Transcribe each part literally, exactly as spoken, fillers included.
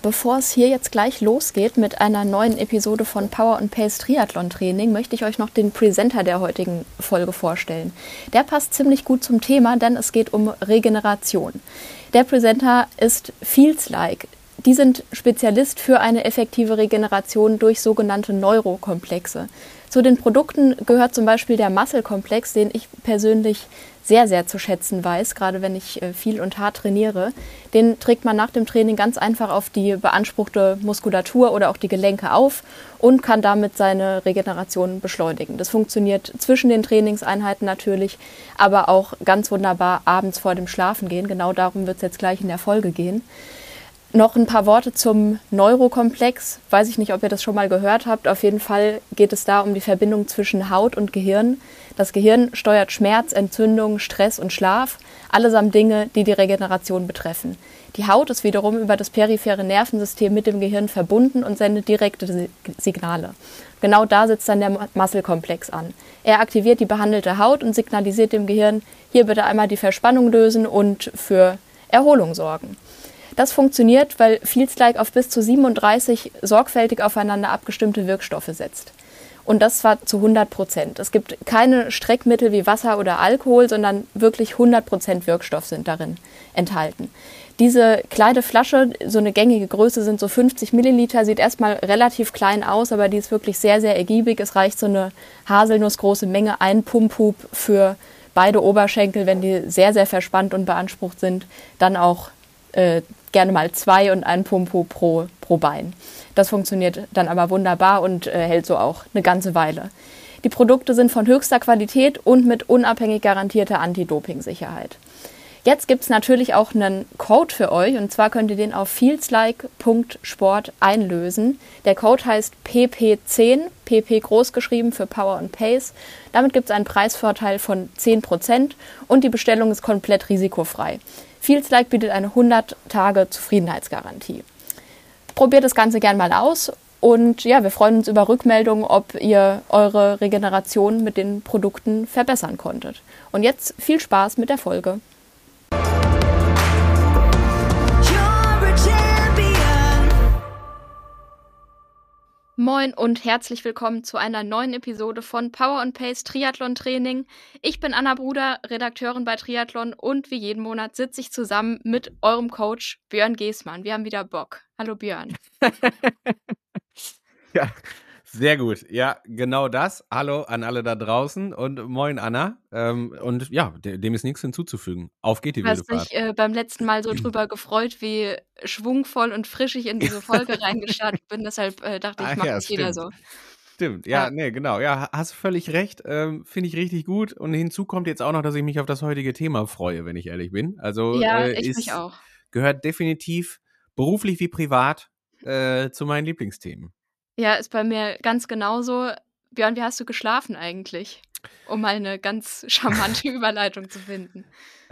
bevor es hier jetzt gleich losgeht mit einer neuen Episode von Power and Pace Triathlon Training, möchte ich euch noch den Presenter der heutigen Folge vorstellen. Der passt ziemlich gut zum Thema, denn es geht um Regeneration. Der Presenter ist Feels-Like. Die sind Spezialist für eine effektive Regeneration durch sogenannte Neurokomplexe. Zu den Produkten gehört zum Beispiel der Muscle-Komplex, den ich persönlich sehr, sehr zu schätzen weiß, gerade wenn ich viel und hart trainiere. Den trägt man nach dem Training ganz einfach auf die beanspruchte Muskulatur oder auch die Gelenke auf und kann damit seine Regeneration beschleunigen. Das funktioniert zwischen den Trainingseinheiten natürlich, aber auch ganz wunderbar abends vor dem Schlafengehen. Genau darum wird es jetzt gleich in der Folge gehen. Noch ein paar Worte zum Neurokomplex. Weiß ich nicht, ob ihr das schon mal gehört habt. Auf jeden Fall geht es da um die Verbindung zwischen Haut und Gehirn. Das Gehirn steuert Schmerz, Entzündung, Stress und Schlaf, allesamt Dinge, die die Regeneration betreffen. Die Haut ist wiederum über das periphere Nervensystem mit dem Gehirn verbunden und sendet direkte Signale. Genau da sitzt dann der Muscle-Komplex an. Er aktiviert die behandelte Haut und signalisiert dem Gehirn, hier bitte einmal die Verspannung lösen und für Erholung sorgen. Das funktioniert, weil Feels-Like auf bis zu siebenunddreißig sorgfältig aufeinander abgestimmte Wirkstoffe setzt. Und das zwar zu hundert Prozent. Es gibt keine Streckmittel wie Wasser oder Alkohol, sondern wirklich hundert Prozent Wirkstoff sind darin enthalten. Diese kleine Flasche, so eine gängige Größe sind so fünfzig Milliliter, sieht erstmal relativ klein aus, aber die ist wirklich sehr, sehr ergiebig. Es reicht so eine haselnussgroße Menge, ein Pumphub für beide Oberschenkel, wenn die sehr, sehr verspannt und beansprucht sind, dann auch äh, gerne mal zwei und ein Pumpo pro, pro Bein. Das funktioniert dann aber wunderbar und äh, hält so auch eine ganze Weile. Die Produkte sind von höchster Qualität und mit unabhängig garantierter Anti-Doping-Sicherheit. Jetzt gibt es natürlich auch einen Code für euch und zwar könnt ihr den auf feelslike punkt sport einlösen. Der Code heißt P P zehn, P P groß geschrieben für Power and Pace. Damit gibt es einen Preisvorteil von zehn Prozent und die Bestellung ist komplett risikofrei. Feels-Like bietet eine hundert Tage Zufriedenheitsgarantie. Probiert das Ganze gern mal aus und ja, wir freuen uns über Rückmeldungen, ob ihr eure Regeneration mit den Produkten verbessern konntet. Und jetzt viel Spaß mit der Folge. Moin und herzlich willkommen zu einer neuen Episode von Power and Pace Triathlon Training. Ich bin Anna Bruder, Redakteurin bei Triathlon und wie jeden Monat sitze ich zusammen mit eurem Coach Björn Geßmann. Wir haben wieder Bock. Hallo Björn. Ja, sehr gut. Ja, genau das. Hallo an alle da draußen und moin Anna. Ähm, und ja, dem ist nichts hinzuzufügen. Auf geht die wilde Fahrt. Du hast dich äh, beim letzten Mal so drüber gefreut, wie schwungvoll und frisch ich in diese Folge reingestartet bin. Deshalb äh, dachte ich, ich mache ah, ja, das wieder so. Stimmt, ja, Ja. nee, genau. Ja, hast völlig recht. Ähm, Finde ich richtig gut. Und hinzu kommt jetzt auch noch, dass ich mich auf das heutige Thema freue, wenn ich ehrlich bin. Also Ja, äh, ich ist, mich auch. Gehört definitiv beruflich wie privat äh, zu meinen Lieblingsthemen. Ja, ist bei mir ganz genauso. Björn, wie hast du geschlafen eigentlich? Um mal eine ganz charmante Überleitung zu finden.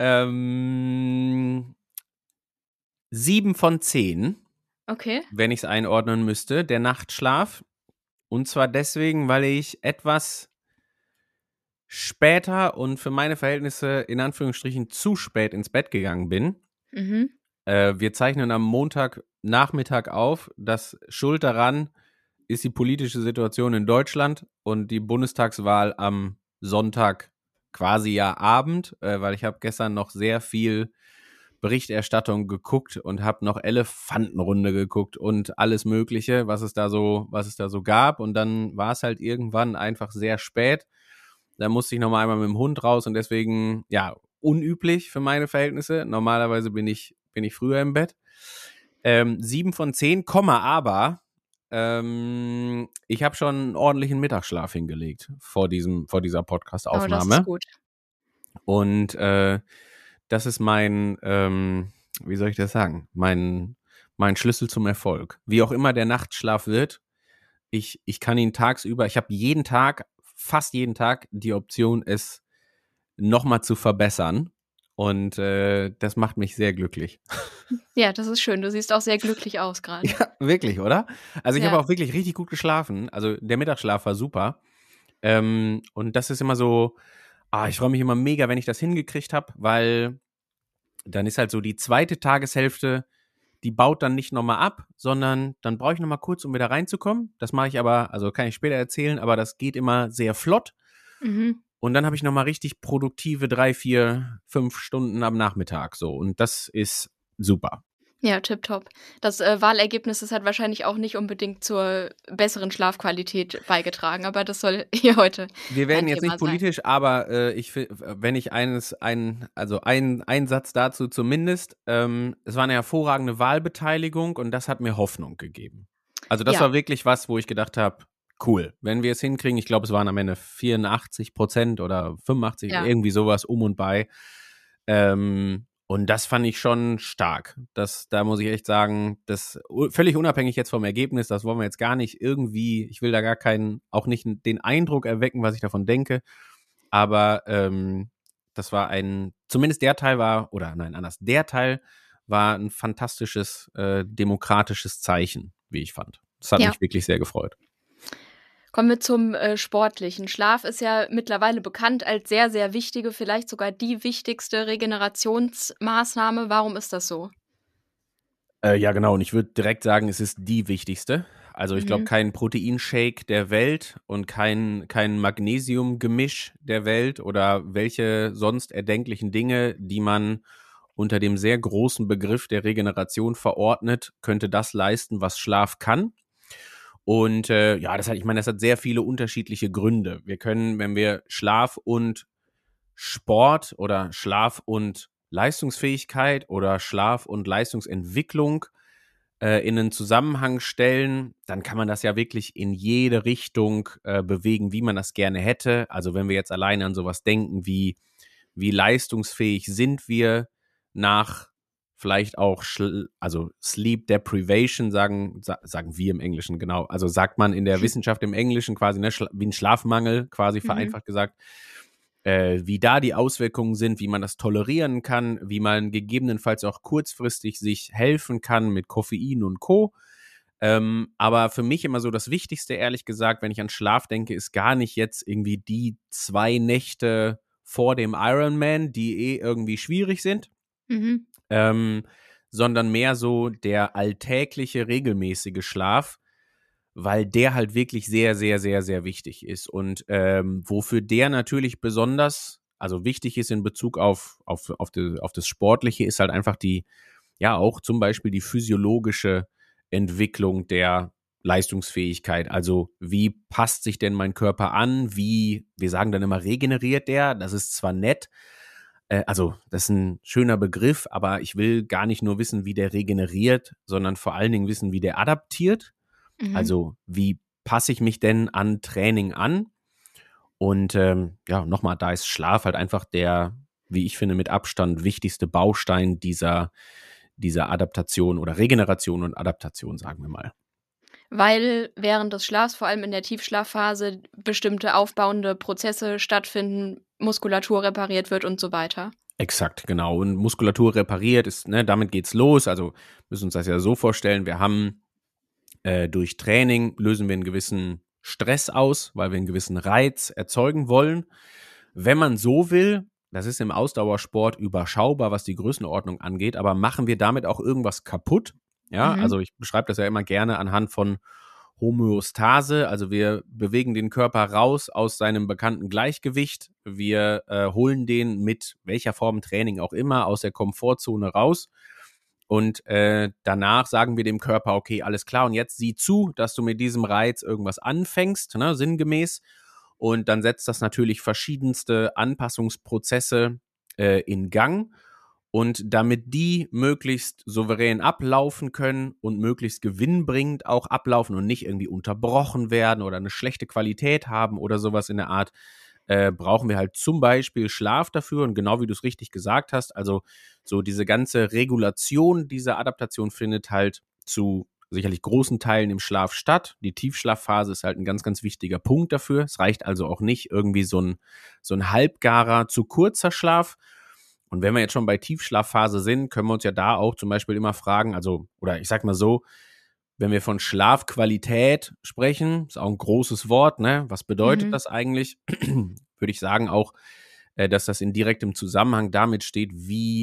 Ähm, sieben von zehn. Okay. Wenn ich es einordnen müsste, der Nachtschlaf. Und zwar deswegen, weil ich etwas später und für meine Verhältnisse in Anführungsstrichen zu spät ins Bett gegangen bin. Mhm. Äh, wir zeichnen am Montagnachmittag auf. Das Schuld daran ist die politische Situation in Deutschland und die Bundestagswahl am Sonntag quasi ja Abend, äh, weil ich habe gestern noch sehr viel Berichterstattung geguckt und habe noch Elefantenrunde geguckt und alles Mögliche, was es da so, was es da so gab. Und dann war es halt irgendwann einfach sehr spät. Da musste ich nochmal einmal mit dem Hund raus und deswegen, ja, unüblich für meine Verhältnisse. Normalerweise bin ich, bin ich früher im Bett. Ähm, sieben von zehn, Komma, aber ähm, ich habe schon einen ordentlichen Mittagsschlaf hingelegt vor diesem, vor dieser Podcast-Aufnahme. Oh, das ist gut. Und äh, das ist mein, ähm, wie soll ich das sagen, mein, mein Schlüssel zum Erfolg. Wie auch immer der Nachtschlaf wird, ich, ich kann ihn tagsüber, ich habe jeden Tag, fast jeden Tag die Option, es nochmal zu verbessern. Und äh, das macht mich sehr glücklich. Ja, das ist schön. Du siehst auch sehr glücklich aus gerade. Ja, wirklich, oder? Also ich Ja. habe auch wirklich richtig gut geschlafen. Also der Mittagsschlaf war super. Ähm, und das ist immer so, ah, ich freue mich immer mega, wenn ich das hingekriegt habe, weil dann ist halt so die zweite Tageshälfte, die baut dann nicht nochmal ab, sondern dann brauche ich nochmal kurz, um wieder reinzukommen. Das mache ich aber, also kann ich später erzählen, aber das geht immer sehr flott. Mhm. Und dann habe ich nochmal richtig produktive drei, vier, fünf Stunden am Nachmittag so. Und das ist super. Ja, tipptopp. Das äh, Wahlergebnis das hat wahrscheinlich auch nicht unbedingt zur besseren Schlafqualität beigetragen, aber das soll hier heute Wir werden kein jetzt Thema nicht politisch, aber äh, ich fi- wenn ich eines, ein, also ein, ein Satz dazu zumindest, ähm, es war eine hervorragende Wahlbeteiligung und das hat mir Hoffnung gegeben. Also das Ja. war wirklich was, wo ich gedacht habe, cool, wenn wir es hinkriegen, ich glaube, es waren am Ende vierundachtzig Prozent oder fünfundachtzig, Ja. irgendwie sowas um und bei. Ähm, und das fand ich schon stark. Das, da muss ich echt sagen, das u- völlig unabhängig jetzt vom Ergebnis, das wollen wir jetzt gar nicht irgendwie, ich will da gar keinen, auch nicht den Eindruck erwecken, was ich davon denke. Aber ähm, das war ein, zumindest der Teil war, oder nein, anders, der Teil war ein fantastisches äh, demokratisches Zeichen, wie ich fand. Das hat Ja. mich wirklich sehr gefreut. Kommen wir zum äh, Sportlichen. Schlaf ist ja mittlerweile bekannt als sehr, sehr wichtige, vielleicht sogar die wichtigste Regenerationsmaßnahme. Warum ist das so? Äh, ja, genau. Und ich würde direkt sagen, es ist die wichtigste. Also ich glaube, Mhm. kein Proteinshake der Welt und kein, kein Magnesiumgemisch der Welt oder welche sonst erdenklichen Dinge, die man unter dem sehr großen Begriff der Regeneration verordnet, könnte das leisten, was Schlaf kann. Und äh, ja, das hat, ich meine, das hat sehr viele unterschiedliche Gründe. Wir können, wenn wir Schlaf und Sport oder Schlaf und Leistungsfähigkeit oder Schlaf und Leistungsentwicklung äh, in einen Zusammenhang stellen, dann kann man das ja wirklich in jede Richtung äh, bewegen, wie man das gerne hätte. Also wenn wir jetzt alleine an sowas denken, wie, wie leistungsfähig sind wir nach vielleicht auch, schl- also Sleep Deprivation, sagen, sa- sagen wir im Englischen, genau. Also sagt man in der Wissenschaft im Englischen quasi, ne, schla- wie ein Schlafmangel, quasi Mhm. vereinfacht gesagt, äh, wie da die Auswirkungen sind, wie man das tolerieren kann, wie man gegebenenfalls auch kurzfristig sich helfen kann mit Koffein und Co. Ähm, aber für mich immer so das Wichtigste, ehrlich gesagt, wenn ich an Schlaf denke, ist gar nicht jetzt irgendwie die zwei Nächte vor dem Ironman, die eh irgendwie schwierig sind, Mhm. ähm, sondern mehr so der alltägliche, regelmäßige Schlaf, weil der halt wirklich sehr, sehr, sehr, sehr wichtig ist. Und ähm, wofür der natürlich besonders, also wichtig ist in Bezug auf, auf, auf, die, auf das Sportliche, ist halt einfach die, ja, auch zum Beispiel die physiologische Entwicklung der Leistungsfähigkeit. Also wie passt sich denn mein Körper an? Wie, wir sagen dann immer, regeneriert der? Das ist zwar nett, äh, also das ist ein schöner Begriff, aber ich will gar nicht nur wissen, wie der regeneriert, sondern vor allen Dingen wissen, wie der adaptiert. Mhm. Also wie passe ich mich denn an Training an? Und ähm, ja, nochmal, da ist Schlaf halt einfach der, wie ich finde, mit Abstand wichtigste Baustein dieser, dieser Adaptation oder Regeneration und Adaptation, sagen wir mal. Weil während des Schlafs, vor allem in der Tiefschlafphase, bestimmte aufbauende Prozesse stattfinden, Muskulatur repariert wird und so weiter. Exakt, genau. Und Muskulatur repariert ist, ne, damit geht's los. Also müssen uns das ja so vorstellen, wir haben äh, durch Training lösen wir einen gewissen Stress aus, weil wir einen gewissen Reiz erzeugen wollen. Wenn man so will, das ist im Ausdauersport überschaubar, was die Größenordnung angeht, aber machen wir damit auch irgendwas kaputt? Ja, Mhm. also ich beschreibe das ja immer gerne anhand von Homöostase, also wir bewegen den Körper raus aus seinem bekannten Gleichgewicht, wir äh, holen den mit welcher Form Training auch immer aus der Komfortzone raus und äh, danach sagen wir dem Körper, okay, alles klar und jetzt sieh zu, dass du mit diesem Reiz irgendwas anfängst, ne, sinngemäß und dann setzt das natürlich verschiedenste Anpassungsprozesse äh, in Gang. Und damit die möglichst souverän ablaufen können und möglichst gewinnbringend auch ablaufen und nicht irgendwie unterbrochen werden oder eine schlechte Qualität haben oder sowas in der Art, äh, brauchen wir halt zum Beispiel Schlaf dafür. Und genau wie du es richtig gesagt hast, also so diese ganze Regulation dieser Adaptation findet halt zu sicherlich großen Teilen im Schlaf statt. Die Tiefschlafphase ist halt ein ganz, ganz wichtiger Punkt dafür. Es reicht also auch nicht irgendwie so ein, so ein halbgarer, zu kurzer Schlaf. Und wenn wir jetzt schon bei Tiefschlafphase sind, können wir uns ja da auch zum Beispiel immer fragen, also, oder ich sag mal so, wenn wir von Schlafqualität sprechen, ist auch ein großes Wort, ne? Was bedeutet Mhm. das eigentlich? Würde ich sagen auch, äh, dass das in direktem Zusammenhang damit steht, wie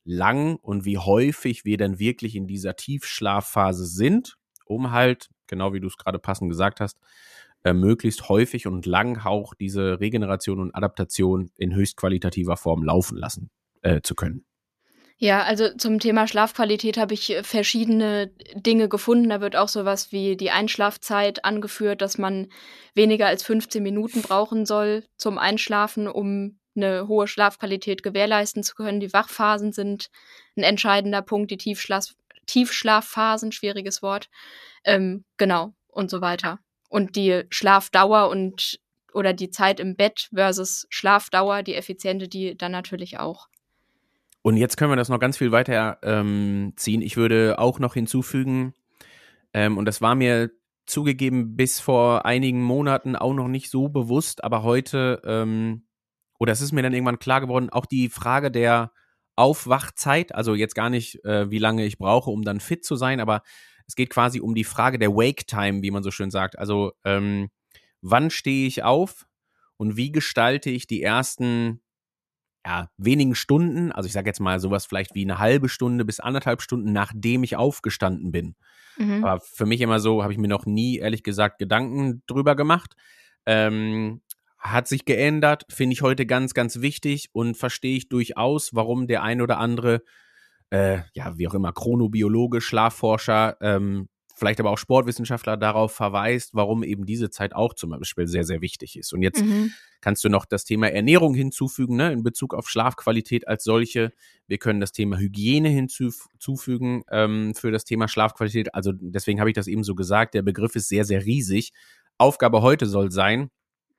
lang und wie häufig wir dann wirklich in dieser Tiefschlafphase sind, um halt, genau wie du es gerade passend gesagt hast, äh, möglichst häufig und lang auch diese Regeneration und Adaptation in höchstqualitativer Form laufen lassen äh, zu können. Ja, also zum Thema Schlafqualität habe ich verschiedene Dinge gefunden. Da wird auch sowas wie die Einschlafzeit angeführt, dass man weniger als fünfzehn Minuten brauchen soll zum Einschlafen, um eine hohe Schlafqualität gewährleisten zu können. Die Wachphasen sind ein entscheidender Punkt, die Tiefschlaf Tiefschlafphasen, schwieriges Wort, ähm, genau, und so weiter. Und die Schlafdauer und oder die Zeit im Bett versus Schlafdauer, die effiziente, die dann natürlich auch. Und jetzt können wir das noch ganz viel weiter ähm, ziehen. Ich würde auch noch hinzufügen, ähm, und das war mir zugegeben bis vor einigen Monaten auch noch nicht so bewusst, aber heute, ähm, oder es ist mir dann irgendwann klar geworden, auch die Frage der Aufwachzeit, also jetzt gar nicht, äh, wie lange ich brauche, um dann fit zu sein, aber es geht quasi um die Frage der Wake-Time, wie man so schön sagt. Also ähm, wann stehe ich auf und wie gestalte ich die ersten ja, wenigen Stunden, also ich sage jetzt mal sowas vielleicht wie eine halbe Stunde bis anderthalb Stunden, nachdem ich aufgestanden bin. Mhm. Aber für mich immer so, habe ich mir noch nie, ehrlich gesagt, Gedanken drüber gemacht. Ähm, hat sich geändert, finde ich heute ganz, ganz wichtig und verstehe ich durchaus, warum der ein oder andere, äh, ja, wie auch immer, Chronobiologe, Schlafforscher, ähm, vielleicht aber auch Sportwissenschaftler darauf verweist, warum eben diese Zeit auch zum Beispiel sehr, sehr wichtig ist. Und jetzt Mhm. kannst du noch das Thema Ernährung hinzufügen, ne, in Bezug auf Schlafqualität als solche. Wir können das Thema Hygiene hinzufügen ähm, für das Thema Schlafqualität. Also deswegen habe ich das eben so gesagt, der Begriff ist sehr, sehr riesig. Aufgabe heute soll sein,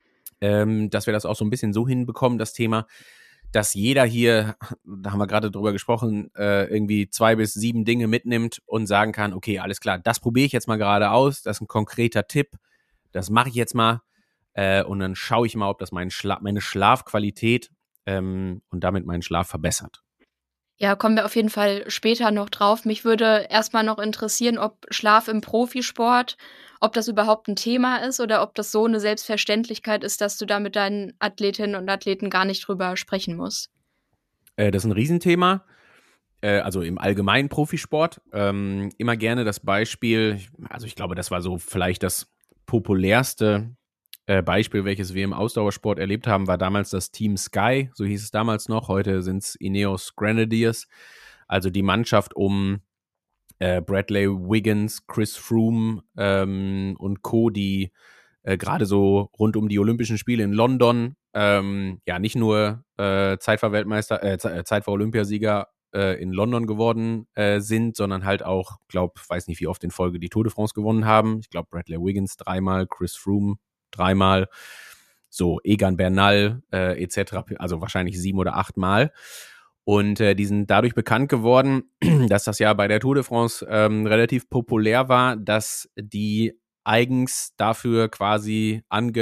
ähm, dass wir das auch so ein bisschen so hinbekommen, das Thema, dass jeder hier, da haben wir gerade drüber gesprochen, äh, irgendwie zwei bis sieben Dinge mitnimmt und sagen kann, okay, alles klar, das probiere ich jetzt mal gerade aus, das ist ein konkreter Tipp, das mache ich jetzt mal äh, und dann schaue ich mal, ob das mein Schla- meine Schlafqualität ähm, und damit meinen Schlaf verbessert. Ja, kommen wir auf jeden Fall später noch drauf. Mich würde erstmal noch interessieren, ob Schlaf im Profisport, ob das überhaupt ein Thema ist oder ob das so eine Selbstverständlichkeit ist, dass du da mit deinen Athletinnen und Athleten gar nicht drüber sprechen musst. Äh, das ist ein Riesenthema. Äh, also im allgemeinen Profisport. Ähm, immer gerne das Beispiel, also ich glaube, das war so vielleicht das populärste äh, Beispiel, welches wir im Ausdauersport erlebt haben, war damals das Team Sky, so hieß es damals noch. Heute sind es Ineos Grenadiers, also die Mannschaft um äh, Bradley Wiggins, Chris Froome ähm, und Co., die äh, gerade so rund um die Olympischen Spiele in London ähm, ja nicht nur äh, Zeitfahr-Weltmeister, äh, Zeitfahr-Olympiasieger äh, in London geworden äh, sind, sondern halt auch, glaube, weiß nicht wie oft in Folge die Tour de France gewonnen haben. Ich glaube Bradley Wiggins dreimal, Chris Froome dreimal, so Egan Bernal äh, et cetera, also wahrscheinlich sieben oder achtmal. Und äh, die sind dadurch bekannt geworden, dass das ja bei der Tour de France ähm, relativ populär war, dass die eigens dafür quasi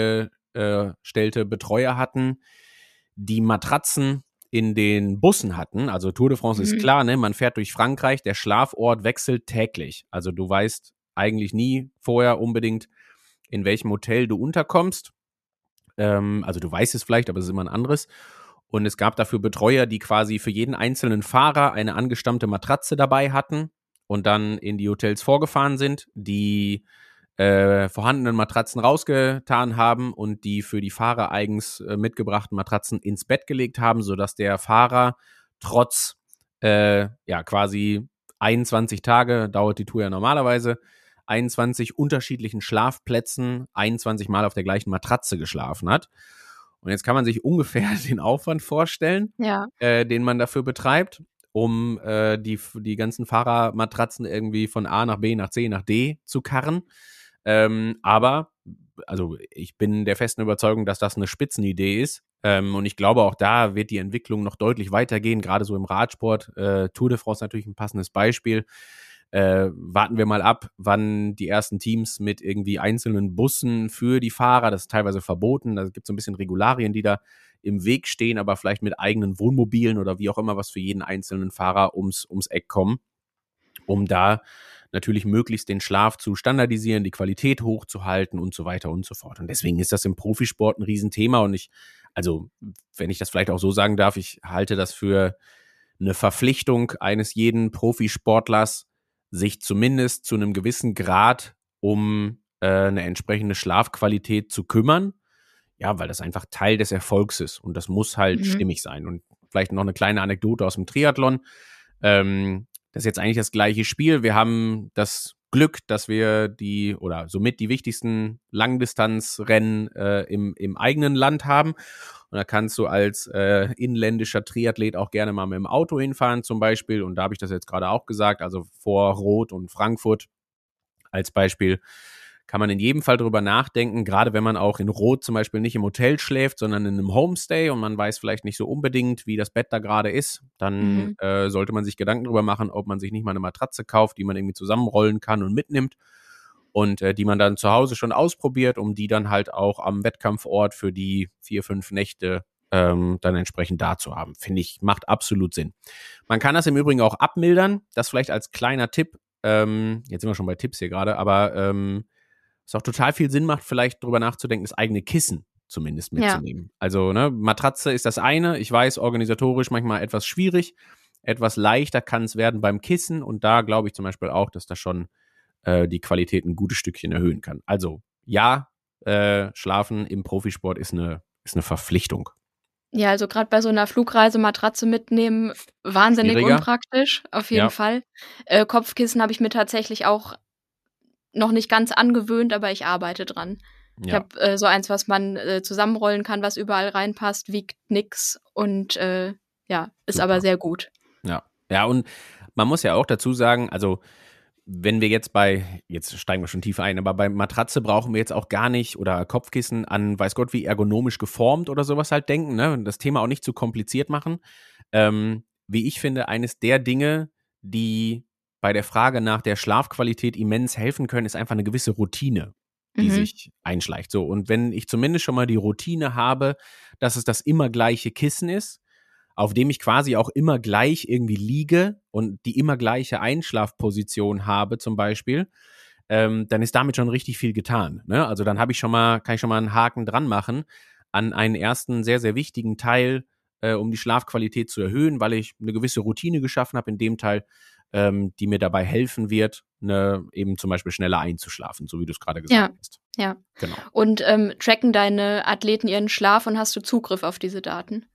angestellte Betreuer hatten, die Matratzen in den Bussen hatten. Also Tour de France Mhm. ist klar, ne? Man fährt durch Frankreich, der Schlafort wechselt täglich. Also du weißt eigentlich nie vorher unbedingt, in welchem Hotel du unterkommst. Ähm, also du weißt es vielleicht, aber es ist immer ein anderes. Und es gab dafür Betreuer, die quasi für jeden einzelnen Fahrer eine angestammte Matratze dabei hatten und dann in die Hotels vorgefahren sind, die äh, vorhandenen Matratzen rausgetan haben und die für die Fahrer eigens äh, mitgebrachten Matratzen ins Bett gelegt haben, sodass der Fahrer trotz äh, ja quasi einundzwanzig Tage, dauert die Tour ja normalerweise, einundzwanzig unterschiedlichen Schlafplätzen einundzwanzig Mal auf der gleichen Matratze geschlafen hat. Und jetzt kann man sich ungefähr den Aufwand vorstellen, Ja. äh, den man dafür betreibt, um äh, die, die ganzen Fahrermatratzen irgendwie von A nach B, nach C, nach D zu karren. Ähm, aber, also ich bin der festen Überzeugung, dass das eine Spitzenidee ist. Ähm, und ich glaube, auch da wird die Entwicklung noch deutlich weitergehen, gerade so im Radsport. Äh, Tour de France natürlich ein passendes Beispiel. Äh, warten wir mal ab, wann die ersten Teams mit irgendwie einzelnen Bussen für die Fahrer, das ist teilweise verboten, da gibt es so ein bisschen Regularien, die da im Weg stehen, aber vielleicht mit eigenen Wohnmobilen oder wie auch immer was für jeden einzelnen Fahrer ums, ums Eck kommen, um da natürlich möglichst den Schlaf zu standardisieren, die Qualität hochzuhalten und so weiter und so fort. Und deswegen ist das im Profisport ein Riesenthema und ich, also wenn ich das vielleicht auch so sagen darf, ich halte das für eine Verpflichtung eines jeden Profisportlers, sich zumindest zu einem gewissen Grad um äh, eine entsprechende Schlafqualität zu kümmern. Ja, weil das einfach Teil des Erfolgs ist und das muss halt Mhm. stimmig sein. Und vielleicht noch eine kleine Anekdote aus dem Triathlon. Ähm, das ist jetzt eigentlich das gleiche Spiel. Wir haben das Glück, dass wir die oder somit die wichtigsten Langdistanzrennen äh, im, im eigenen Land haben. Und da kannst du als äh, inländischer Triathlet auch gerne mal mit dem Auto hinfahren zum Beispiel. Und da habe ich das jetzt gerade auch gesagt, also vor Roth und Frankfurt als Beispiel. Kann man in jedem Fall drüber nachdenken, gerade wenn man auch in Roth zum Beispiel nicht im Hotel schläft, sondern in einem Homestay und man weiß vielleicht nicht so unbedingt, wie das Bett da gerade ist, dann Mhm. äh, sollte man sich Gedanken drüber machen, ob man sich nicht mal eine Matratze kauft, die man irgendwie zusammenrollen kann und mitnimmt und äh, die man dann zu Hause schon ausprobiert, um die dann halt auch am Wettkampfort für die vier, fünf Nächte ähm, dann entsprechend da zu haben. Finde ich, macht absolut Sinn. Man kann das im Übrigen auch abmildern, das vielleicht als kleiner Tipp. Ähm, jetzt sind wir schon bei Tipps hier gerade, aber ähm, was auch total viel Sinn macht, vielleicht drüber nachzudenken, das eigene Kissen zumindest Ja. mitzunehmen. Also, ne, Matratze ist das eine. Ich weiß, organisatorisch manchmal etwas schwierig. Etwas leichter kann es werden beim Kissen. Und da glaube ich zum Beispiel auch, dass das schon äh, die Qualität ein gutes Stückchen erhöhen kann. Also, ja, äh, Schlafen im Profisport ist eine, ist eine Verpflichtung. Ja, also gerade bei so einer Flugreise Matratze mitnehmen, wahnsinnig Schwieriger? unpraktisch, auf jeden Ja, Fall. Äh, Kopfkissen habe ich mir tatsächlich auch noch nicht ganz angewöhnt, aber ich arbeite dran. Ich ja, habe äh, so eins, was man äh, zusammenrollen kann, was überall reinpasst, wiegt nix und äh, ja, ist aber super. sehr gut. Ja. Ja, und man muss ja auch dazu sagen, also wenn wir jetzt bei, jetzt steigen wir schon tiefer ein, aber bei Matratze brauchen wir jetzt auch gar nicht oder Kopfkissen an, weiß Gott, wie ergonomisch geformt oder sowas halt denken, ne? Und das Thema auch nicht zu kompliziert machen. Ähm, wie ich finde, eines der Dinge, die bei der Frage nach der Schlafqualität immens helfen können, ist einfach eine gewisse Routine, die Mhm. sich einschleicht. So, und wenn ich zumindest schon mal die Routine habe, dass es das immer gleiche Kissen ist, auf dem ich quasi auch immer gleich irgendwie liege und die immer gleiche Einschlafposition habe zum Beispiel, ähm, dann ist damit schon richtig viel getan. Ne? Also dann habe ich schon mal, kann ich schon mal einen Haken dran machen an einen ersten sehr, sehr wichtigen Teil, äh, um die Schlafqualität zu erhöhen, weil ich eine gewisse Routine geschaffen habe in dem Teil, ähm, die mir dabei helfen wird, ne, eben zum Beispiel schneller einzuschlafen, so wie du es gerade gesagt Ja, hast. ja. Genau. Und ähm, tracken deine Athleten ihren Schlaf und hast du Zugriff auf diese Daten?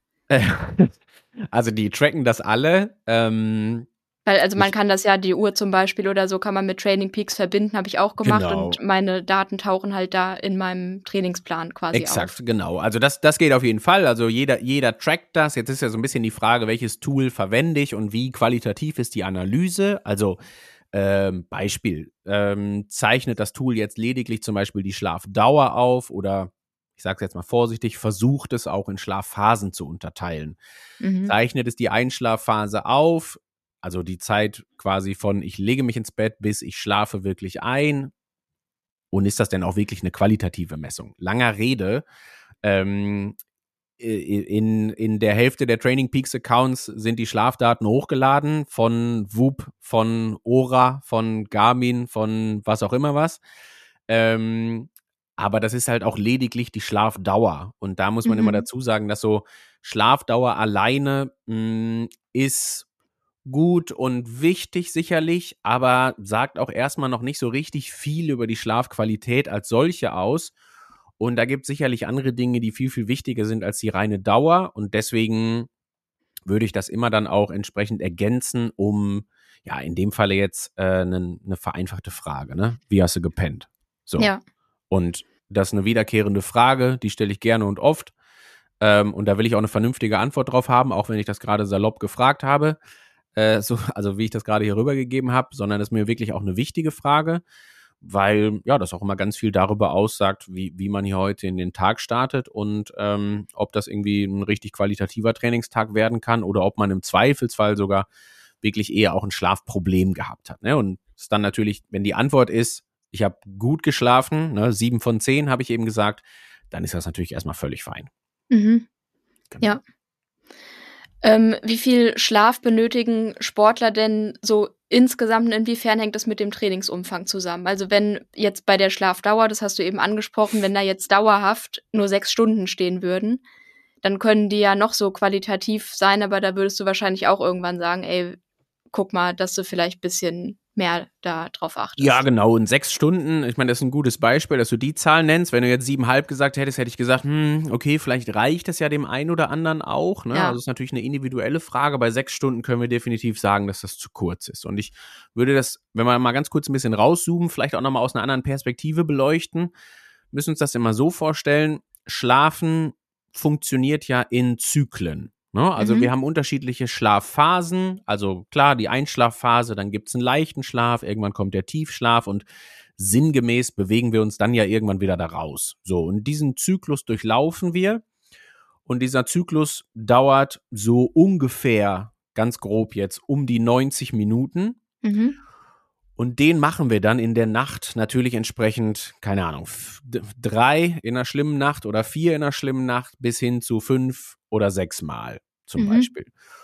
Also die tracken das alle. Ähm, Weil also man ich, kann das ja, die Uhr zum Beispiel oder so, kann man mit Training Peaks verbinden, habe ich auch gemacht und genau. meine Daten tauchen halt da in meinem Trainingsplan quasi auf. Exakt, genau. Also das, das geht auf jeden Fall. Also jeder, jeder trackt das. Jetzt ist ja so ein bisschen die Frage, welches Tool verwende ich und wie qualitativ ist die Analyse. Also ähm, Beispiel, ähm, zeichnet das Tool jetzt lediglich zum Beispiel die Schlafdauer auf oder ich sage es jetzt mal vorsichtig, versucht es auch in Schlafphasen zu unterteilen. Mhm. Zeichnet es die Einschlafphase auf, also die Zeit quasi von ich lege mich ins Bett bis ich schlafe wirklich ein. Und ist das denn auch wirklich eine qualitative Messung? Langer Rede. Ähm, in, in der Hälfte der Training Peaks Accounts sind die Schlafdaten hochgeladen von Whoop, von Ora, von Garmin, von was auch immer was. Ähm, aber das ist halt auch lediglich die Schlafdauer. Und da muss man immer Mhm. dazu sagen, dass so Schlafdauer alleine mh, ist gut und wichtig sicherlich, aber sagt auch erstmal noch nicht so richtig viel über die Schlafqualität als solche aus. Und da gibt es sicherlich andere Dinge, die viel, viel wichtiger sind als die reine Dauer. Und deswegen würde ich das immer dann auch entsprechend ergänzen, um, ja, in dem Falle jetzt äh, eine, eine vereinfachte Frage, ne? Wie hast du gepennt? So. Ja. Und das ist eine wiederkehrende Frage, die stelle ich gerne und oft. Ähm, und da will ich auch eine vernünftige Antwort drauf haben, auch wenn ich das gerade salopp gefragt habe äh, so, also wie ich das gerade hier rübergegeben habe, sondern das ist mir wirklich auch eine wichtige Frage, weil ja, das auch immer ganz viel darüber aussagt, wie, wie man hier heute in den Tag startet und ähm, ob das irgendwie ein richtig qualitativer Trainingstag werden kann oder ob man im Zweifelsfall sogar wirklich eher auch ein Schlafproblem gehabt hat. Ne? Und es ist dann natürlich, wenn die Antwort ist, ich habe gut geschlafen, ne, sieben von zehn habe ich eben gesagt, dann ist das natürlich erstmal völlig fein. Mhm. Genau. Ja. Ähm, wie viel Schlaf benötigen Sportler denn so insgesamt und inwiefern hängt das mit dem Trainingsumfang zusammen? Also wenn jetzt bei der Schlafdauer, das hast du eben angesprochen, wenn da jetzt dauerhaft nur sechs Stunden stehen würden, dann können die ja noch so qualitativ sein, aber da würdest du wahrscheinlich auch irgendwann sagen, ey, guck mal, dass du vielleicht ein bisschen mehr da drauf achtest. Ja, genau. Und sechs Stunden, ich meine, das ist ein gutes Beispiel, dass du die Zahl nennst. Wenn du jetzt siebeneinhalb gesagt hättest, hätte ich gesagt, hm, okay, vielleicht reicht das ja dem einen oder anderen auch. Ne? Ja. Also das ist natürlich eine individuelle Frage. Bei sechs Stunden können wir definitiv sagen, dass das zu kurz ist. Und ich würde das, wenn wir mal ganz kurz ein bisschen rauszoomen, vielleicht auch nochmal aus einer anderen Perspektive beleuchten, müssen uns das immer so vorstellen, Schlafen funktioniert ja in Zyklen. Ne? Also Mhm. wir haben unterschiedliche Schlafphasen, also klar, die Einschlafphase, dann gibt es einen leichten Schlaf, irgendwann kommt der Tiefschlaf und sinngemäß bewegen wir uns dann ja irgendwann wieder da raus. So, und diesen Zyklus durchlaufen wir und dieser Zyklus dauert so ungefähr, ganz grob jetzt, um die neunzig Minuten. Mhm. Und den machen wir dann in der Nacht natürlich entsprechend, keine Ahnung, f- d- drei in einer schlimmen Nacht oder vier in einer schlimmen Nacht bis hin zu fünf oder sechs Mal zum Mhm. Beispiel.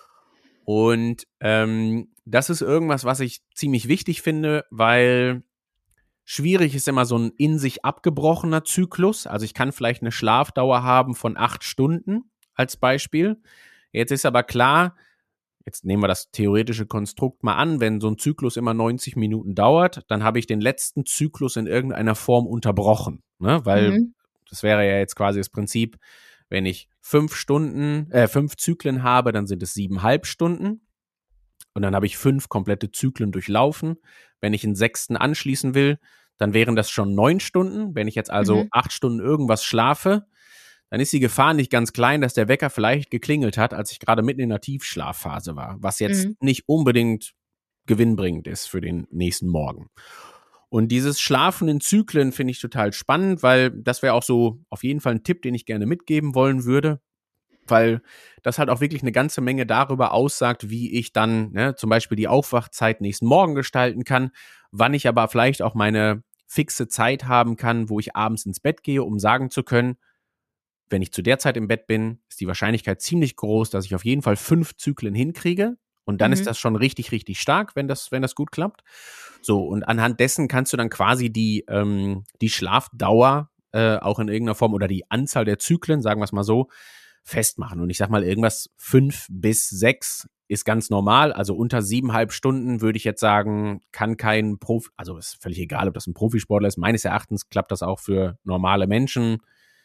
Und ähm, das ist irgendwas, was ich ziemlich wichtig finde, weil schwierig ist immer so ein in sich abgebrochener Zyklus. Also ich kann vielleicht eine Schlafdauer haben von acht Stunden als Beispiel. Jetzt ist aber klar, jetzt nehmen wir das theoretische Konstrukt mal an, wenn so ein Zyklus immer neunzig Minuten dauert, dann habe ich den letzten Zyklus in irgendeiner Form unterbrochen, ne? Weil Mhm. das wäre ja jetzt quasi das Prinzip, wenn ich fünf Stunden, äh, fünf Zyklen habe, dann sind es siebeneinhalb Stunden und dann habe ich fünf komplette Zyklen durchlaufen. Wenn ich einen sechsten anschließen will, dann wären das schon neun Stunden. Wenn ich jetzt also Mhm. acht Stunden irgendwas schlafe, dann ist die Gefahr nicht ganz klein, dass der Wecker vielleicht geklingelt hat, als ich gerade mitten in der Tiefschlafphase war, was jetzt Mhm. nicht unbedingt gewinnbringend ist für den nächsten Morgen. Und dieses Schlafen in Zyklen finde ich total spannend, weil das wäre auch so auf jeden Fall ein Tipp, den ich gerne mitgeben wollen würde, weil das halt auch wirklich eine ganze Menge darüber aussagt, wie ich dann ne, zum Beispiel die Aufwachzeit nächsten Morgen gestalten kann, wann ich aber vielleicht auch meine fixe Zeit haben kann, wo ich abends ins Bett gehe, um sagen zu können, wenn ich zu der Zeit im Bett bin, ist die Wahrscheinlichkeit ziemlich groß, dass ich auf jeden Fall fünf Zyklen hinkriege. Und dann ist Mhm. das schon richtig, richtig stark, wenn das, wenn das gut klappt. So, und anhand dessen kannst du dann quasi die, ähm, die Schlafdauer äh, auch in irgendeiner Form oder die Anzahl der Zyklen, sagen wir es mal so, festmachen. Und ich sag mal, irgendwas fünf bis sechs ist ganz normal. Also unter siebeneinhalb Stunden würde ich jetzt sagen, kann kein Profi, also ist völlig egal, ob das ein Profisportler ist. Meines Erachtens klappt das auch für normale Menschen,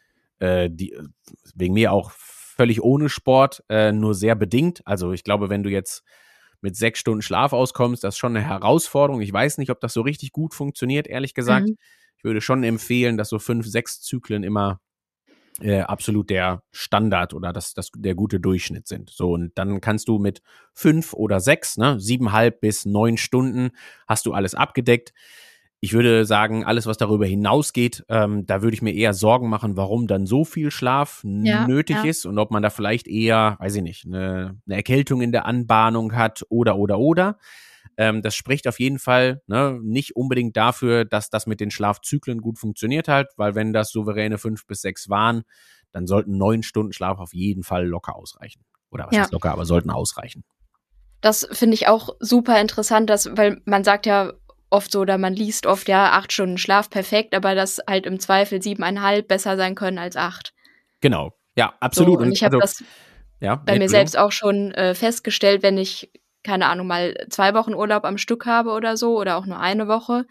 äh, die wegen mir auch völlig ohne Sport, äh, nur sehr bedingt. Also ich glaube, wenn du jetzt mit sechs Stunden Schlaf auskommst, das ist schon eine Herausforderung. Ich weiß nicht, ob das so richtig gut funktioniert, ehrlich gesagt. Mhm. Ich würde schon empfehlen, dass so fünf, sechs Zyklen immer äh, absolut der Standard oder das, das der gute Durchschnitt sind. So, und dann kannst du mit fünf oder sechs, ne, siebeneinhalb bis neun Stunden hast du alles abgedeckt. Ich würde sagen, alles, was darüber hinausgeht, ähm, da würde ich mir eher Sorgen machen, warum dann so viel Schlaf Ja, nötig ja. ist und ob man da vielleicht eher, weiß ich nicht, eine, eine Erkältung in der Anbahnung hat oder, oder, oder. Ähm, das spricht auf jeden Fall ne, nicht unbedingt dafür, dass das mit den Schlafzyklen gut funktioniert hat, weil wenn das souveräne fünf bis sechs waren, dann sollten neun Stunden Schlaf auf jeden Fall locker ausreichen. Oder was Ja. heißt locker, aber sollten ausreichen. Das finde ich auch super interessant, dass, weil man sagt ja oft so oder man liest oft, ja, acht Stunden Schlaf, perfekt, aber dass halt im Zweifel siebeneinhalb besser sein können als acht. Genau, ja, So, absolut. und Und ich habe also, das ja, bei nee, mir Entschuldigung. selbst auch schon äh, festgestellt, wenn ich, keine Ahnung, mal zwei Wochen Urlaub am Stück habe oder so oder auch nur eine Woche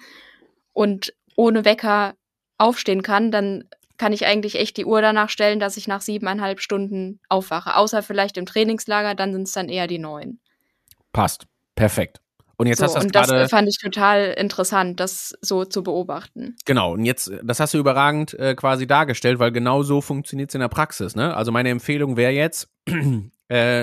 und ohne Wecker aufstehen kann, dann kann ich eigentlich echt die Uhr danach stellen, dass ich nach siebeneinhalb Stunden aufwache. Außer vielleicht im Trainingslager, dann sind es dann eher die neun. Passt. Perfekt. Und jetzt hast So, du das und das äh, gerade, fand ich total interessant, das so zu beobachten. genau, und jetzt, das hast du überragend äh, quasi dargestellt, weil genau so funktioniert es in der Praxis. Ne? Also meine Empfehlung wäre jetzt, äh,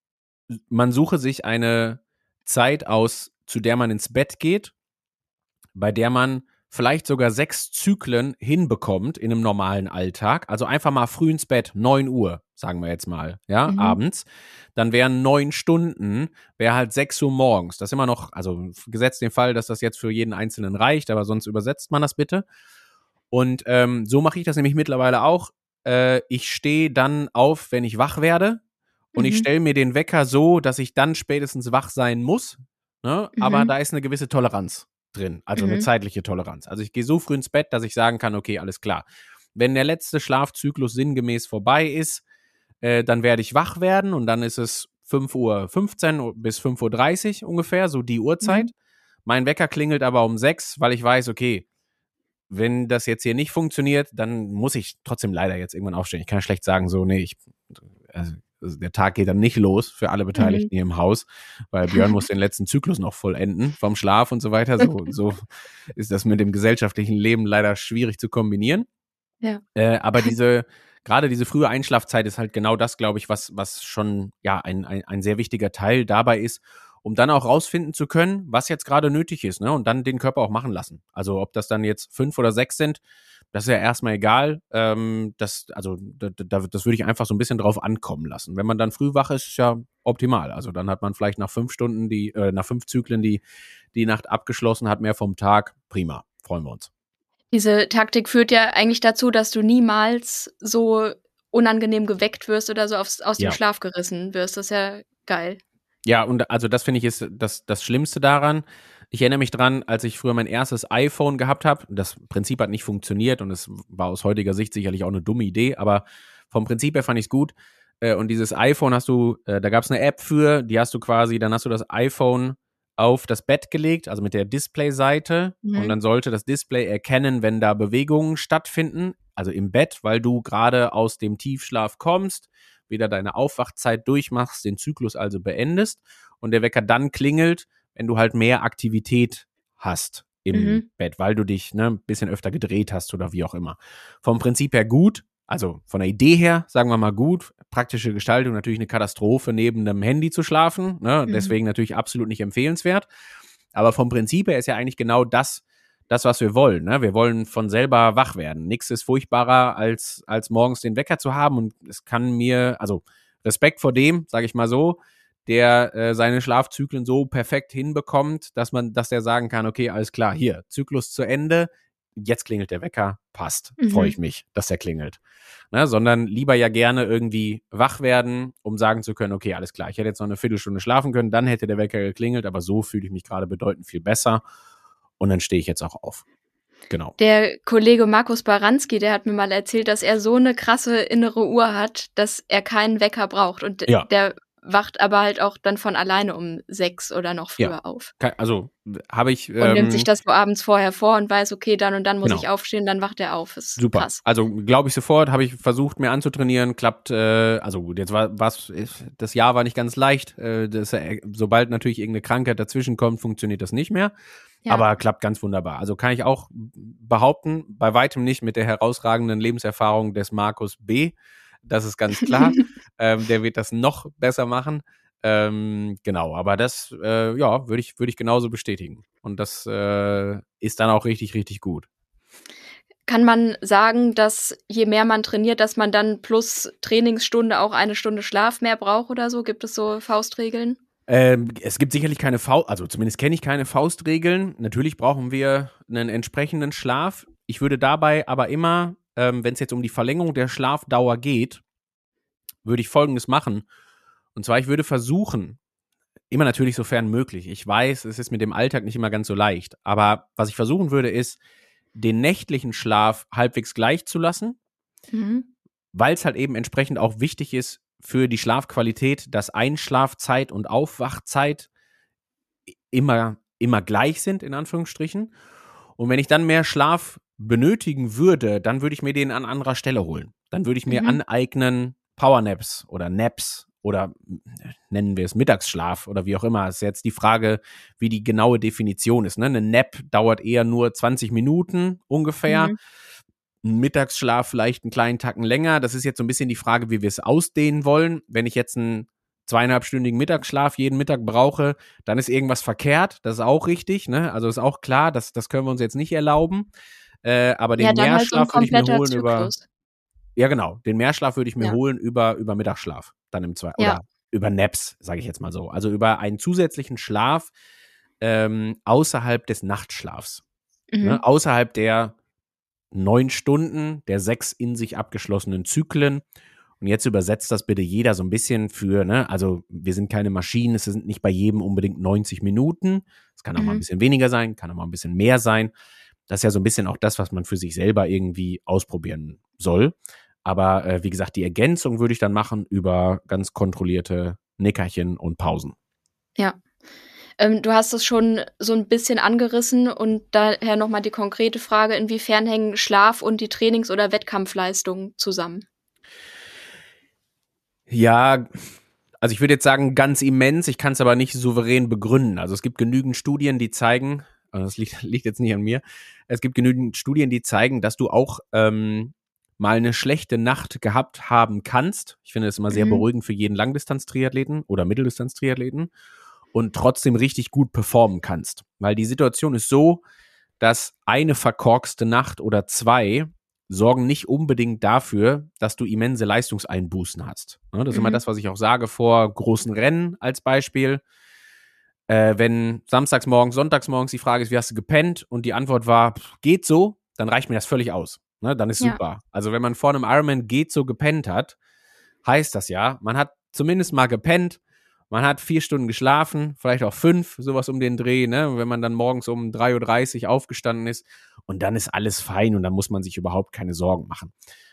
man suche sich eine Zeit aus, zu der man ins Bett geht, bei der man vielleicht sogar sechs Zyklen hinbekommt in einem normalen Alltag. Also einfach mal früh ins Bett, neun Uhr, sagen wir jetzt mal, ja, Mhm. abends. Dann wären neun Stunden, wäre halt sechs Uhr morgens. Das ist immer noch, also gesetzt den Fall, dass das jetzt für jeden Einzelnen reicht, aber sonst übersetzt man das bitte. Und ähm, so mache ich das nämlich mittlerweile auch. Äh, ich stehe dann auf, wenn ich wach werde. Und ich Mhm. stelle mir den Wecker so, dass ich dann spätestens wach sein muss. Ne? Aber Mhm. da ist eine gewisse Toleranz drin, also eine Mhm. zeitliche Toleranz. Also ich gehe so früh ins Bett, dass ich sagen kann, okay, alles klar. Wenn der letzte Schlafzyklus sinngemäß vorbei ist, Äh, dann werde ich wach werden und dann ist es fünf Uhr fünfzehn bis fünf Uhr dreißig ungefähr, so die Uhrzeit. Mhm. Mein Wecker klingelt aber um sechs, weil ich weiß, okay, wenn das jetzt hier nicht funktioniert, dann muss ich trotzdem leider jetzt irgendwann aufstehen. Ich kann schlecht sagen, so, nee, ich, also, der Tag geht dann nicht los für alle Beteiligten Mhm. hier im Haus, weil Björn muss den letzten Zyklus noch vollenden vom Schlaf und so weiter. So, so ist das mit dem gesellschaftlichen Leben leider schwierig zu kombinieren. Ja. Äh, aber diese, gerade diese frühe Einschlafzeit ist halt genau das, glaube ich, was, was schon ja ein, ein, ein sehr wichtiger Teil dabei ist, um dann auch rausfinden zu können, was jetzt gerade nötig ist, ne? Und dann den Körper auch machen lassen. Also ob das dann jetzt fünf oder sechs sind, das ist ja erstmal egal. Ähm, das, also da, da, das würde ich einfach so ein bisschen drauf ankommen lassen. Wenn man dann früh wach ist, ist ja optimal. Also dann hat man vielleicht nach fünf Stunden die, äh, nach fünf Zyklen die, die Nacht abgeschlossen, hat mehr vom Tag. Prima, freuen wir uns. Diese Taktik führt ja eigentlich dazu, dass du niemals so unangenehm geweckt wirst oder so aufs, aus dem Ja. Schlaf gerissen wirst. Das ist ja geil. Ja, und also das finde ich ist das, das Schlimmste daran. Ich erinnere mich dran, als ich früher mein erstes iPhone gehabt habe. Das Prinzip hat nicht funktioniert und es war aus heutiger Sicht sicherlich auch eine dumme Idee, aber vom Prinzip her fand ich es gut. Äh, Und dieses iPhone hast du, äh, da gab es eine App für, die hast du quasi, dann hast du das iPhone auf das Bett gelegt, also mit der Displayseite, Mhm. und dann sollte das Display erkennen, wenn da Bewegungen stattfinden, also im Bett, weil du gerade aus dem Tiefschlaf kommst, wieder deine Aufwachzeit durchmachst, den Zyklus also beendest und der Wecker dann klingelt, wenn du halt mehr Aktivität hast im Mhm. Bett, weil du dich ne, ein bisschen öfter gedreht hast oder wie auch immer. Vom Prinzip her gut, also von der Idee her, sagen wir mal gut, praktische Gestaltung natürlich eine Katastrophe, neben einem Handy zu schlafen, ne? Mhm. Deswegen natürlich absolut nicht empfehlenswert. Aber vom Prinzip her ist ja eigentlich genau das, das, was wir wollen. Ne? Wir wollen von selber wach werden. Nichts ist furchtbarer, als, als morgens den Wecker zu haben. Und es kann mir, also Respekt vor dem, sage ich mal so, der äh, seine Schlafzyklen so perfekt hinbekommt, dass man, dass der sagen kann, okay, alles klar, hier, Zyklus zu Ende, jetzt klingelt der Wecker, passt, Mhm. freue ich mich, dass der klingelt. Ne? Sondern lieber ja gerne irgendwie wach werden, um sagen zu können, okay, alles klar, ich hätte jetzt noch eine Viertelstunde schlafen können, dann hätte der Wecker geklingelt, aber so fühle ich mich gerade bedeutend viel besser. Und dann stehe ich jetzt auch auf. Genau. Der Kollege Markus Baranski, der hat mir mal erzählt, dass er so eine krasse innere Uhr hat, dass er keinen Wecker braucht. Und Ja. der wacht aber halt auch dann von alleine um sechs oder noch früher Ja. auf. Also habe ich. Und Ähm, nimmt sich das so abends vorher vor und weiß, okay, dann und dann muss Genau. ich aufstehen, dann wacht er auf. Ist Super. krass. Also glaube ich sofort, habe ich versucht, mir anzutrainieren, klappt, äh, also gut, jetzt war was, das Jahr war nicht ganz leicht. Äh, das, äh, sobald natürlich irgendeine Krankheit dazwischen kommt, funktioniert das nicht mehr. Ja. Aber klappt ganz wunderbar. Also kann ich auch behaupten, bei weitem nicht mit der herausragenden Lebenserfahrung des Markus B. Das ist ganz klar. ähm, der wird das noch besser machen. Ähm, genau, aber das, äh, ja, würde ich, würde ich genauso bestätigen. Und das äh, ist dann auch richtig, richtig gut. Kann man sagen, dass je mehr man trainiert, dass man dann plus Trainingsstunde auch eine Stunde Schlaf mehr braucht oder so? Gibt es so Faustregeln? Ähm, es gibt sicherlich keine Faust, also zumindest kenne ich keine Faustregeln. Natürlich brauchen wir einen entsprechenden Schlaf. Ich würde dabei aber immer, ähm, wenn es jetzt um die Verlängerung der Schlafdauer geht, würde ich Folgendes machen. Und zwar, ich würde versuchen, immer natürlich sofern möglich. Ich weiß, es ist mit dem Alltag nicht immer ganz so leicht. Aber was ich versuchen würde, ist, den nächtlichen Schlaf halbwegs gleich zu lassen, Mhm. weil es halt eben entsprechend auch wichtig ist für die Schlafqualität, dass Einschlafzeit und Aufwachzeit immer, immer gleich sind, in Anführungsstrichen. Und wenn ich dann mehr Schlaf benötigen würde, dann würde ich mir den an anderer Stelle holen. Dann würde ich mir Mhm. aneignen Powernaps oder Naps oder nennen wir es Mittagsschlaf oder wie auch immer. Es ist jetzt die Frage, wie die genaue Definition ist. Ne? Eine Nap dauert eher nur zwanzig Minuten ungefähr. Mhm. Ein Mittagsschlaf vielleicht einen kleinen Tacken länger. Das ist jetzt so ein bisschen die Frage, wie wir es ausdehnen wollen. Wenn ich jetzt einen zweieinhalbstündigen Mittagsschlaf jeden Mittag brauche, dann ist irgendwas verkehrt. Das ist auch richtig. Ne? Also ist auch klar, das, das können wir uns jetzt nicht erlauben. Äh, aber den Ja, dann halt so ein Mehrschlaf würde ich mir kompletter holen über. Zyklus. Ja, genau. Den Mehrschlaf würde ich mir Ja. holen über, über Mittagsschlaf. Dann im Zwei. Ja. Oder über Naps, sage ich jetzt mal so. Also über einen zusätzlichen Schlaf ähm, außerhalb des Nachtschlafs. Mhm. Ne? Außerhalb der neun Stunden, der sechs in sich abgeschlossenen Zyklen. Und jetzt übersetzt das bitte jeder so ein bisschen für, ne, also wir sind keine Maschinen, es sind nicht bei jedem unbedingt neunzig Minuten. Es kann auch mal ein Mhm. bisschen weniger sein, kann auch mal ein bisschen mehr sein. Das ist ja so ein bisschen auch das, was man für sich selber irgendwie ausprobieren soll. Aber äh, wie gesagt, die Ergänzung würde ich dann machen über ganz kontrollierte Nickerchen und Pausen. Ja. Ähm, du hast es schon so ein bisschen angerissen und daher nochmal die konkrete Frage, inwiefern hängen Schlaf und die Trainings- oder Wettkampfleistung zusammen? Ja, also ich würde jetzt sagen, ganz immens. Ich kann es aber nicht souverän begründen. Also es gibt genügend Studien, die zeigen, also das liegt, liegt jetzt nicht an mir, es gibt genügend Studien, die zeigen, dass du auch ähm, mal eine schlechte Nacht gehabt haben kannst. Ich finde das immer sehr Mhm. beruhigend für jeden Langdistanz-Triathleten oder Mitteldistanz-Triathleten und trotzdem richtig gut performen kannst. Weil die Situation ist so, dass eine verkorkste Nacht oder zwei sorgen nicht unbedingt dafür, dass du immense Leistungseinbußen hast. Das ist Mhm. immer das, was ich auch sage vor großen Rennen als Beispiel. Äh, wenn samstags morgens, sonntags morgens die Frage ist, wie hast du gepennt? Und die Antwort war, pff, geht so, dann reicht mir das völlig aus. Ne, dann ist Ja. super. Also wenn man vor einem Ironman geht so gepennt hat, heißt das ja, man hat zumindest mal gepennt, man hat vier Stunden geschlafen, vielleicht auch fünf, sowas um den Dreh, ne? Wenn man dann morgens um drei Uhr dreißig aufgestanden ist und dann ist alles fein und dann muss man sich überhaupt keine Sorgen machen.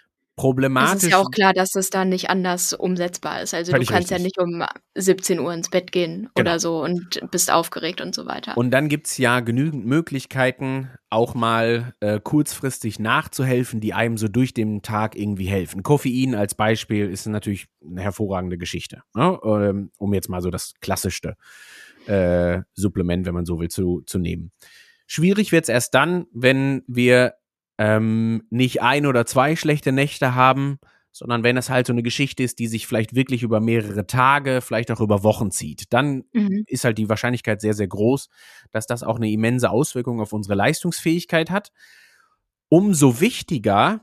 Es ist ja Problematisch, auch klar, dass es dann nicht anders umsetzbar ist. Also, du völlig kannst ja richtig. nicht um siebzehn Uhr ins Bett gehen Genau. oder so und bist aufgeregt und so weiter. Und dann gibt's ja genügend Möglichkeiten, auch mal äh, kurzfristig nachzuhelfen, die einem so durch den Tag irgendwie helfen. Koffein als Beispiel ist natürlich eine hervorragende Geschichte, ne? Ähm, um jetzt mal so das klassischste äh, Supplement, wenn man so will, zu, zu nehmen. Schwierig wird's erst dann, wenn wir ähm, nicht ein oder zwei schlechte Nächte haben, sondern wenn es halt so eine Geschichte ist, die sich vielleicht wirklich über mehrere Tage, vielleicht auch über Wochen zieht. Dann Mhm. ist halt die Wahrscheinlichkeit sehr, sehr groß, dass das auch eine immense Auswirkung auf unsere Leistungsfähigkeit hat. Umso wichtiger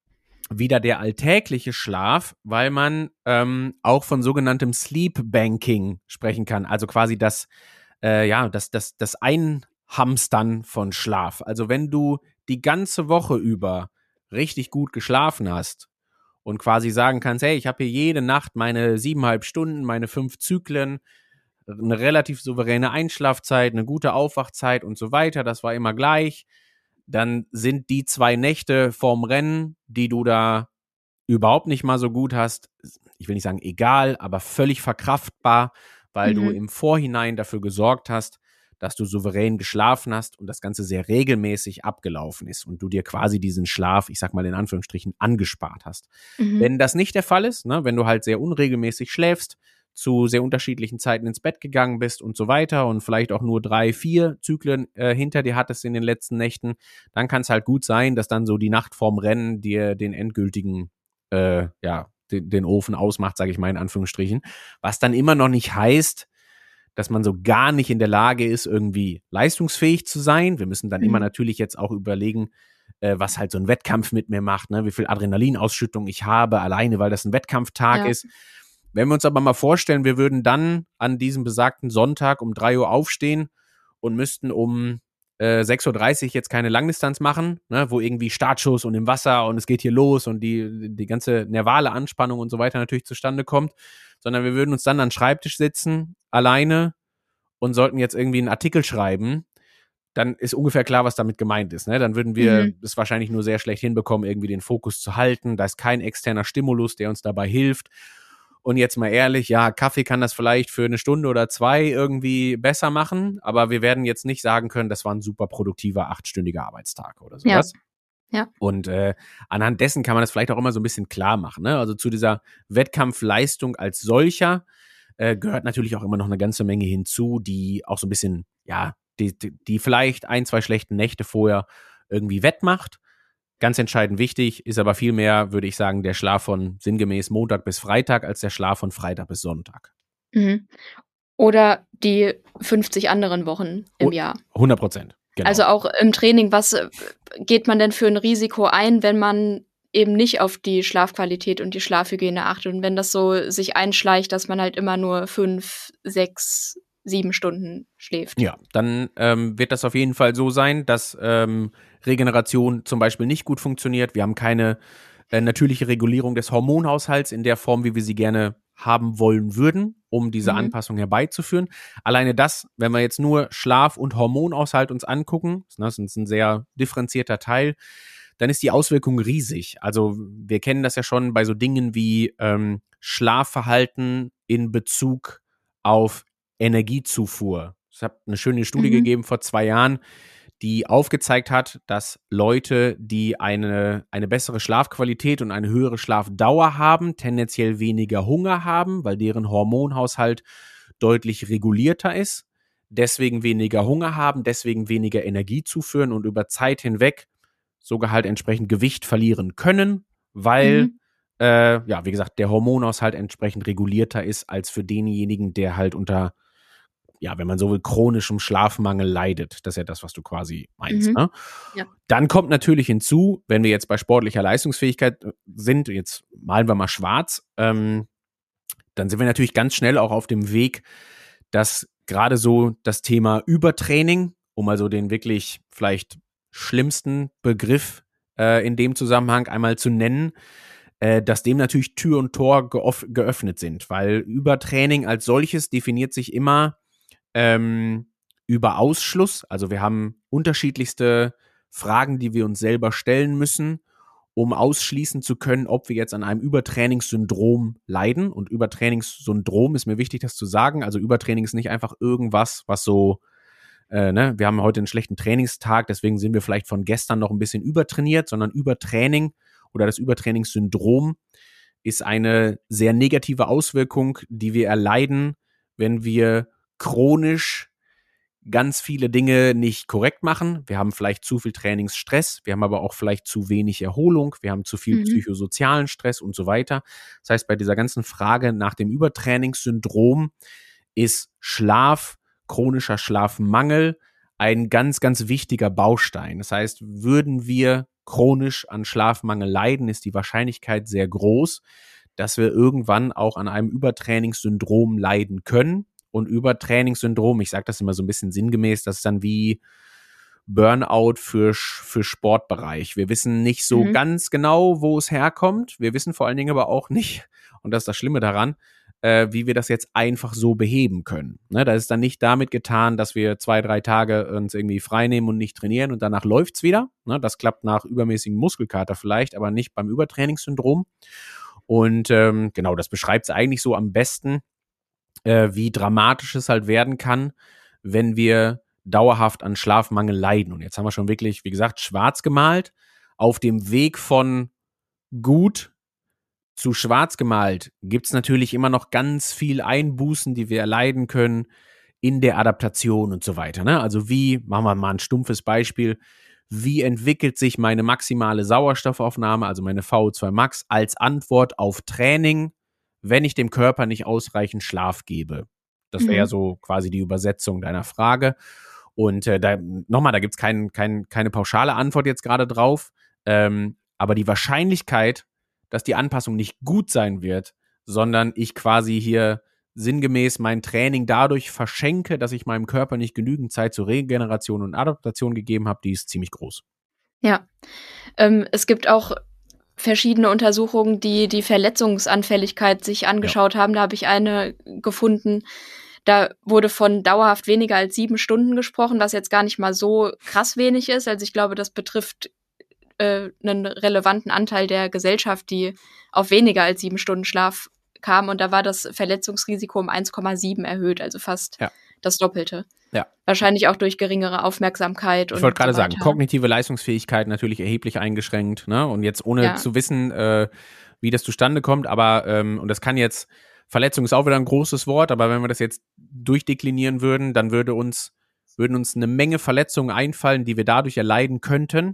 wieder der alltägliche Schlaf, weil man ähm, auch von sogenanntem Sleep Banking sprechen kann. Also quasi das, äh, ja, das, das, das Einhamstern von Schlaf. Also wenn du die ganze Woche über richtig gut geschlafen hast und quasi sagen kannst, hey, ich habe hier jede Nacht meine siebeneinhalb Stunden, meine fünf Zyklen, eine relativ souveräne Einschlafzeit, eine gute Aufwachzeit und so weiter, das war immer gleich, dann sind die zwei Nächte vorm Rennen, die du da überhaupt nicht mal so gut hast, ich will nicht sagen egal, aber völlig verkraftbar, weil du Mhm. im Vorhinein dafür gesorgt hast, dass du souverän geschlafen hast und das Ganze sehr regelmäßig abgelaufen ist und du dir quasi diesen Schlaf, ich sag mal in Anführungsstrichen, angespart hast. Mhm. Wenn das nicht der Fall ist, ne, wenn du halt sehr unregelmäßig schläfst, zu sehr unterschiedlichen Zeiten ins Bett gegangen bist und so weiter und vielleicht auch nur drei, vier Zyklen äh, hinter dir hattest in den letzten Nächten, dann kann es halt gut sein, dass dann so die Nacht vorm Rennen dir den endgültigen, äh, ja, den, den Ofen ausmacht, sage ich mal in Anführungsstrichen, was dann immer noch nicht heißt, dass man so gar nicht in der Lage ist, irgendwie leistungsfähig zu sein. Wir müssen dann Mhm. immer natürlich jetzt auch überlegen, äh, was halt so ein Wettkampf mit mir macht, ne? Wie viel Adrenalinausschüttung ich habe, alleine weil das ein Wettkampftag Ja. ist. Wenn wir uns aber mal vorstellen, wir würden dann an diesem besagten Sonntag um drei Uhr aufstehen und müssten um äh, sechs Uhr dreißig jetzt keine Langdistanz machen, ne, wo irgendwie Startschuss und im Wasser und es geht hier los und die, die ganze nervale Anspannung und so weiter natürlich zustande kommt, sondern wir würden uns dann an den Schreibtisch sitzen, alleine und sollten jetzt irgendwie einen Artikel schreiben, dann ist ungefähr klar, was damit gemeint ist. Ne? Dann würden wir Mhm. es wahrscheinlich nur sehr schlecht hinbekommen, irgendwie den Fokus zu halten. Da ist kein externer Stimulus, der uns dabei hilft. Und jetzt mal ehrlich, ja, Kaffee kann das vielleicht für eine Stunde oder zwei irgendwie besser machen, aber wir werden jetzt nicht sagen können, das war ein super produktiver achtstündiger Arbeitstag oder Ja. sowas. Ja. Und äh, anhand dessen kann man das vielleicht auch immer so ein bisschen klar machen. Ne? Also zu dieser Wettkampfleistung als solcher äh, gehört natürlich auch immer noch eine ganze Menge hinzu, die auch so ein bisschen, ja, die, die, die vielleicht ein, zwei schlechten Nächte vorher irgendwie wettmacht. Ganz entscheidend wichtig ist aber vielmehr, würde ich sagen, der Schlaf von sinngemäß Montag bis Freitag als der Schlaf von Freitag bis Sonntag. Mhm. Oder die fünfzig anderen Wochen im Jahr. hundert Prozent, genau. Also auch im Training, was äh, geht man denn für ein Risiko ein, wenn man eben nicht auf die Schlafqualität und die Schlafhygiene achtet und wenn das so sich einschleicht, dass man halt immer nur fünf, sechs, sieben Stunden schläft? Ja, dann ähm, wird das auf jeden Fall so sein, dass ähm, Regeneration zum Beispiel nicht gut funktioniert. Wir haben keine äh, natürliche Regulierung des Hormonhaushalts in der Form, wie wir sie gerne haben wollen würden, um diese Mhm. Anpassung herbeizuführen. Alleine das, wenn wir jetzt nur Schlaf- und Hormonaushalt uns angucken, das ist ein sehr differenzierter Teil, dann ist die Auswirkung riesig. Also wir kennen das ja schon bei so Dingen wie ähm, Schlafverhalten in Bezug auf Energiezufuhr. Es hat eine schöne Studie Mhm. gegeben vor zwei Jahren, die aufgezeigt hat, dass Leute, die eine, eine bessere Schlafqualität und eine höhere Schlafdauer haben, tendenziell weniger Hunger haben, weil deren Hormonhaushalt deutlich regulierter ist, deswegen weniger Hunger haben, deswegen weniger Energie zuführen und über Zeit hinweg sogar halt entsprechend Gewicht verlieren können, weil, Mhm. äh, ja, wie gesagt, der Hormonhaushalt entsprechend regulierter ist als für denjenigen, der halt unter, ja, wenn man so will, chronischem Schlafmangel leidet. Das ist ja das, was du quasi meinst, Mhm. ne? Ja. Dann kommt natürlich hinzu, wenn wir jetzt bei sportlicher Leistungsfähigkeit sind, jetzt malen wir mal schwarz, ähm, dann sind wir natürlich ganz schnell auch auf dem Weg, dass gerade so das Thema Übertraining, um also den wirklich vielleicht schlimmsten Begriff äh, in dem Zusammenhang einmal zu nennen, äh, dass dem natürlich Tür und Tor geoff- geöffnet sind, weil Übertraining als solches definiert sich immer ähm, über Ausschluss. Also wir haben unterschiedlichste Fragen, die wir uns selber stellen müssen, um ausschließen zu können, ob wir jetzt an einem Übertrainingssyndrom leiden. Und Übertrainingssyndrom ist mir wichtig, das zu sagen. Also Übertraining ist nicht einfach irgendwas, was so, äh, ne, wir haben heute einen schlechten Trainingstag, deswegen sind wir vielleicht von gestern noch ein bisschen übertrainiert, sondern Übertraining oder das Übertrainingssyndrom ist eine sehr negative Auswirkung, die wir erleiden, wenn wir chronisch ganz viele Dinge nicht korrekt machen. Wir haben vielleicht zu viel Trainingsstress, wir haben aber auch vielleicht zu wenig Erholung, wir haben zu viel Mhm. psychosozialen Stress und so weiter. Das heißt, bei dieser ganzen Frage nach dem Übertrainingssyndrom ist Schlaf, chronischer Schlafmangel ein ganz, ganz wichtiger Baustein. Das heißt, würden wir chronisch an Schlafmangel leiden, ist die Wahrscheinlichkeit sehr groß, dass wir irgendwann auch an einem Übertrainingssyndrom leiden können. Und Übertrainingssyndrom, ich sage das immer so ein bisschen sinngemäß, das ist dann wie Burnout für, für Sportbereich. Wir wissen nicht so Mhm. ganz genau, wo es herkommt. Wir wissen vor allen Dingen aber auch nicht, und das ist das Schlimme daran, äh, wie wir das jetzt einfach so beheben können. Ne, da ist dann nicht damit getan, dass wir zwei, drei Tage uns irgendwie frei nehmen und nicht trainieren und danach läuft's wieder. Ne, das klappt nach übermäßigem Muskelkater vielleicht, aber nicht beim Übertrainingssyndrom. Und ähm, genau, das beschreibt es eigentlich so am besten, äh, wie dramatisch es halt werden kann, wenn wir dauerhaft an Schlafmangel leiden. Und jetzt haben wir schon wirklich, wie gesagt, schwarz gemalt. Auf dem Weg von gut zu schwarz gemalt gibt es natürlich immer noch ganz viel Einbußen, die wir erleiden können in der Adaptation und so weiter. Ne? Also wie, machen wir mal ein stumpfes Beispiel, wie entwickelt sich meine maximale Sauerstoffaufnahme, also meine V O zwei Max, als Antwort auf Training, wenn ich dem Körper nicht ausreichend Schlaf gebe? Das wäre ja Mhm. so quasi die Übersetzung deiner Frage. Und äh, da, nochmal, da gibt es kein, kein, keine pauschale Antwort jetzt gerade drauf. Ähm, aber die Wahrscheinlichkeit, dass die Anpassung nicht gut sein wird, sondern ich quasi hier sinngemäß mein Training dadurch verschenke, dass ich meinem Körper nicht genügend Zeit zur Regeneration und Adaptation gegeben habe, die ist ziemlich groß. Ja. Ähm, es gibt auch verschiedene Untersuchungen, die die Verletzungsanfälligkeit sich angeschaut haben. Da habe ich eine gefunden, da wurde von dauerhaft weniger als sieben Stunden gesprochen, was jetzt gar nicht mal so krass wenig ist. Also ich glaube, das betrifft äh, einen relevanten Anteil der Gesellschaft, die auf weniger als sieben Stunden Schlaf kam. Und da war das Verletzungsrisiko um eins Komma sieben erhöht, also fast Ja. das Doppelte. Ja. Wahrscheinlich auch durch geringere Aufmerksamkeit. Ich wollte gerade so sagen, weiter. kognitive Leistungsfähigkeit natürlich erheblich eingeschränkt, ne? Und jetzt ohne Ja. zu wissen, äh, wie das zustande kommt, aber ähm, und das kann jetzt, Verletzung ist auch wieder ein großes Wort, aber wenn wir das jetzt durchdeklinieren würden, dann würde uns, würden uns eine Menge Verletzungen einfallen, die wir dadurch erleiden könnten,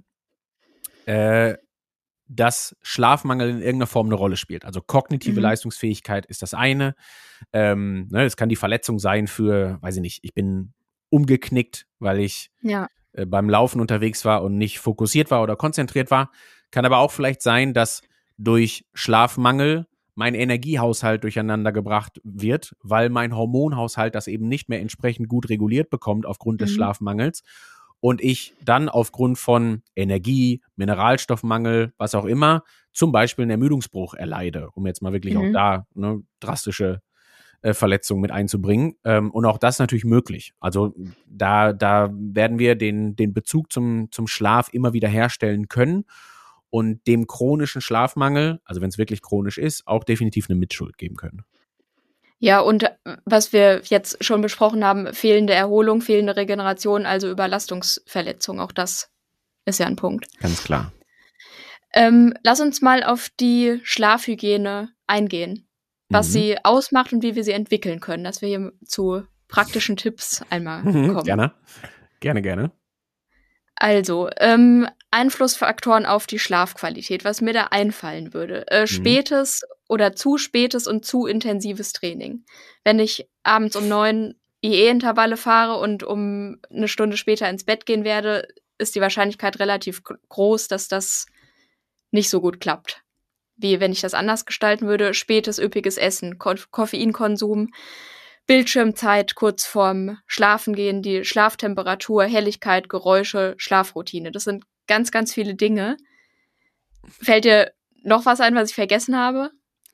äh, dass Schlafmangel in irgendeiner Form eine Rolle spielt. Also kognitive Mhm. Leistungsfähigkeit ist das eine. Ähm, ne, es kann die Verletzung sein für, weiß ich nicht, ich bin umgeknickt, weil ich Ja. äh, beim Laufen unterwegs war und nicht fokussiert war oder konzentriert war. Kann aber auch vielleicht sein, dass durch Schlafmangel mein Energiehaushalt durcheinander gebracht wird, weil mein Hormonhaushalt das eben nicht mehr entsprechend gut reguliert bekommt aufgrund des Mhm. Schlafmangels und ich dann aufgrund von Energie, Mineralstoffmangel, was auch immer, zum Beispiel einen Ermüdungsbruch erleide, um jetzt mal wirklich Mhm. auch da ne, drastische äh, Verletzungen mit einzubringen. Ähm, und auch das ist natürlich möglich. Also da, da werden wir den, den Bezug zum, zum Schlaf immer wieder herstellen können. und dem chronischen Schlafmangel, also wenn es wirklich chronisch ist, auch definitiv eine Mitschuld geben können. Ja, und was wir jetzt schon besprochen haben, fehlende Erholung, fehlende Regeneration, also Überlastungsverletzung, auch das ist ja ein Punkt. Ganz klar. Ähm, lass uns mal auf die Schlafhygiene eingehen, was mhm. sie ausmacht und wie wir sie entwickeln können, dass wir hier zu praktischen Tipps einmal mhm, kommen. Gerne, gerne, gerne. Also, ähm, Einflussfaktoren auf die Schlafqualität, was mir da einfallen würde. Äh, spätes mhm. oder zu spätes und zu intensives Training. Wenn ich abends um neun I E-Intervalle fahre und um eine Stunde später ins Bett gehen werde, ist die Wahrscheinlichkeit relativ groß, dass das nicht so gut klappt. Wie wenn ich das anders gestalten würde, spätes, üppiges Essen, Ko- Koffeinkonsum, Bildschirmzeit kurz vorm Schlafengehen, die Schlaftemperatur, Helligkeit, Geräusche, Schlafroutine. Das sind ganz, ganz viele Dinge. Fällt dir noch was ein, was ich vergessen habe?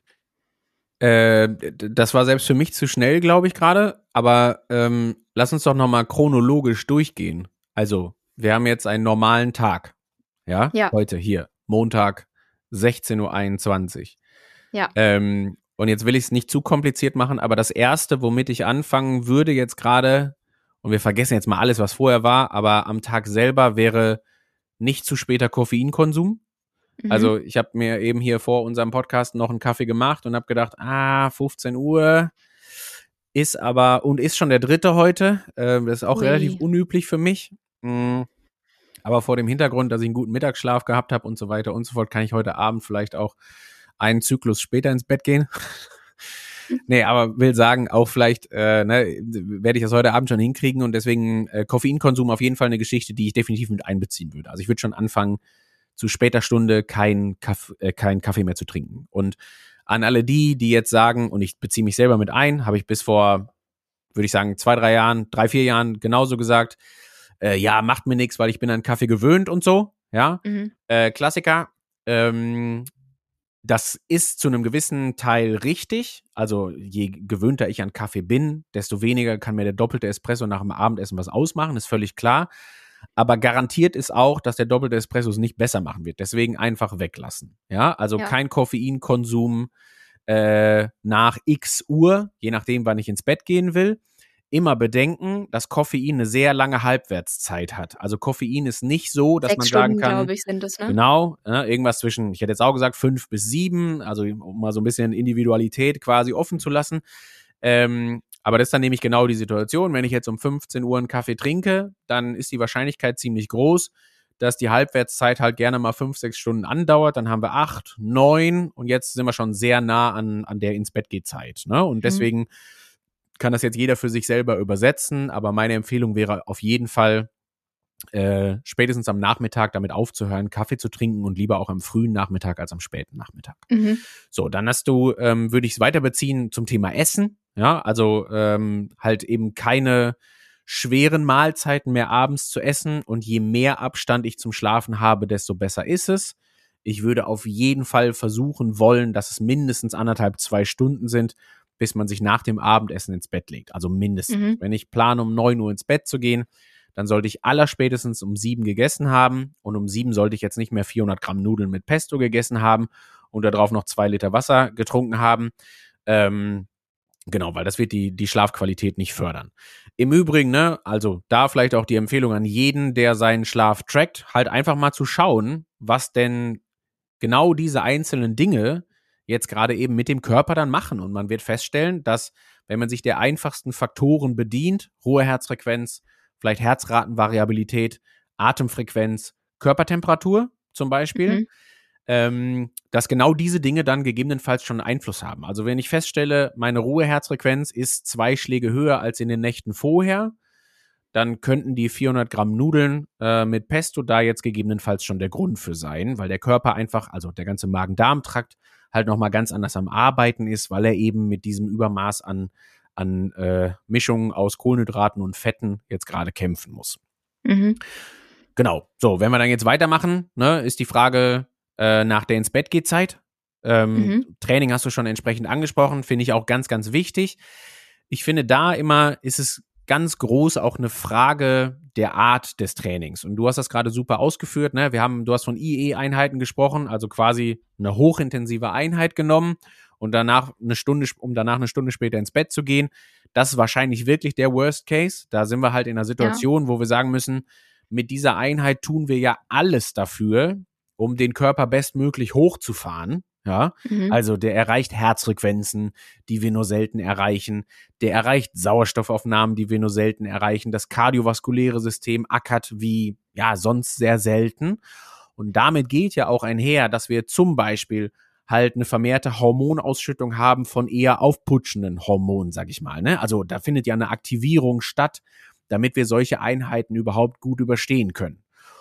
Äh, das war selbst für mich zu schnell, glaube ich, gerade. Aber ähm, lass uns doch nochmal chronologisch durchgehen. Also, wir haben jetzt einen normalen Tag. Ja? Ja. Heute hier, Montag, sechzehn Uhr einundzwanzig. Ja. Ähm, und jetzt will ich es nicht zu kompliziert machen, aber das Erste, womit ich anfangen würde jetzt gerade, und wir vergessen jetzt mal alles, was vorher war, aber am Tag selber wäre nicht zu später Koffeinkonsum. Mhm. Also ich habe mir eben hier vor unserem Podcast noch einen Kaffee gemacht und habe gedacht, ah, fünfzehn Uhr ist aber, und ist schon der dritte heute, äh, das ist auch Ui. relativ unüblich für mich. Mhm. Aber vor dem Hintergrund, dass ich einen guten Mittagsschlaf gehabt habe und so weiter und so fort, kann ich heute Abend vielleicht auch einen Zyklus später ins Bett gehen. Nee, aber will sagen, auch vielleicht äh, ne, werde ich das heute Abend schon hinkriegen und deswegen äh, Koffeinkonsum auf jeden Fall eine Geschichte, die ich definitiv mit einbeziehen würde. Also ich würde schon anfangen, zu später Stunde kein, Kaff, äh, kein Kaffee mehr zu trinken. Und an alle die, die jetzt sagen, und ich beziehe mich selber mit ein, habe ich bis vor, würde ich sagen, zwei, drei Jahren, drei, vier Jahren genauso gesagt, äh, ja, macht mir nichts, weil ich bin an Kaffee gewöhnt und so, ja, mhm. äh, Klassiker. Ähm, das ist zu einem gewissen Teil richtig, also je gewöhnter ich an Kaffee bin, desto weniger kann mir der doppelte Espresso nach dem Abendessen was ausmachen, ist völlig klar, aber garantiert ist auch, dass der doppelte Espresso es nicht besser machen wird, deswegen einfach weglassen, ja, also ja. kein Koffeinkonsum äh, nach x Uhr, je nachdem, wann ich ins Bett gehen will. Immer bedenken, dass Koffein eine sehr lange Halbwertszeit hat. Also Koffein ist nicht so, dass Sechs man Stunden, sagen kann, glaube ich, sind es, ne? Genau, ne, irgendwas zwischen, ich hätte jetzt auch gesagt, fünf bis sieben, also um mal so ein bisschen Individualität quasi offen zu lassen. Ähm, aber das ist dann nämlich genau die Situation, wenn ich jetzt um fünfzehn Uhr einen Kaffee trinke, dann ist die Wahrscheinlichkeit ziemlich groß, dass die Halbwertszeit halt gerne mal fünf, sechs Stunden andauert. Dann haben wir acht, neun und jetzt sind wir schon sehr nah an, an der Ins-Bett-Geht-Zeit. Ne? Und deswegen mhm. kann das jetzt jeder für sich selber übersetzen, aber meine Empfehlung wäre auf jeden Fall, äh, spätestens am Nachmittag damit aufzuhören, Kaffee zu trinken und lieber auch am frühen Nachmittag als am späten Nachmittag. Mhm. So, dann hast du, ähm, würde ich es weiter beziehen zum Thema Essen. Ja, also ähm, halt eben keine schweren Mahlzeiten mehr abends zu essen und je mehr Abstand ich zum Schlafen habe, desto besser ist es. Ich würde auf jeden Fall versuchen wollen, dass es mindestens anderthalb, zwei Stunden sind, bis man sich nach dem Abendessen ins Bett legt. Also mindestens. Mhm. Wenn ich plane, um neun Uhr ins Bett zu gehen, dann sollte ich allerspätestens um sieben gegessen haben und um sieben sollte ich jetzt nicht mehr vierhundert Gramm Nudeln mit Pesto gegessen haben und darauf noch zwei Liter Wasser getrunken haben. Ähm, genau, weil das wird die, die Schlafqualität nicht fördern. Im Übrigen, ne, also da vielleicht auch die Empfehlung an jeden, der seinen Schlaf trackt, halt einfach mal zu schauen, was denn genau diese einzelnen Dinge jetzt gerade eben mit dem Körper dann machen. Und man wird feststellen, dass wenn man sich der einfachsten Faktoren bedient, hohe Herzfrequenz, vielleicht Herzratenvariabilität, Atemfrequenz, Körpertemperatur zum Beispiel, mhm. ähm, dass genau diese Dinge dann gegebenenfalls schon Einfluss haben. Also wenn ich feststelle, meine Ruheherzfrequenz ist zwei Schläge höher als in den Nächten vorher, dann könnten die vierhundert Gramm Nudeln äh, mit Pesto da jetzt gegebenenfalls schon der Grund für sein, weil der Körper einfach, also der ganze Magen-Darm-Trakt halt nochmal ganz anders am Arbeiten ist, weil er eben mit diesem Übermaß an an äh, Mischungen aus Kohlenhydraten und Fetten jetzt gerade kämpfen muss. Mhm. Genau. So, wenn wir dann jetzt weitermachen, ne, ist die Frage äh, nach der Ins-Bett-Geht-Zeit. Ähm, mhm. Training hast du schon entsprechend angesprochen, finde ich auch ganz, ganz wichtig. Ich finde, da immer ist es ganz groß auch eine Frage der Art des Trainings. Und du hast das gerade super ausgeführt, ne? Wir haben, du hast von I E-Einheiten gesprochen, also quasi eine hochintensive Einheit genommen und danach eine Stunde, um danach eine Stunde später ins Bett zu gehen. Das ist wahrscheinlich wirklich der Worst Case. Da sind wir halt in einer Situation, ja. wo wir sagen müssen, mit dieser Einheit tun wir ja alles dafür, um den Körper bestmöglich hochzufahren. Ja, mhm. Also der erreicht Herzfrequenzen, die wir nur selten erreichen. Der erreicht Sauerstoffaufnahmen, die wir nur selten erreichen. Das kardiovaskuläre System ackert wie, ja, sonst sehr selten. Und damit geht ja auch einher, dass wir zum Beispiel halt eine vermehrte Hormonausschüttung haben von eher aufputschenden Hormonen, sag ich mal. Ne? Also da findet ja eine Aktivierung statt, damit wir solche Einheiten überhaupt gut überstehen können.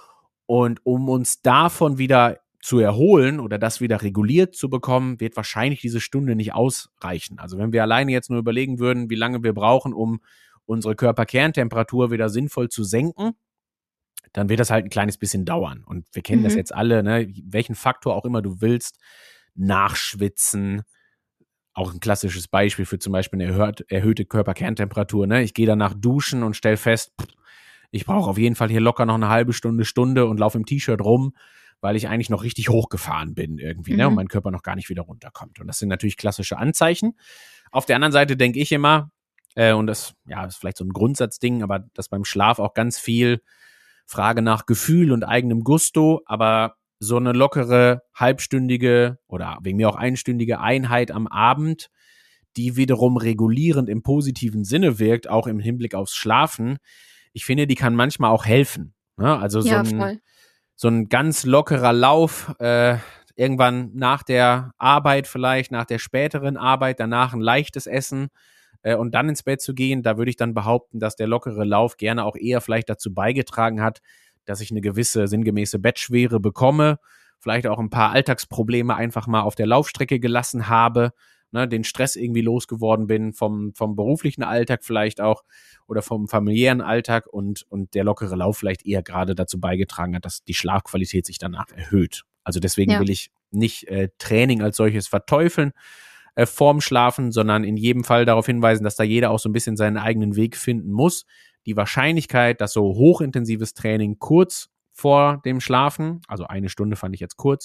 Und um uns davon wieder zu erholen oder das wieder reguliert zu bekommen, wird wahrscheinlich diese Stunde nicht ausreichen. Also wenn wir alleine jetzt nur überlegen würden, wie lange wir brauchen, um unsere Körperkerntemperatur wieder sinnvoll zu senken, dann wird das halt ein kleines bisschen dauern. Und wir kennen mhm. das jetzt alle, ne? Welchen Faktor auch immer du willst, nachschwitzen, auch ein klassisches Beispiel für zum Beispiel eine erhöht, erhöhte Körperkerntemperatur. Ne? Ich gehe danach duschen und stelle fest, ich brauche auf jeden Fall hier locker noch eine halbe Stunde, Stunde und laufe im T-Shirt rum, weil ich eigentlich noch richtig hochgefahren bin irgendwie, mhm. ne? Und mein Körper noch gar nicht wieder runterkommt. Und das sind natürlich klassische Anzeichen. Auf der anderen Seite denke ich immer, äh, und das ja, ist vielleicht so ein Grundsatzding, aber das beim Schlaf auch ganz viel Frage nach Gefühl und eigenem Gusto, aber so eine lockere, halbstündige oder wegen mir auch einstündige Einheit am Abend, die wiederum regulierend im positiven Sinne wirkt, auch im Hinblick aufs Schlafen, ich finde, die kann manchmal auch helfen. Ne? Also so, ja, ein, so ein ganz lockerer Lauf, äh, irgendwann nach der Arbeit vielleicht, nach der späteren Arbeit, danach ein leichtes Essen äh, und dann ins Bett zu gehen, da würde ich dann behaupten, dass der lockere Lauf gerne auch eher vielleicht dazu beigetragen hat, dass ich eine gewisse sinngemäße Bettschwere bekomme, vielleicht auch ein paar Alltagsprobleme einfach mal auf der Laufstrecke gelassen habe, ne, den Stress irgendwie losgeworden bin vom, vom beruflichen Alltag vielleicht auch oder vom familiären Alltag und, und der lockere Lauf vielleicht eher gerade dazu beigetragen hat, dass die Schlafqualität sich danach erhöht. Also deswegen ja. will ich nicht äh, Training als solches verteufeln äh, vorm Schlafen, sondern in jedem Fall darauf hinweisen, dass da jeder auch so ein bisschen seinen eigenen Weg finden muss. Die Wahrscheinlichkeit, dass so hochintensives Training kurz vor dem Schlafen, also eine Stunde fand ich jetzt kurz,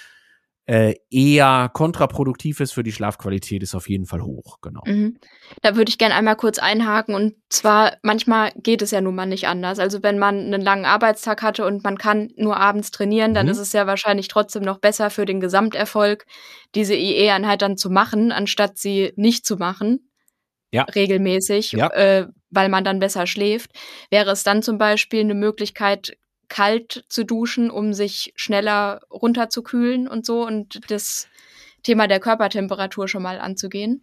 äh, eher kontraproduktiv ist für die Schlafqualität, ist auf jeden Fall hoch, genau. Mhm. Da würde ich gerne einmal kurz einhaken und zwar, manchmal geht es ja nun mal nicht anders. Also wenn man einen langen Arbeitstag hatte und man kann nur abends trainieren, dann mhm. ist es ja wahrscheinlich trotzdem noch besser für den Gesamterfolg, diese I E-Einheit dann zu machen, anstatt sie nicht zu machen. Ja. regelmäßig, ja. Äh, weil man dann besser schläft. Wäre es dann zum Beispiel eine Möglichkeit, kalt zu duschen, um sich schneller runterzukühlen und so und das Thema der Körpertemperatur schon mal anzugehen?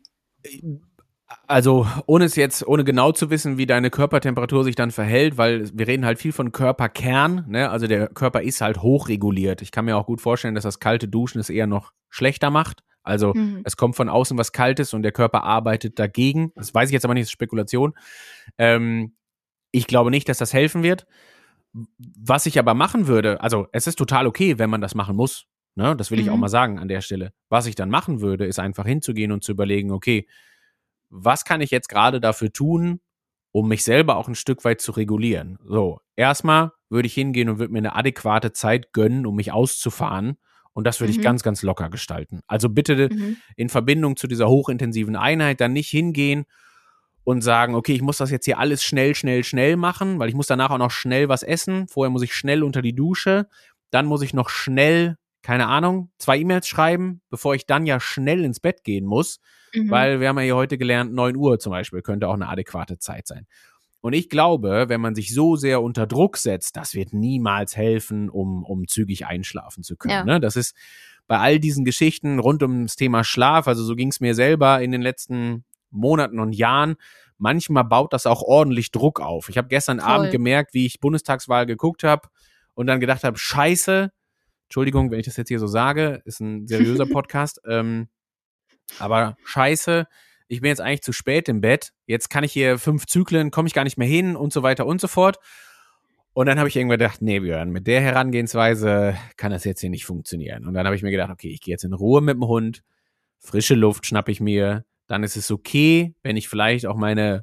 Also ohne es jetzt, ohne genau zu wissen, wie deine Körpertemperatur sich dann verhält, weil wir reden halt viel von Körperkern, ne? Also der Körper ist halt hochreguliert. Ich kann mir auch gut vorstellen, dass das kalte Duschen es eher noch schlechter macht. Also mhm. es kommt von außen was Kaltes und der Körper arbeitet dagegen. Das weiß ich jetzt aber nicht, das ist Spekulation. Ähm, ich glaube nicht, dass das helfen wird. Was ich aber machen würde, also es ist total okay, wenn man das machen muss. Ne? Das will mhm. ich auch mal sagen an der Stelle. Was ich dann machen würde, ist einfach hinzugehen und zu überlegen, okay, was kann ich jetzt gerade dafür tun, um mich selber auch ein Stück weit zu regulieren? So, erstmal würde ich hingehen und würde mir eine adäquate Zeit gönnen, um mich auszufahren. Und das würde mhm. ich ganz, ganz locker gestalten. Also bitte mhm. in Verbindung zu dieser hochintensiven Einheit dann nicht hingehen und sagen, okay, ich muss das jetzt hier alles schnell, schnell, schnell machen, weil ich muss danach auch noch schnell was essen. Vorher muss ich schnell unter die Dusche. Dann muss ich noch schnell, keine Ahnung, zwei E-Mails schreiben, bevor ich dann ja schnell ins Bett gehen muss. Mhm. Weil wir haben ja hier heute gelernt, neun Uhr zum Beispiel könnte auch eine adäquate Zeit sein. Und ich glaube, wenn man sich so sehr unter Druck setzt, das wird niemals helfen, um, um zügig einschlafen zu können. Ja. Ne? Das ist bei all diesen Geschichten rund ums Thema Schlaf, also so ging es mir selber in den letzten Monaten und Jahren, manchmal baut das auch ordentlich Druck auf. Ich habe gestern Voll. Abend gemerkt, wie ich Bundestagswahl geguckt habe und dann gedacht habe, scheiße, Entschuldigung, wenn ich das jetzt hier so sage, ist ein seriöser Podcast, ähm, aber scheiße, ich bin jetzt eigentlich zu spät im Bett, jetzt kann ich hier fünf Zyklen, komme ich gar nicht mehr hin und so weiter und so fort. Und dann habe ich irgendwann gedacht, nee Björn, mit der Herangehensweise kann das jetzt hier nicht funktionieren. Und dann habe ich mir gedacht, okay, ich gehe jetzt in Ruhe mit dem Hund, frische Luft schnappe ich mir, dann ist es okay, wenn ich vielleicht auch meine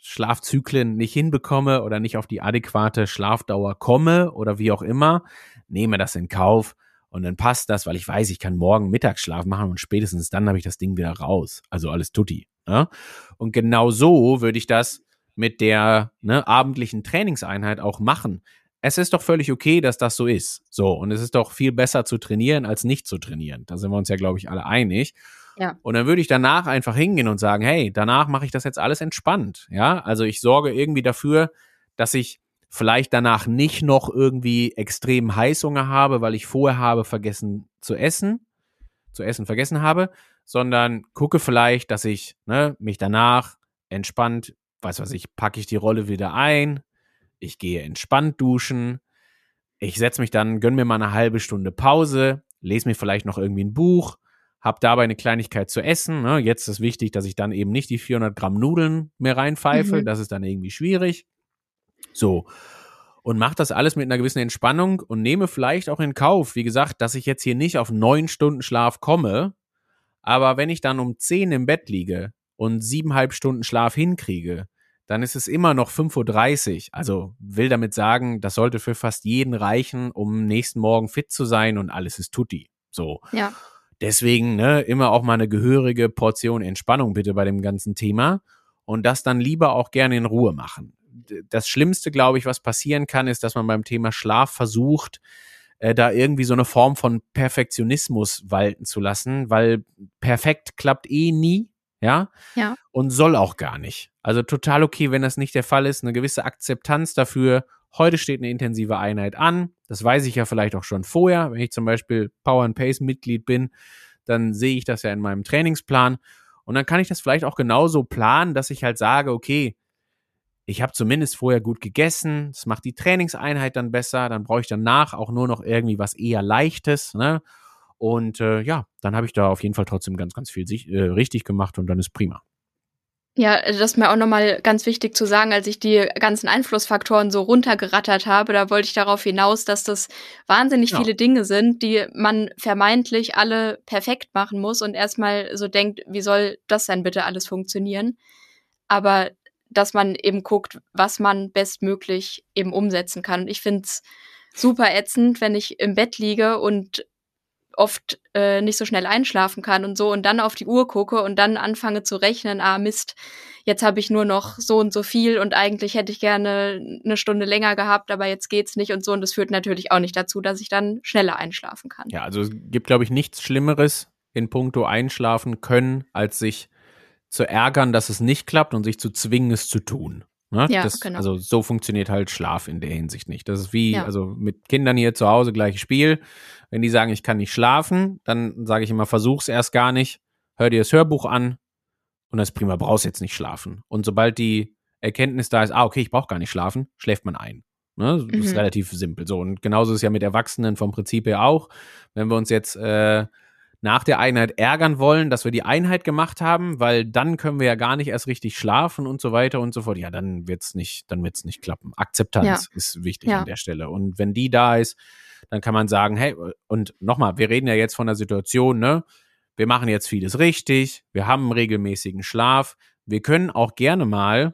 Schlafzyklen nicht hinbekomme oder nicht auf die adäquate Schlafdauer komme oder wie auch immer, nehme das in Kauf und dann passt das, weil ich weiß, ich kann morgen Mittagsschlaf machen und spätestens dann habe ich das Ding wieder raus. Also alles tutti. Ne? Und genau so würde ich das mit der ne, abendlichen Trainingseinheit auch machen. Es ist doch völlig okay, dass das so ist. So, und es ist doch viel besser zu trainieren, als nicht zu trainieren. Da sind wir uns ja, glaube ich, alle einig. Ja. Und dann würde ich danach einfach hingehen und sagen, hey, danach mache ich das jetzt alles entspannt. Ja, also ich sorge irgendwie dafür, dass ich vielleicht danach nicht noch irgendwie extrem Heißhunger habe, weil ich vorher habe vergessen zu essen, zu essen vergessen habe, sondern gucke vielleicht, dass ich ne, mich danach entspannt, weiß was ich, packe ich die Rolle wieder ein, ich gehe entspannt duschen, ich setze mich dann, gönne mir mal eine halbe Stunde Pause, lese mir vielleicht noch irgendwie ein Buch, habe dabei eine Kleinigkeit zu essen. Ne? Jetzt ist wichtig, dass ich dann eben nicht die vierhundert Gramm Nudeln mehr reinpfeife. Mhm. Das ist dann irgendwie schwierig. So. Und mache das alles mit einer gewissen Entspannung und nehme vielleicht auch in Kauf, wie gesagt, dass ich jetzt hier nicht auf neun Stunden Schlaf komme. Aber wenn ich dann um zehn im Bett liege und siebeneinhalb Stunden Schlaf hinkriege, dann ist es immer noch fünf Uhr dreißig. Also will damit sagen, das sollte für fast jeden reichen, um nächsten Morgen fit zu sein und alles ist tutti. So. Ja. Deswegen ne, immer auch mal eine gehörige Portion Entspannung bitte bei dem ganzen Thema und das dann lieber auch gerne in Ruhe machen. Das Schlimmste, glaube ich, was passieren kann, ist, dass man beim Thema Schlaf versucht, äh, da irgendwie so eine Form von Perfektionismus walten zu lassen, weil perfekt klappt eh nie, ja, ja. Und soll auch gar nicht. Also total okay, wenn das nicht der Fall ist, eine gewisse Akzeptanz dafür. Heute steht eine intensive Einheit an. Das weiß ich ja vielleicht auch schon vorher. Wenn ich zum Beispiel Power and Pace Mitglied bin, dann sehe ich das ja in meinem Trainingsplan. Und dann kann ich das vielleicht auch genauso planen, dass ich halt sage, okay, ich habe zumindest vorher gut gegessen. Das macht die Trainingseinheit dann besser. Dann brauche ich danach auch nur noch irgendwie was eher Leichtes. Ne? Und äh, ja, dann habe ich da auf jeden Fall trotzdem ganz, ganz viel sich, äh, richtig gemacht und dann ist prima. Ja, das ist mir auch nochmal ganz wichtig zu sagen, als ich die ganzen Einflussfaktoren so runtergerattert habe, da wollte ich darauf hinaus, dass das wahnsinnig ja. viele Dinge sind, die man vermeintlich alle perfekt machen muss und erstmal so denkt, wie soll das denn bitte alles funktionieren? Aber dass man eben guckt, was man bestmöglich eben umsetzen kann. Und ich finde es super ätzend, wenn ich im Bett liege und oft äh, nicht so schnell einschlafen kann und so und dann auf die Uhr gucke und dann anfange zu rechnen, ah Mist, jetzt habe ich nur noch so und so viel und eigentlich hätte ich gerne eine Stunde länger gehabt, aber jetzt geht's nicht und so und das führt natürlich auch nicht dazu, dass ich dann schneller einschlafen kann. Ja, also es gibt, glaube ich, nichts Schlimmeres in puncto einschlafen können, als sich zu ärgern, dass es nicht klappt und sich zu zwingen, es zu tun. Ne? Ja, das, genau. Also so funktioniert halt Schlaf in der Hinsicht nicht. Das ist wie, ja. also mit Kindern hier zu Hause gleiches Spiel. Wenn die sagen, ich kann nicht schlafen, dann sage ich immer, versuch's erst gar nicht, hör dir das Hörbuch an und das ist prima, brauchst jetzt nicht schlafen. Und sobald die Erkenntnis da ist, ah, okay, ich brauche gar nicht schlafen, schläft man ein. Ne? Das mhm. ist relativ simpel. So, und genauso ist es ja mit Erwachsenen vom Prinzip her auch. Wenn wir uns jetzt äh, nach der Einheit ärgern wollen, dass wir die Einheit gemacht haben, weil dann können wir ja gar nicht erst richtig schlafen und so weiter und so fort. Ja, dann wird's nicht, dann wird's nicht klappen. Akzeptanz ja. ist wichtig ja. an der Stelle. Und wenn die da ist, dann kann man sagen, hey, und nochmal, wir reden ja jetzt von der Situation, ne? Wir machen jetzt vieles richtig, wir haben einen regelmäßigen Schlaf. Wir können auch gerne mal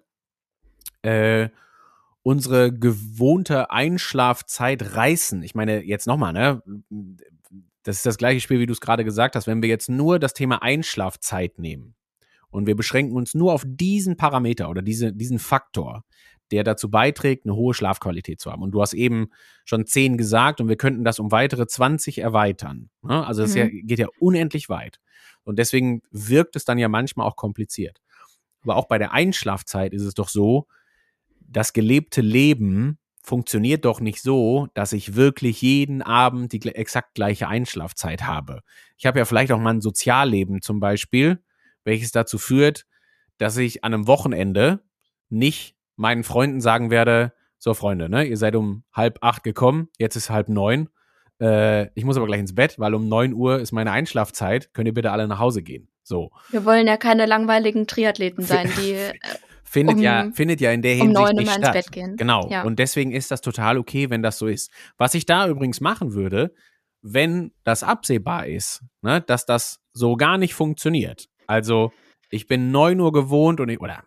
äh, unsere gewohnte Einschlafzeit reißen. Ich meine, jetzt nochmal, ne? Das ist das gleiche Spiel, wie du es gerade gesagt hast. Wenn wir jetzt nur das Thema Einschlafzeit nehmen und wir beschränken uns nur auf diesen Parameter oder diese, diesen Faktor, der dazu beiträgt, eine hohe Schlafqualität zu haben. Und du hast eben schon zehn gesagt und wir könnten das um weitere zwanzig erweitern. Also das mhm. ja, geht ja unendlich weit. Und deswegen wirkt es dann ja manchmal auch kompliziert. Aber auch bei der Einschlafzeit ist es doch so, das gelebte Leben funktioniert doch nicht so, dass ich wirklich jeden Abend die exakt gleiche Einschlafzeit habe. Ich habe ja vielleicht auch mal ein Sozialleben zum Beispiel, welches dazu führt, dass ich an einem Wochenende nicht meinen Freunden sagen werde, so Freunde, ne, ihr seid um halb acht gekommen, jetzt ist halb neun, äh, ich muss aber gleich ins Bett, weil um neun Uhr ist meine Einschlafzeit, könnt ihr bitte alle nach Hause gehen. So. Wir wollen ja keine langweiligen Triathleten sein, die findet um, ja findet ja in der Hinsicht um neun nicht Uhr statt. ins Bett gehen. Genau. Ja. Und deswegen ist das total okay, wenn das so ist. Was ich da übrigens machen würde, wenn das absehbar ist, ne, dass das so gar nicht funktioniert. Also ich bin neun Uhr gewohnt und ich, oder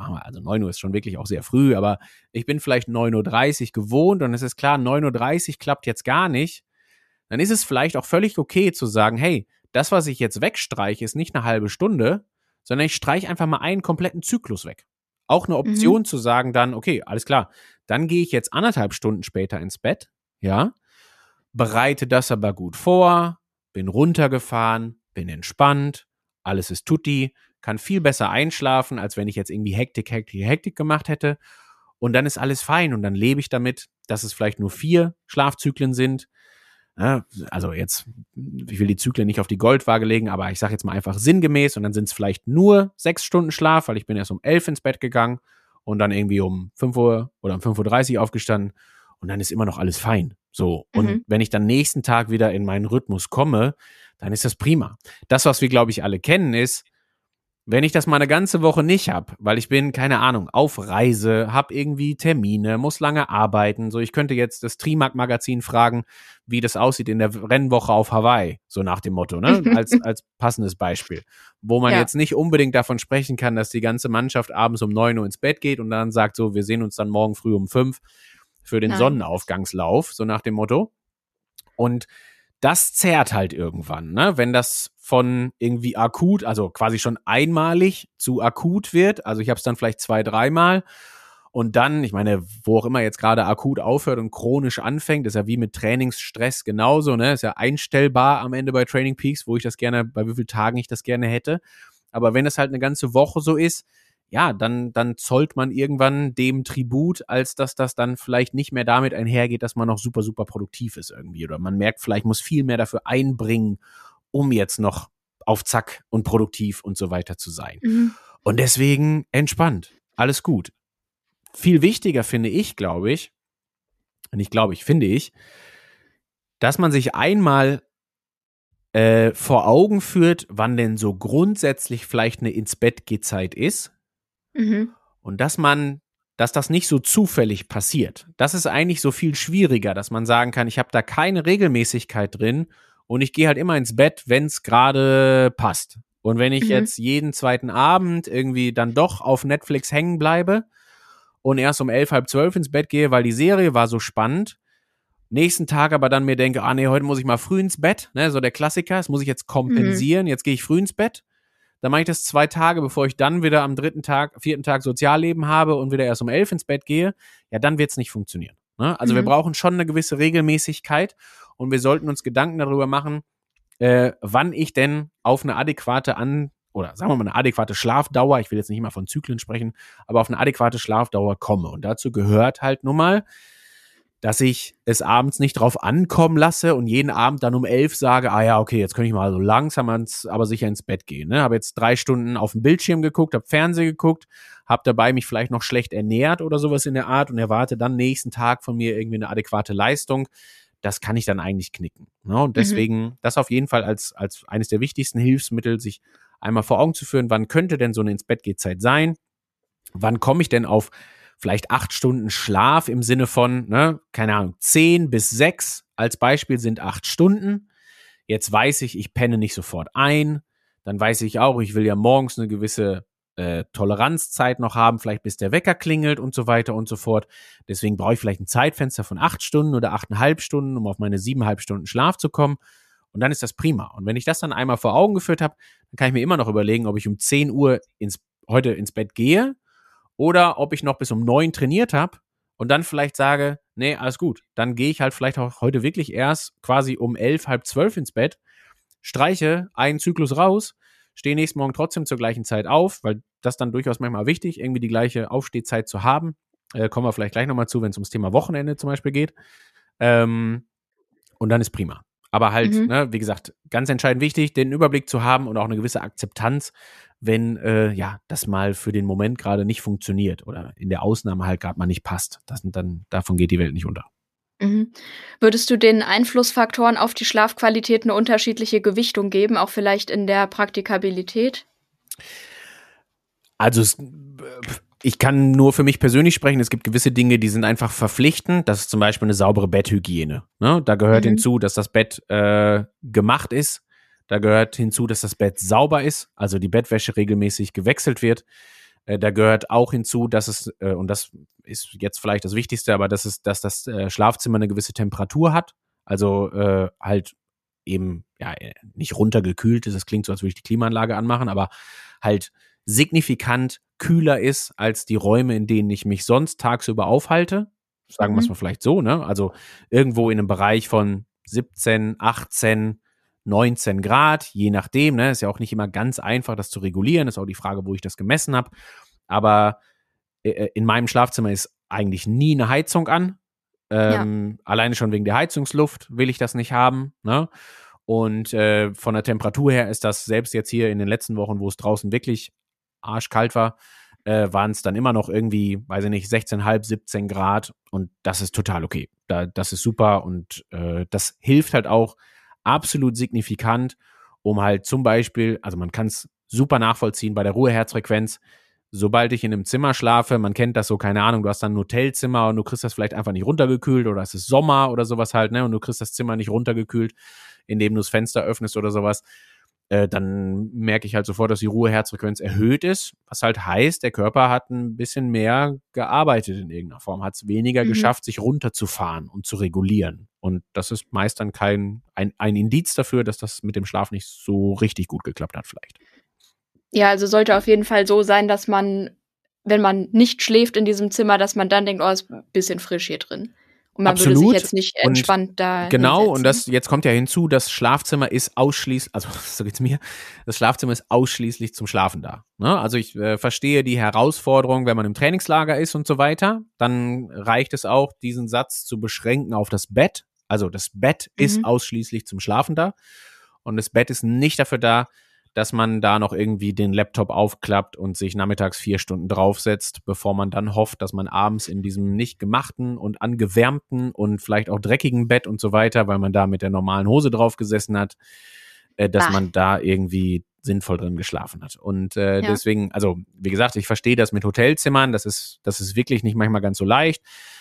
machen wir, also neun Uhr ist schon wirklich auch sehr früh, aber ich bin vielleicht neun Uhr dreißig gewohnt und es ist klar, neun Uhr dreißig klappt jetzt gar nicht, dann ist es vielleicht auch völlig okay zu sagen, hey, das, was ich jetzt wegstreiche, ist nicht eine halbe Stunde, sondern ich streiche einfach mal einen kompletten Zyklus weg. Auch eine Option mhm. zu sagen dann, okay, alles klar, dann gehe ich jetzt anderthalb Stunden später ins Bett, ja, bereite das aber gut vor, bin runtergefahren, bin entspannt, alles ist tutti, kann viel besser einschlafen, als wenn ich jetzt irgendwie Hektik, Hektik, Hektik gemacht hätte. Und dann ist alles fein und dann lebe ich damit, dass es vielleicht nur vier Schlafzyklen sind. Ja, also jetzt, ich will die Zyklen nicht auf die Goldwaage legen, aber ich sage jetzt mal einfach sinngemäß und dann sind es vielleicht nur sechs Stunden Schlaf, weil ich bin erst um elf ins Bett gegangen und dann irgendwie um fünf Uhr oder um fünf Uhr dreißig aufgestanden und dann ist immer noch alles fein. So, und mhm. wenn ich dann nächsten Tag wieder in meinen Rhythmus komme, dann ist das prima. Das, was wir, glaube ich, alle kennen, ist, wenn ich das mal eine ganze Woche nicht habe, weil ich bin, keine Ahnung, auf Reise, habe irgendwie Termine, muss lange arbeiten, so ich könnte jetzt das Trimark-Magazin fragen, wie das aussieht in der Rennwoche auf Hawaii, so nach dem Motto, ne, als, als passendes Beispiel, wo man ja. jetzt nicht unbedingt davon sprechen kann, dass die ganze Mannschaft abends um neun Uhr ins Bett geht und dann sagt so, wir sehen uns dann morgen früh um fünf für den Nein. Sonnenaufgangslauf, so nach dem Motto. Und das zerrt halt irgendwann, ne? Wenn das von irgendwie akut, also quasi schon einmalig zu akut wird, also ich habe es dann vielleicht zwei, dreimal und dann, ich meine, wo auch immer jetzt gerade akut aufhört und chronisch anfängt, ist ja wie mit Trainingsstress genauso, ne? Ist ja einstellbar am Ende bei Training Peaks, wo ich das gerne, bei wie vielen Tagen ich das gerne hätte. Aber wenn es halt eine ganze Woche so ist, ja, dann, dann zollt man irgendwann dem Tribut, als dass das dann vielleicht nicht mehr damit einhergeht, dass man noch super, super produktiv ist irgendwie. Oder man merkt, vielleicht muss viel mehr dafür einbringen, um jetzt noch auf Zack und produktiv und so weiter zu sein. Mhm. Und deswegen entspannt. Alles gut. Viel wichtiger finde ich, glaube ich, und ich glaube, ich finde ich, dass man sich einmal äh, vor Augen führt, wann denn so grundsätzlich vielleicht eine Ins-Bett-Geh-Zeit ist. Mhm. Und dass man, dass das nicht so zufällig passiert. Das ist eigentlich so viel schwieriger, dass man sagen kann, ich habe da keine Regelmäßigkeit drin und ich gehe halt immer ins Bett, wenn es gerade passt. Und wenn ich mhm. jetzt jeden zweiten Abend irgendwie dann doch auf Netflix hängen bleibe und erst um elf, halb zwölf ins Bett gehe, weil die Serie war so spannend, nächsten Tag aber dann mir denke, ah nee, heute muss ich mal früh ins Bett, ne, so der Klassiker, das muss ich jetzt kompensieren, mhm. jetzt gehe ich früh ins Bett. Dann mache ich das zwei Tage, bevor ich dann wieder am dritten Tag, vierten Tag Sozialleben habe und wieder erst um elf ins Bett gehe. Ja, dann wird es nicht funktionieren. Ne? Also mhm. wir brauchen schon eine gewisse Regelmäßigkeit und wir sollten uns Gedanken darüber machen, äh, wann ich denn auf eine adäquate An- oder sagen wir mal eine adäquate Schlafdauer, ich will jetzt nicht mal von Zyklen sprechen, aber auf eine adäquate Schlafdauer komme. Und dazu gehört halt nun mal, dass ich es abends nicht drauf ankommen lasse und jeden Abend dann um elf sage, ah ja, okay, jetzt könnte ich mal so langsam ans, aber sicher ins Bett gehen. Ne? Habe jetzt drei Stunden auf dem Bildschirm geguckt, habe Fernsehen geguckt, habe dabei mich vielleicht noch schlecht ernährt oder sowas in der Art und erwarte dann nächsten Tag von mir irgendwie eine adäquate Leistung. Das kann ich dann eigentlich knicken. Ne? Und deswegen, mhm. das auf jeden Fall als, als eines der wichtigsten Hilfsmittel, sich einmal vor Augen zu führen, wann könnte denn so eine Ins-Bett-Geh-Zeit sein? Wann komme ich denn auf vielleicht acht Stunden Schlaf im Sinne von, ne, keine Ahnung, zehn bis sechs als Beispiel sind acht Stunden. Jetzt weiß ich, ich penne nicht sofort ein. Dann weiß ich auch, ich will ja morgens eine gewisse äh, Toleranzzeit noch haben, vielleicht bis der Wecker klingelt und so weiter und so fort. Deswegen brauche ich vielleicht ein Zeitfenster von acht Stunden oder achteinhalb Stunden, um auf meine siebeneinhalb Stunden Schlaf zu kommen. Und dann ist das prima. Und wenn ich das dann einmal vor Augen geführt habe, dann kann ich mir immer noch überlegen, ob ich um zehn Uhr ins, heute ins Bett gehe oder ob ich noch bis um neun trainiert habe und dann vielleicht sage, nee, alles gut, dann gehe ich halt vielleicht auch heute wirklich erst quasi um elf, halb zwölf ins Bett, streiche einen Zyklus raus, stehe nächsten Morgen trotzdem zur gleichen Zeit auf, weil das dann durchaus manchmal wichtig, irgendwie die gleiche Aufstehzeit zu haben. Äh, kommen wir vielleicht gleich nochmal zu, wenn es ums Thema Wochenende zum Beispiel geht. Ähm, und dann ist prima. Aber halt, mhm. ne, wie gesagt, ganz entscheidend wichtig, den Überblick zu haben und auch eine gewisse Akzeptanz, wenn äh, ja das mal für den Moment gerade nicht funktioniert oder in der Ausnahme halt gerade mal nicht passt. Das, dann, davon geht die Welt nicht unter. Mhm. Würdest du den Einflussfaktoren auf die Schlafqualität eine unterschiedliche Gewichtung geben, auch vielleicht in der Praktikabilität? Also es, ich kann nur für mich persönlich sprechen, es gibt gewisse Dinge, die sind einfach verpflichtend. Das ist zum Beispiel eine saubere Betthygiene. Ne? Da gehört mhm. hinzu, dass das Bett äh, gemacht ist. Da gehört hinzu, dass das Bett sauber ist, also die Bettwäsche regelmäßig gewechselt wird. Äh, da gehört auch hinzu, dass es, äh, und das ist jetzt vielleicht das Wichtigste, aber dass es, dass das äh, Schlafzimmer eine gewisse Temperatur hat. Also äh, halt eben, ja, nicht runtergekühlt ist, es klingt so, als würde ich die Klimaanlage anmachen, aber halt signifikant kühler ist als die Räume, in denen ich mich sonst tagsüber aufhalte. Sagen wir es Mhm. mal vielleicht so, ne? Also irgendwo in einem Bereich von siebzehn, achtzehn, neunzehn Grad, je nachdem, ne? Ist ja auch nicht immer ganz einfach, das zu regulieren. Ist auch die Frage, wo ich das gemessen habe. Aber äh, in meinem Schlafzimmer ist eigentlich nie eine Heizung an. Ähm, ja. Alleine schon wegen der Heizungsluft will ich das nicht haben, ne? Und äh, von der Temperatur her ist das selbst jetzt hier in den letzten Wochen, wo es draußen wirklich arschkalt war, äh, waren es dann immer noch irgendwie, weiß ich nicht, sechzehn Komma fünf, siebzehn Grad und das ist total okay. Da, das ist super und äh, das hilft halt auch absolut signifikant, um halt zum Beispiel, also man kann es super nachvollziehen bei der Ruheherzfrequenz, sobald ich in einem Zimmer schlafe, man kennt das so, keine Ahnung, du hast dann ein Hotelzimmer und du kriegst das vielleicht einfach nicht runtergekühlt oder es ist Sommer oder sowas halt, ne, und du kriegst das Zimmer nicht runtergekühlt, indem du das Fenster öffnest oder sowas, äh, dann merke ich halt sofort, dass die Ruheherzfrequenz erhöht ist, was halt heißt, der Körper hat ein bisschen mehr gearbeitet in irgendeiner Form, hat es weniger mhm. geschafft, sich runterzufahren und zu regulieren. Und das ist meist dann kein, ein, ein Indiz dafür, dass das mit dem Schlaf nicht so richtig gut geklappt hat vielleicht. Ja, also sollte auf jeden Fall so sein, dass man, wenn man nicht schläft in diesem Zimmer, dass man dann denkt, oh, ist ein bisschen frisch hier drin. Und man Absolut. würde sich jetzt nicht entspannt und da genau, hinsetzen. Und das jetzt kommt ja hinzu, das Schlafzimmer ist ausschließlich, also so geht's mir, das Schlafzimmer ist ausschließlich zum Schlafen da. Ne? Also ich äh, verstehe die Herausforderung, wenn man im Trainingslager ist und so weiter, dann reicht es auch, diesen Satz zu beschränken auf das Bett. Also das Bett mhm. ist ausschließlich zum Schlafen da und das Bett ist nicht dafür da, dass man da noch irgendwie den Laptop aufklappt und sich nachmittags vier Stunden draufsetzt, bevor man dann hofft, dass man abends in diesem nicht gemachten und angewärmten und vielleicht auch dreckigen Bett und so weiter, weil man da mit der normalen Hose drauf gesessen hat, äh, dass Ach. man da irgendwie sinnvoll drin geschlafen hat. Und äh, ja. deswegen, also wie gesagt, ich verstehe das mit Hotelzimmern, das ist, das ist wirklich nicht manchmal ganz so leicht.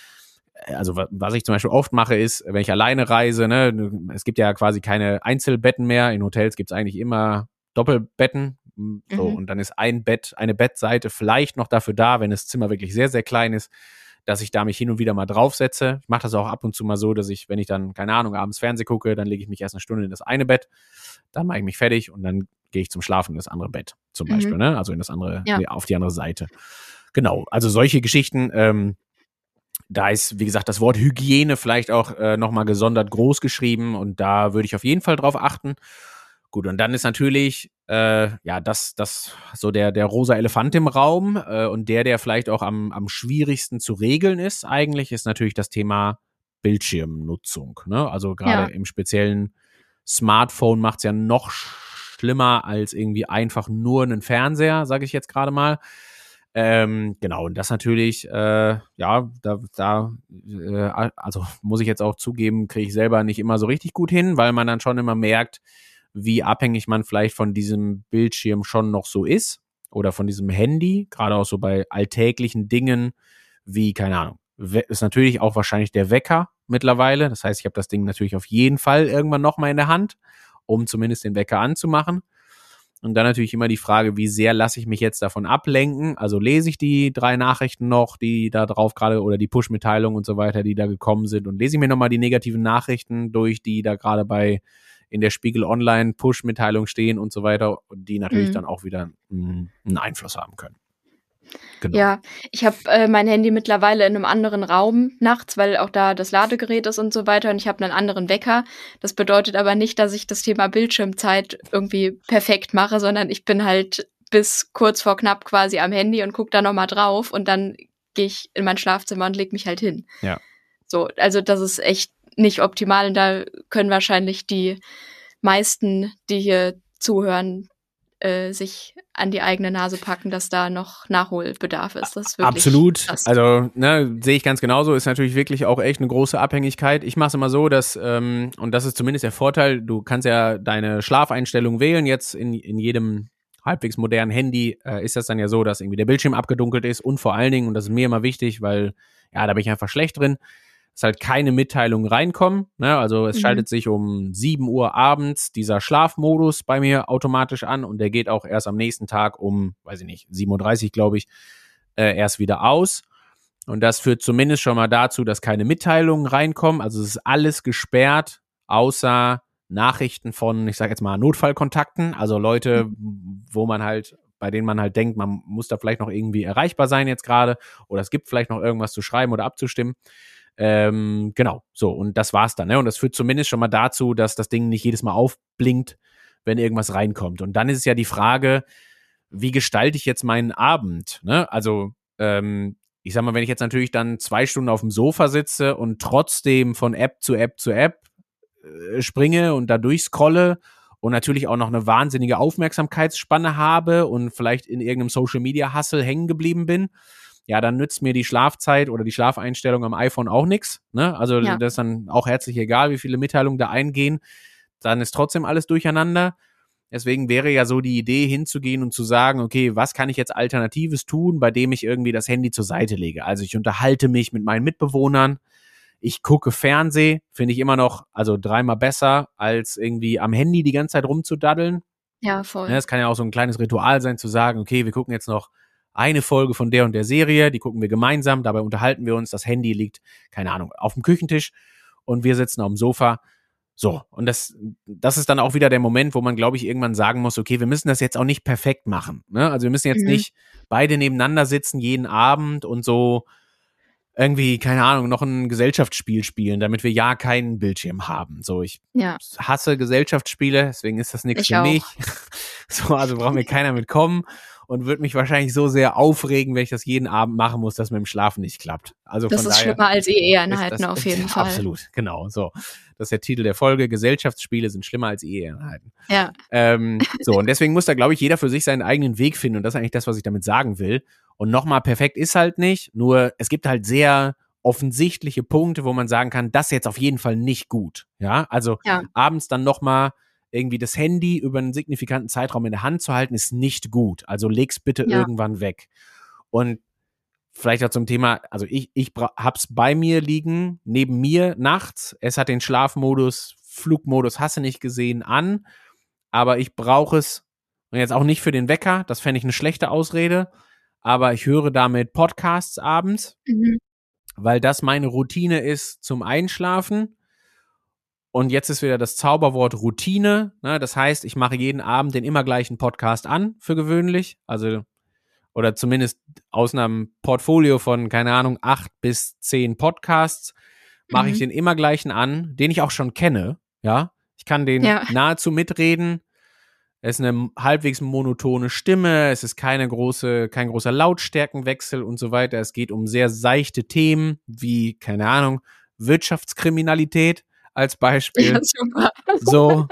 Also was ich zum Beispiel oft mache ist, wenn ich alleine reise, ne, es gibt ja quasi keine Einzelbetten mehr, in Hotels gibt es eigentlich immer Doppelbetten, so, mhm. und dann ist ein Bett, eine Bettseite vielleicht noch dafür da, wenn das Zimmer wirklich sehr, sehr klein ist, dass ich da mich hin und wieder mal draufsetze. Ich mache das auch ab und zu mal so, dass ich, wenn ich dann, keine Ahnung, abends Fernsehen gucke, dann lege ich mich erst eine Stunde in das eine Bett, dann mache ich mich fertig und dann gehe ich zum Schlafen in das andere Bett zum mhm. Beispiel, ne? Also in das andere, ja. auf die andere Seite. Genau, also solche Geschichten, ähm, da ist, wie gesagt, das Wort Hygiene vielleicht auch äh, nochmal gesondert groß geschrieben und da würde ich auf jeden Fall drauf achten. Gut, und dann ist natürlich, äh, ja, das, das, so der, der rosa Elefant im Raum äh, und der, der vielleicht auch am, am schwierigsten zu regeln ist, eigentlich, ist natürlich das Thema Bildschirmnutzung. Ne? Also gerade ja. im speziellen Smartphone macht es ja noch schlimmer als irgendwie einfach nur einen Fernseher, sage ich jetzt gerade mal. Ähm, genau, und das natürlich, äh, ja, da, da äh, also muss ich jetzt auch zugeben, kriege ich selber nicht immer so richtig gut hin, weil man dann schon immer merkt, wie abhängig man vielleicht von diesem Bildschirm schon noch so ist oder von diesem Handy, gerade auch so bei alltäglichen Dingen wie, keine Ahnung, ist natürlich auch wahrscheinlich der Wecker mittlerweile. Das heißt, ich habe das Ding natürlich auf jeden Fall irgendwann nochmal in der Hand, um zumindest den Wecker anzumachen. Und dann natürlich immer die Frage, wie sehr lasse ich mich jetzt davon ablenken? Also lese ich die drei Nachrichten noch, die da drauf gerade, oder die Push-Mitteilungen und so weiter, die da gekommen sind, und lese ich mir nochmal die negativen Nachrichten durch, die da gerade bei in der Spiegel Online Push-Mitteilung stehen und so weiter, die natürlich mhm. dann auch wieder mh, einen Einfluss haben können. Genau. Ja, ich habe äh, mein Handy mittlerweile in einem anderen Raum nachts, weil auch da das Ladegerät ist und so weiter, und ich habe einen anderen Wecker. Das bedeutet aber nicht, dass ich das Thema Bildschirmzeit irgendwie perfekt mache, sondern ich bin halt bis kurz vor knapp quasi am Handy und gucke da nochmal drauf und dann gehe ich in mein Schlafzimmer und lege mich halt hin. Ja. So, also das ist echt nicht optimal und da können wahrscheinlich die meisten, die hier zuhören, äh, sich an die eigene Nase packen, dass da noch Nachholbedarf ist. Das ist wirklich absolut. krass. Also ne, sehe ich ganz genauso. Ist natürlich wirklich auch echt eine große Abhängigkeit. Ich mache es immer so, dass, ähm, und das ist zumindest der Vorteil, du kannst ja deine Schlafeinstellung wählen. Jetzt in, in jedem halbwegs modernen Handy äh, ist das dann ja so, dass irgendwie der Bildschirm abgedunkelt ist und vor allen Dingen, und das ist mir immer wichtig, weil ja, da bin ich einfach schlecht drin, dass halt keine Mitteilungen reinkommen. Ne? Also es Mhm. schaltet sich um sieben Uhr abends dieser Schlafmodus bei mir automatisch an und der geht auch erst am nächsten Tag um, weiß ich nicht, sieben Uhr dreißig, glaube ich, äh, erst wieder aus. Und das führt zumindest schon mal dazu, dass keine Mitteilungen reinkommen. Also es ist alles gesperrt, außer Nachrichten von, ich sage jetzt mal, Notfallkontakten. Also Leute, wo man halt, bei denen man halt denkt, man muss da vielleicht noch irgendwie erreichbar sein jetzt gerade oder es gibt vielleicht noch irgendwas zu schreiben oder abzustimmen. Ähm, genau, so. Und das war's dann. Ne? Und das führt zumindest schon mal dazu, dass das Ding nicht jedes Mal aufblinkt, wenn irgendwas reinkommt. Und dann ist es ja die Frage, wie gestalte ich jetzt meinen Abend? Ne? Also, ähm, ich sag mal, wenn ich jetzt natürlich dann zwei Stunden auf dem Sofa sitze und trotzdem von App zu App zu App äh, springe und da durchscrolle und natürlich auch noch eine wahnsinnige Aufmerksamkeitsspanne habe und vielleicht in irgendeinem Social-Media-Hustle hängen geblieben bin, ja, dann nützt mir die Schlafzeit oder die Schlafeinstellung am iPhone auch nichts. Ne? Also Ja. das ist dann auch herzlich egal, wie viele Mitteilungen da eingehen. Dann ist trotzdem alles durcheinander. Deswegen wäre ja so die Idee, hinzugehen und zu sagen, okay, was kann ich jetzt Alternatives tun, bei dem ich irgendwie das Handy zur Seite lege? Also ich unterhalte mich mit meinen Mitbewohnern, ich gucke Fernseh, finde ich immer noch, also dreimal besser, als irgendwie am Handy die ganze Zeit rumzudaddeln. Ja, voll. Es kann ja auch so ein kleines Ritual sein, zu sagen, okay, wir gucken jetzt noch eine Folge von der und der Serie, die gucken wir gemeinsam, dabei unterhalten wir uns, das Handy liegt, keine Ahnung, auf dem Küchentisch und wir sitzen auf dem Sofa. So, und das, das ist dann auch wieder der Moment, wo man, glaube ich, irgendwann sagen muss, okay, wir müssen das jetzt auch nicht perfekt machen. Ne? Also wir müssen jetzt Mhm. nicht beide nebeneinander sitzen jeden Abend und so irgendwie, keine Ahnung, noch ein Gesellschaftsspiel spielen, damit wir ja keinen Bildschirm haben. So, ich Ja. hasse Gesellschaftsspiele, deswegen ist das nichts Ich für auch. mich. So, also braucht mir keiner mitkommen und würde mich wahrscheinlich so sehr aufregen, wenn ich das jeden Abend machen muss, dass mit dem Schlafen nicht klappt. Also Das von ist daher schlimmer als ist Eheeinheiten das auf jeden Fall. absolut, genau, so. Das ist der Titel der Folge. Gesellschaftsspiele sind schlimmer als Eheeinheiten. Ja. Ähm, so, und deswegen muss da, glaube ich, jeder für sich seinen eigenen Weg finden. Und das ist eigentlich das, was ich damit sagen will. Und nochmal, perfekt ist halt nicht. Nur es gibt halt sehr offensichtliche Punkte, wo man sagen kann, das ist jetzt auf jeden Fall nicht gut. Ja, also Ja. abends dann nochmal irgendwie das Handy über einen signifikanten Zeitraum in der Hand zu halten, ist nicht gut. Also leg's bitte Ja. irgendwann weg. Und vielleicht auch zum Thema, also ich, ich bra- hab's bei mir liegen, neben mir nachts. Es hat den Schlafmodus, Flugmodus, hasse nicht gesehen, an. Aber ich brauche es, und jetzt auch nicht für den Wecker, das fände ich eine schlechte Ausrede, aber ich höre damit Podcasts abends, Mhm. weil das meine Routine ist zum Einschlafen. Und jetzt ist wieder das Zauberwort Routine. Ne? Das heißt, ich mache jeden Abend den immer gleichen Podcast an, für gewöhnlich. Also, oder zumindest aus einem Portfolio von, keine Ahnung, acht bis zehn Podcasts mache ich Mhm. den immer gleichen an, den ich auch schon kenne. Ja, ich kann den Ja. nahezu mitreden. Es ist eine halbwegs monotone Stimme. Es ist keine große, kein großer Lautstärkenwechsel und so weiter. Es geht um sehr seichte Themen wie, keine Ahnung, Wirtschaftskriminalität als Beispiel. Ja, super. So.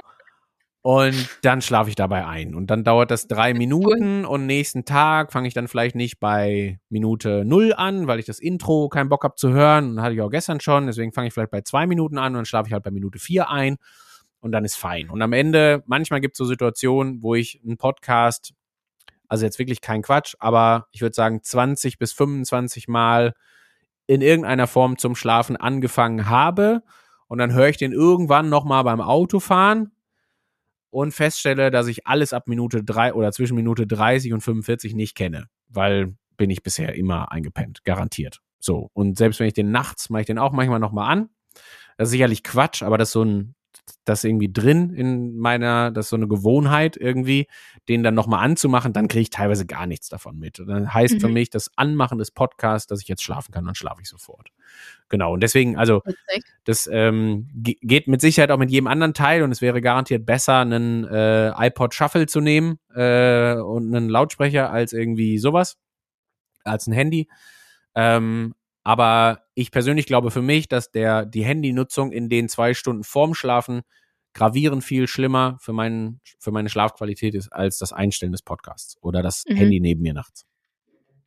Und dann schlafe ich dabei ein. Und dann dauert das drei Minuten und nächsten Tag fange ich dann vielleicht nicht bei Minute null an, weil ich das Intro keinen Bock habe zu hören. Und hatte ich auch gestern schon. Deswegen fange ich vielleicht bei zwei Minuten an und dann schlafe ich halt bei Minute vier ein. Und dann ist fein. Und am Ende, manchmal gibt es so Situationen, wo ich einen Podcast, also jetzt wirklich kein Quatsch, aber ich würde sagen zwanzig bis fünfundzwanzig Mal in irgendeiner Form zum Schlafen angefangen habe. Und dann höre ich den irgendwann nochmal beim Autofahren und feststelle, dass ich alles ab Minute drei oder zwischen Minute dreißig und fünfundvierzig nicht kenne, weil bin ich bisher immer eingepennt, garantiert. So, und selbst wenn ich den nachts, mache ich den auch manchmal nochmal an. Das ist sicherlich Quatsch, aber das ist so ein, das ist irgendwie drin in meiner, das ist so eine Gewohnheit irgendwie, den dann nochmal anzumachen, dann kriege ich teilweise gar nichts davon mit. Und dann heißt Mhm. für mich das Anmachen des Podcasts, dass ich jetzt schlafen kann, dann schlafe ich sofort. Genau, und deswegen, also Witzig. das ähm, ge- geht mit Sicherheit auch mit jedem anderen Teil und es wäre garantiert besser, einen äh, iPod Shuffle zu nehmen äh, und einen Lautsprecher als irgendwie sowas, als ein Handy. Ähm, aber ich persönlich glaube für mich, dass der die Handynutzung in den zwei Stunden vorm Schlafen gravierend viel schlimmer für, meinen, für meine Schlafqualität ist, als das Einstellen des Podcasts oder das Mhm. Handy neben mir nachts.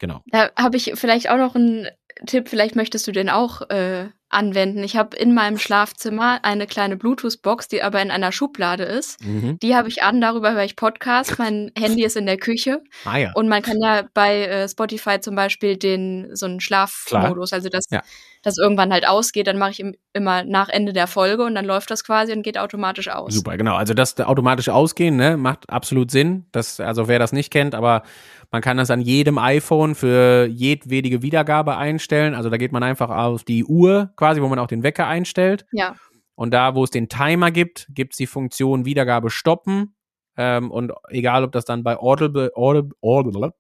genau. Da habe ich vielleicht auch noch einen Tipp, vielleicht möchtest du den auch äh, anwenden. Ich habe in meinem Schlafzimmer eine kleine Bluetooth-Box, die aber in einer Schublade ist. Mhm. Die habe ich an, darüber höre ich Podcast. Mein Handy ist in der Küche. Ah ja, Und man kann ja bei äh, Spotify zum Beispiel den so einen klar. Schlafmodus, also dass Ja. das irgendwann halt ausgeht, dann mache ich im, immer nach Ende der Folge und dann läuft das quasi und geht automatisch aus. Super, genau. Also das automatisch ausgehen, ne, macht absolut Sinn. Das, also wer das nicht kennt, aber man kann das an jedem iPhone für jedwedige Wiedergabe einstellen. Also da geht man einfach auf die Uhr quasi, wo man auch den Wecker einstellt. Ja. Und da, wo es den Timer gibt, gibt es die Funktion Wiedergabe stoppen. Ähm, und egal, ob das dann bei Audible, Audible, Audible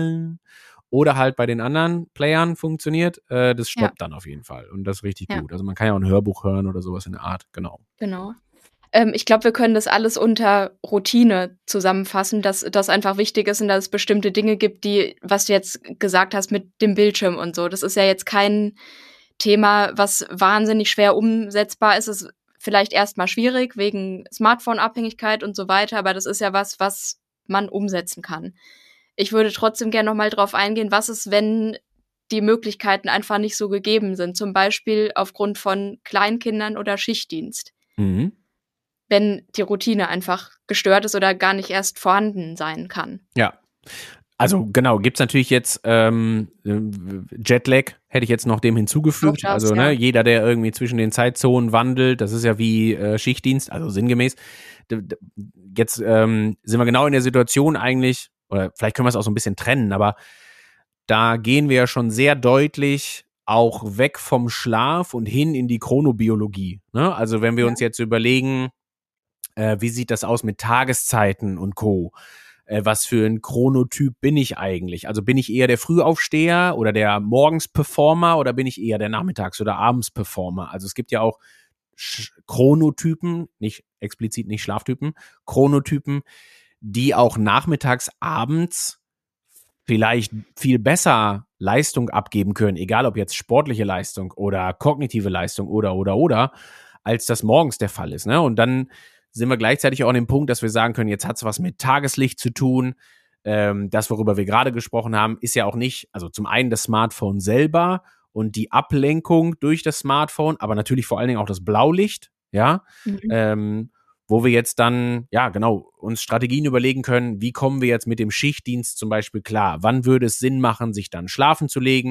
oder halt bei den anderen Playern funktioniert, äh, das stoppt ja dann auf jeden Fall. Und das ist richtig ja. gut. Also man kann ja auch ein Hörbuch hören oder sowas in der Art. Genau. Genau. Ähm, ich glaube, wir können das alles unter Routine zusammenfassen, dass das einfach wichtig ist und dass es bestimmte Dinge gibt, die, was du jetzt gesagt hast mit dem Bildschirm und so, das ist ja jetzt kein Thema, was wahnsinnig schwer umsetzbar ist. Es ist vielleicht erstmal schwierig wegen Smartphone-Abhängigkeit und so weiter, aber das ist ja was, was man umsetzen kann. Ich würde trotzdem gerne nochmal drauf eingehen, was ist, wenn die Möglichkeiten einfach nicht so gegeben sind, zum Beispiel aufgrund von Kleinkindern oder Schichtdienst. Mhm. Wenn die Routine einfach gestört ist oder gar nicht erst vorhanden sein kann. Ja, also genau, gibt's natürlich jetzt ähm, Jetlag, hätte ich jetzt noch dem hinzugefügt. Das, also ja. ne, jeder, der irgendwie zwischen den Zeitzonen wandelt, das ist ja wie äh, Schichtdienst, also sinngemäß. Jetzt ähm, sind wir genau in der Situation eigentlich, oder vielleicht können wir es auch so ein bisschen trennen, aber da gehen wir ja schon sehr deutlich auch weg vom Schlaf und hin in die Chronobiologie. Ne? Also wenn wir ja. uns jetzt überlegen, äh, wie sieht das aus mit Tageszeiten und Co., was für ein Chronotyp bin ich eigentlich? Also bin ich eher der Frühaufsteher oder der Morgens-Performer oder bin ich eher der Nachmittags- oder Abends-Performer? Also es gibt ja auch Sch- Chronotypen, nicht explizit nicht Schlaftypen, Chronotypen, die auch nachmittags, abends vielleicht viel besser Leistung abgeben können, egal ob jetzt sportliche Leistung oder kognitive Leistung oder, oder, oder, als das morgens der Fall ist. Ne? Und dann sind wir gleichzeitig auch an dem Punkt, dass wir sagen können, jetzt hat es was mit Tageslicht zu tun. Ähm, das, worüber wir gerade gesprochen haben, ist ja auch nicht, also zum einen das Smartphone selber und die Ablenkung durch das Smartphone, aber natürlich vor allen Dingen auch das Blaulicht, ja, mhm. ähm, wo wir jetzt dann, ja genau, uns Strategien überlegen können, wie kommen wir jetzt mit dem Schichtdienst zum Beispiel klar? Wann würde es Sinn machen, sich dann schlafen zu legen?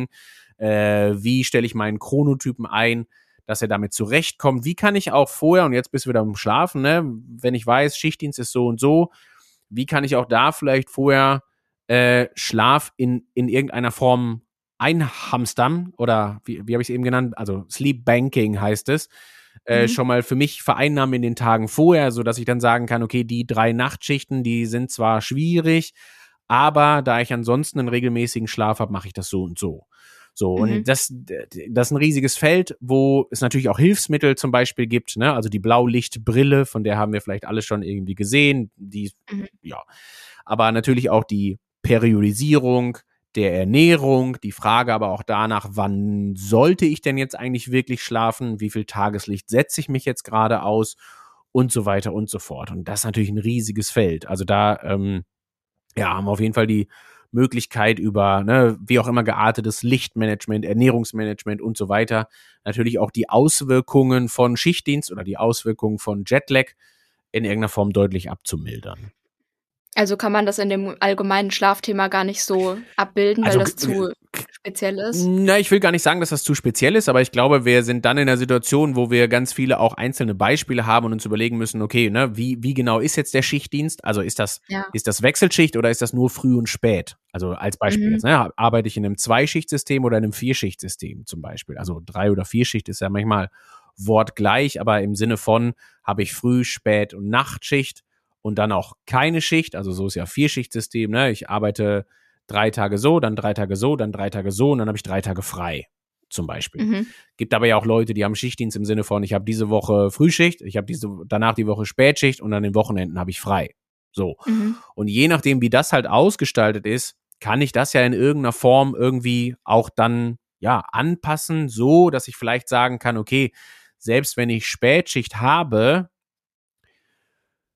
Äh, wie stelle ich meinen Chronotypen ein, dass er damit zurechtkommt? Wie kann ich auch vorher, und jetzt bist du wieder am Schlafen, ne, wenn ich weiß, Schichtdienst ist so und so, wie kann ich auch da vielleicht vorher äh, Schlaf in, in irgendeiner Form einhamstern oder wie, wie habe ich es eben genannt? Also Sleep Banking heißt es. Äh, mhm. Schon mal für mich vereinnahmen in den Tagen vorher, sodass ich dann sagen kann, okay, die drei Nachtschichten, die sind zwar schwierig, aber da ich ansonsten einen regelmäßigen Schlaf habe, mache ich das so und so. So, und mhm. das, das ist ein riesiges Feld, wo es natürlich auch Hilfsmittel zum Beispiel gibt, ne? Also die Blaulichtbrille, von der haben wir vielleicht alle schon irgendwie gesehen, die, mhm. ja. Aber natürlich auch die Periodisierung der Ernährung, die Frage aber auch danach, wann sollte ich denn jetzt eigentlich wirklich schlafen? Wie viel Tageslicht setze ich mich jetzt gerade aus? Und so weiter und so fort. Und das ist natürlich ein riesiges Feld. Also da, ähm, ja, haben wir auf jeden Fall die Möglichkeit über, ne, wie auch immer geartetes Lichtmanagement, Ernährungsmanagement und so weiter, natürlich auch die Auswirkungen von Schichtdienst oder die Auswirkungen von Jetlag in irgendeiner Form deutlich abzumildern. Also kann man das in dem allgemeinen Schlafthema gar nicht so abbilden, weil also, das zu speziell ist? Na, ich will gar nicht sagen, dass das zu speziell ist, aber ich glaube, wir sind dann in einer Situation, wo wir ganz viele auch einzelne Beispiele haben und uns überlegen müssen, okay, ne, wie, wie genau ist jetzt der Schichtdienst? Also ist das, ja. ist das Wechselschicht oder ist das nur früh und spät? Also als Beispiel mhm. jetzt, ne, arbeite ich in einem Zweischichtsystem oder in einem Vierschichtsystem zum Beispiel? Also Drei- oder Vierschicht ist ja manchmal wortgleich, aber im Sinne von, habe ich Früh-, Spät- und Nachtschicht und dann auch keine Schicht, also so ist ja Vierschichtsystem, ne? Ich arbeite drei Tage so, dann drei Tage so, dann drei Tage so und dann habe ich drei Tage frei, zum Beispiel. Mhm. Gibt aber ja auch Leute, die haben Schichtdienst im Sinne von, ich habe diese Woche Frühschicht, ich habe diese danach die Woche Spätschicht und an den Wochenenden habe ich frei. So. Mhm. Und je nachdem, wie das halt ausgestaltet ist, kann ich das ja in irgendeiner Form irgendwie auch dann, ja, anpassen, so, dass ich vielleicht sagen kann, okay, selbst wenn ich Spätschicht habe,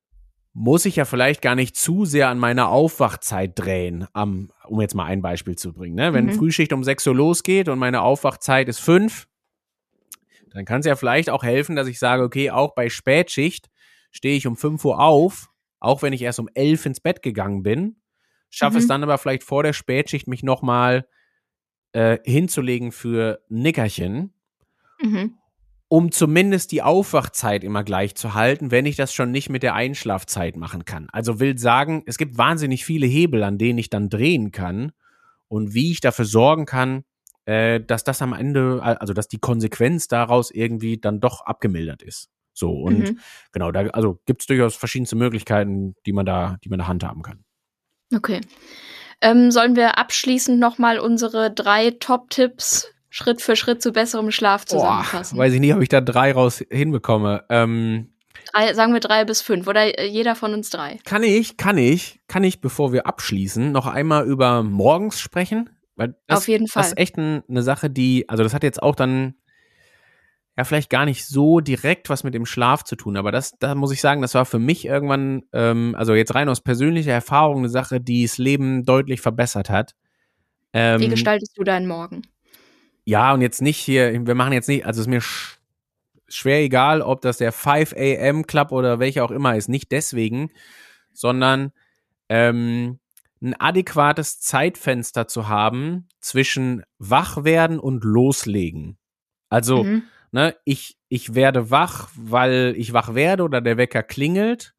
muss ich ja vielleicht gar nicht zu sehr an meiner Aufwachzeit drehen, um, um jetzt mal ein Beispiel zu bringen. Ne? Wenn mhm. Frühschicht um sechs Uhr losgeht und meine Aufwachzeit ist fünf, dann kann es ja vielleicht auch helfen, dass ich sage, okay, auch bei Spätschicht stehe ich um fünf Uhr auf, auch wenn ich erst um elf ins Bett gegangen bin, schaffe mhm. es dann aber vielleicht vor der Spätschicht, mich nochmal äh, hinzulegen für Nickerchen, mhm. um zumindest die Aufwachzeit immer gleich zu halten, wenn ich das schon nicht mit der Einschlafzeit machen kann. Also will sagen, es gibt wahnsinnig viele Hebel, an denen ich dann drehen kann und wie ich dafür sorgen kann, äh, dass das am Ende, also dass die Konsequenz daraus irgendwie dann doch abgemildert ist. So, und mhm. genau, da also gibt es durchaus verschiedenste Möglichkeiten, die man da, die man da handhaben kann. Okay. Ähm, sollen wir abschließend nochmal unsere drei Top-Tipps Schritt für Schritt zu besserem Schlaf zusammenfassen? Boah, weiß ich nicht, ob ich da drei raus hinbekomme. Ähm, drei, sagen wir drei bis fünf oder jeder von uns drei. Kann ich, kann ich, kann ich, bevor wir abschließen, noch einmal über morgens sprechen? Weil das, auf jeden Fall. Das ist echt ein, eine Sache, die, also das hat jetzt auch dann ja vielleicht gar nicht so direkt was mit dem Schlaf zu tun, aber das, da muss ich sagen, das war für mich irgendwann, ähm, also jetzt rein aus persönlicher Erfahrung, eine Sache, die das Leben deutlich verbessert hat. Ähm, Wie gestaltest du deinen Morgen? Ja, und jetzt nicht hier, wir machen jetzt nicht, also es ist mir sch- schwer egal, ob das der five a.m. Club oder welcher auch immer ist, nicht deswegen, sondern ähm, ein adäquates Zeitfenster zu haben zwischen Wachwerden und Loslegen. Also, mhm. ne, ich, ich werde wach, weil ich wach werde oder der Wecker klingelt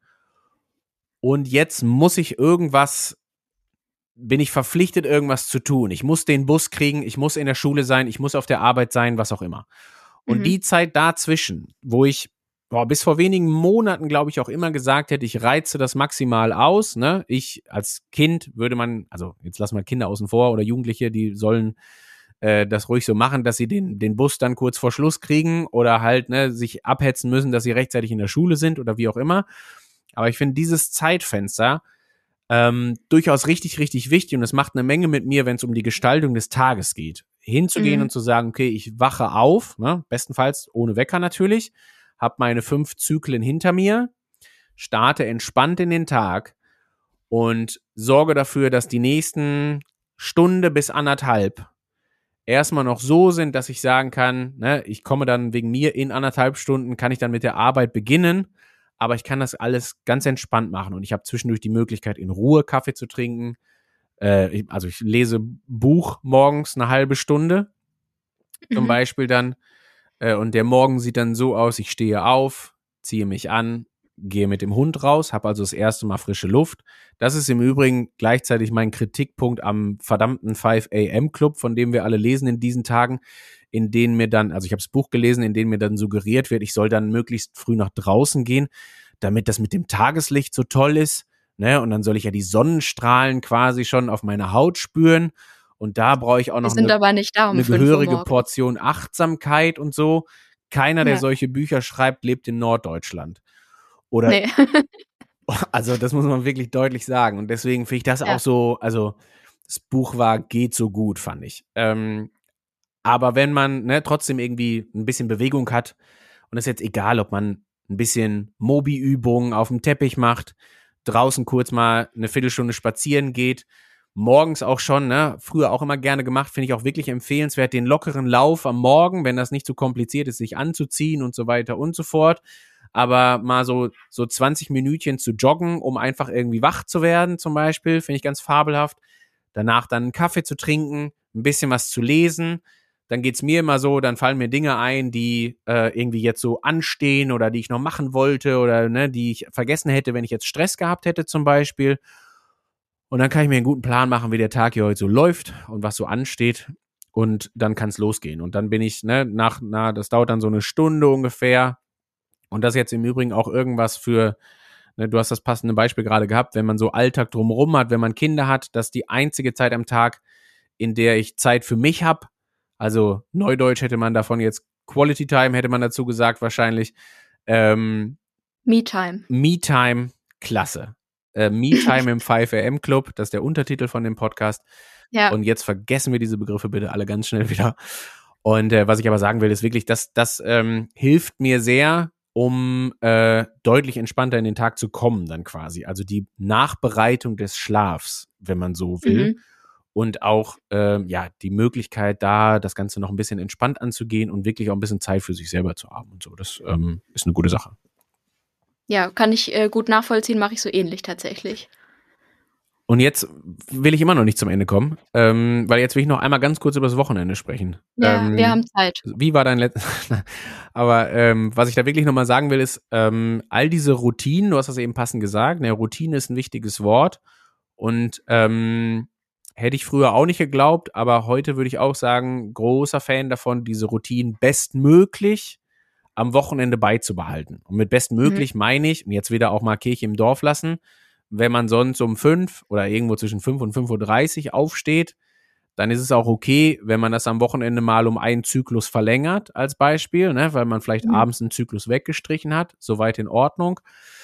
und jetzt muss ich irgendwas, bin ich verpflichtet, irgendwas zu tun. Ich muss den Bus kriegen, ich muss in der Schule sein, ich muss auf der Arbeit sein, was auch immer. Und mhm. die Zeit dazwischen, wo ich boah, bis vor wenigen Monaten, glaube ich, auch immer gesagt hätte, ich reize das maximal aus. Ne? Ich als Kind würde man, also jetzt lassen wir Kinder außen vor oder Jugendliche, die sollen äh, das ruhig so machen, dass sie den, den Bus dann kurz vor Schluss kriegen oder halt ne, sich abhetzen müssen, dass sie rechtzeitig in der Schule sind oder wie auch immer. Aber ich finde dieses Zeitfenster ähm, durchaus richtig, richtig wichtig und es macht eine Menge mit mir, wenn es um die Gestaltung des Tages geht. Hinzugehen mhm. und zu sagen, okay, ich wache auf, ne, bestenfalls ohne Wecker natürlich, habe meine fünf Zyklen hinter mir, starte entspannt in den Tag und sorge dafür, dass die nächsten Stunde bis anderthalb erstmal noch so sind, dass ich sagen kann, ne, ich komme dann wegen mir in anderthalb Stunden, kann ich dann mit der Arbeit beginnen, aber ich kann das alles ganz entspannt machen und ich habe zwischendurch die Möglichkeit, in Ruhe Kaffee zu trinken. Äh, ich, also ich lese Buch morgens eine halbe Stunde, mhm. zum Beispiel dann, äh, und der Morgen sieht dann so aus, ich stehe auf, ziehe mich an, gehe mit dem Hund raus, habe also das erste Mal frische Luft. Das ist im Übrigen gleichzeitig mein Kritikpunkt am verdammten five a.m. Club, von dem wir alle lesen in diesen Tagen, in denen mir dann, also ich habe das Buch gelesen, in denen mir dann suggeriert wird, ich soll dann möglichst früh nach draußen gehen, damit das mit dem Tageslicht so toll ist, ne? Und dann soll ich ja die Sonnenstrahlen quasi schon auf meiner Haut spüren und da brauche ich auch noch eine, aber nicht da um eine gehörige Portion Achtsamkeit und so. Keiner, der ja. solche Bücher schreibt, lebt in Norddeutschland. Oder, nee. Also das muss man wirklich deutlich sagen und deswegen finde ich das ja. auch so, also das Buch war, geht so gut, fand ich. Ähm, aber wenn man ne, trotzdem irgendwie ein bisschen Bewegung hat und es ist jetzt egal, ob man ein bisschen Mobi-Übungen auf dem Teppich macht, draußen kurz mal eine Viertelstunde spazieren geht, morgens auch schon, ne, früher auch immer gerne gemacht, finde ich auch wirklich empfehlenswert, den lockeren Lauf am Morgen, wenn das nicht so kompliziert ist, sich anzuziehen und so weiter und so fort. Aber mal so, so zwanzig Minütchen zu joggen, um einfach irgendwie wach zu werden zum Beispiel, finde ich ganz fabelhaft. Danach dann einen Kaffee zu trinken, ein bisschen was zu lesen. Dann geht's mir immer so, dann fallen mir Dinge ein, die äh, irgendwie jetzt so anstehen oder die ich noch machen wollte oder ne, die ich vergessen hätte, wenn ich jetzt Stress gehabt hätte zum Beispiel. Und dann kann ich mir einen guten Plan machen, wie der Tag hier heute so läuft und was so ansteht. Und dann kann es losgehen. Und dann bin ich, ne, nach, na, das dauert dann so eine Stunde ungefähr. Und das ist jetzt im Übrigen auch irgendwas für, ne, du hast das passende Beispiel gerade gehabt, wenn man so Alltag drumherum hat, wenn man Kinder hat, das ist die einzige Zeit am Tag, in der ich Zeit für mich habe. Also Neudeutsch hätte man davon jetzt Quality Time, hätte man dazu gesagt wahrscheinlich. Ähm, Me-Time. Me-Time, klasse. Äh, Me-Time im five a.m. Club, das ist der Untertitel von dem Podcast. Ja. Und jetzt vergessen wir diese Begriffe bitte alle ganz schnell wieder. Und äh, was ich aber sagen will, ist wirklich, das, das ähm, hilft mir sehr, um äh, deutlich entspannter in den Tag zu kommen dann quasi. Also die Nachbereitung des Schlafs, wenn man so will. Mhm. Und auch ähm, ja die Möglichkeit da, das Ganze noch ein bisschen entspannt anzugehen und wirklich auch ein bisschen Zeit für sich selber zu haben und so. Das ähm, ist eine gute Sache. Ja, kann ich äh, gut nachvollziehen, mache ich so ähnlich tatsächlich. Und jetzt will ich immer noch nicht zum Ende kommen, ähm, weil jetzt will ich noch einmal ganz kurz über das Wochenende sprechen. Ja, ähm, wir haben Zeit. Wie war dein letztes? Aber ähm, was ich da wirklich nochmal sagen will, ist, ähm, all diese Routinen, du hast das eben passend gesagt, ne, Routine ist ein wichtiges Wort und ähm, hätte ich früher auch nicht geglaubt, aber heute würde ich auch sagen, großer Fan davon, diese Routinen bestmöglich am Wochenende beizubehalten. Und mit bestmöglich Mhm. meine ich, jetzt wieder auch mal Kirche im Dorf lassen, wenn man sonst um fünf oder irgendwo zwischen fünf und fünf Uhr dreißig aufsteht, dann ist es auch okay, wenn man das am Wochenende mal um einen Zyklus verlängert, als Beispiel, ne, weil man vielleicht Mhm. abends einen Zyklus weggestrichen hat, soweit in Ordnung.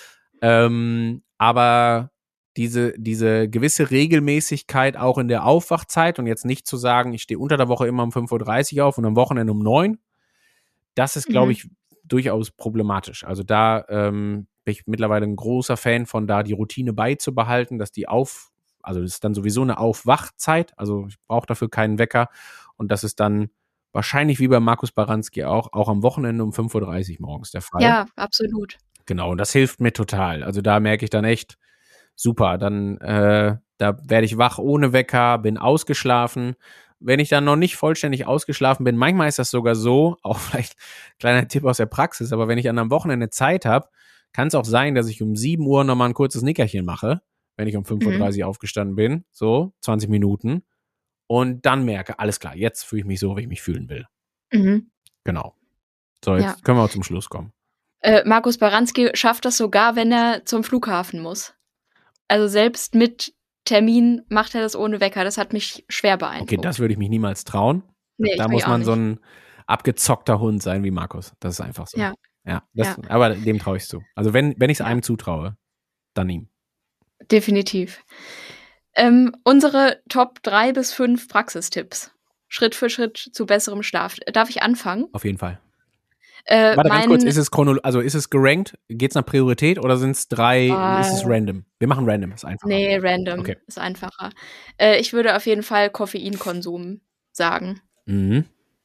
Ähm, aber diese, diese gewisse Regelmäßigkeit auch in der Aufwachzeit und jetzt nicht zu sagen, ich stehe unter der Woche immer um fünf Uhr dreißig auf und am Wochenende um neun, das ist, glaube Mhm. ich, durchaus problematisch. Also da ähm, bin ich mittlerweile ein großer Fan von, da die Routine beizubehalten, dass die auf, also das ist dann sowieso eine Aufwachzeit, also ich brauche dafür keinen Wecker und das ist dann wahrscheinlich wie bei Markus Baranski auch, auch am Wochenende um fünf Uhr dreißig morgens der Fall. Ja, absolut. Genau, und das hilft mir total. Also da merke ich dann echt, super, dann äh, da werde ich wach ohne Wecker, bin ausgeschlafen. Wenn ich dann noch nicht vollständig ausgeschlafen bin, manchmal ist das sogar so, auch vielleicht kleiner Tipp aus der Praxis, aber wenn ich dann am Wochenende Zeit habe, kann es auch sein, dass ich um sieben Uhr nochmal ein kurzes Nickerchen mache, wenn ich um fünf Uhr Mhm. dreißig aufgestanden bin, so zwanzig Minuten und dann merke, alles klar, jetzt fühle ich mich so, wie ich mich fühlen will. Mhm. Genau. So, Ja. jetzt können wir auch zum Schluss kommen. Äh, Markus Baranski schafft das sogar, wenn er zum Flughafen muss. Also selbst mit Termin macht er das ohne Wecker. Das hat mich schwer beeindruckt. Okay, das würde ich mich niemals trauen. Nee, Da ich muss mich auch man so nicht. ein abgezockter Hund sein wie Markus. Das ist einfach so. Ja, Ja, das, ja, aber dem traue ich zu. Also wenn, wenn ich es ja, einem zutraue, dann ihm. definitiv. Ähm, unsere Top drei bis fünf Praxistipps. Schritt für Schritt zu besserem Schlaf. Darf ich anfangen? Auf jeden Fall. Äh, Warte ganz kurz, mein, ist es chronolo- also ist es gerankt? Geht es nach Priorität oder sind es drei, ist es äh, random? Wir machen random, ist einfacher. nee, random Okay. ist einfacher. Äh, ich würde auf jeden Fall Koffeinkonsum sagen. Mhm.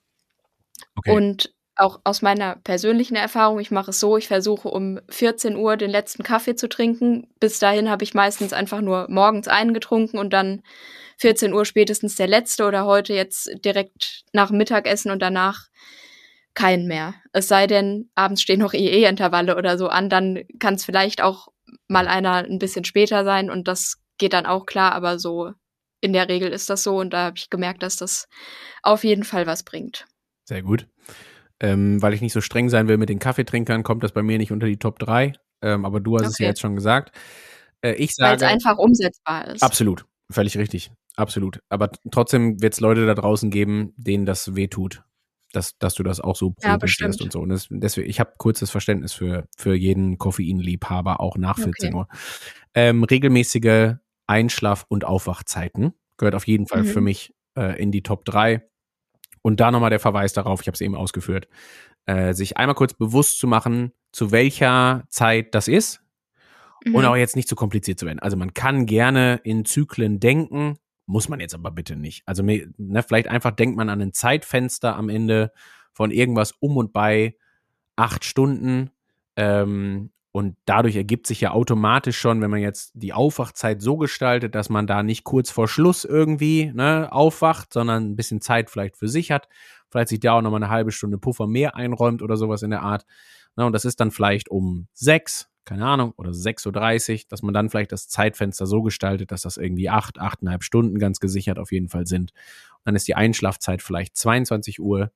Okay. Und auch aus meiner persönlichen Erfahrung, ich mache es so, ich versuche um vierzehn Uhr den letzten Kaffee zu trinken. Bis dahin habe ich meistens einfach nur morgens einen getrunken und dann vierzehn Uhr spätestens der letzte oder heute jetzt direkt nach dem Mittagessen und danach keinen mehr. Es sei denn, abends stehen noch E E-Intervalle oder so an, dann kann es vielleicht auch mal einer ein bisschen später sein und das geht dann auch klar, aber so in der Regel ist das so und da habe ich gemerkt, dass das auf jeden Fall was bringt. Sehr gut. Ähm, weil ich nicht so streng sein will mit den Kaffeetrinkern, kommt das bei mir nicht unter die Top drei. Ähm, aber du hast es ja Okay. jetzt schon gesagt. Äh, ich Weil es sage, einfach umsetzbar ist. absolut, völlig richtig. Absolut. Aber t- trotzdem wird es Leute da draußen geben, denen das wehtut, dass, dass du das auch so Ja, priorisierst bestimmt. und so. Und das, deswegen, ich habe kurzes Verständnis für, für jeden Koffeinliebhaber, auch nach vierzehn Okay. Uhr. Ähm, regelmäßige Einschlaf- und Aufwachzeiten gehört auf jeden Fall Mhm. für mich äh, in die Top drei. Und da nochmal der Verweis darauf, ich habe es eben ausgeführt, äh, sich einmal kurz bewusst zu machen, zu welcher Zeit das ist Mhm. und auch jetzt nicht zu kompliziert zu werden. Also man kann gerne in Zyklen denken, muss man jetzt aber bitte nicht. Also ne, vielleicht einfach denkt man an ein Zeitfenster am Ende von irgendwas um und bei acht Stunden. Ähm, und dadurch ergibt sich ja automatisch schon, wenn man jetzt die Aufwachzeit so gestaltet, dass man da nicht kurz vor Schluss irgendwie ne, aufwacht, sondern ein bisschen Zeit vielleicht für sich hat, vielleicht sich da auch nochmal eine halbe Stunde Puffer mehr einräumt oder sowas in der Art. Na, und das ist dann vielleicht um sechs, keine Ahnung, oder sechs Uhr dreißig, dass man dann vielleicht das Zeitfenster so gestaltet, dass das irgendwie acht, achteinhalb Stunden ganz gesichert auf jeden Fall sind. Und dann ist die Einschlafzeit vielleicht zweiundzwanzig Uhr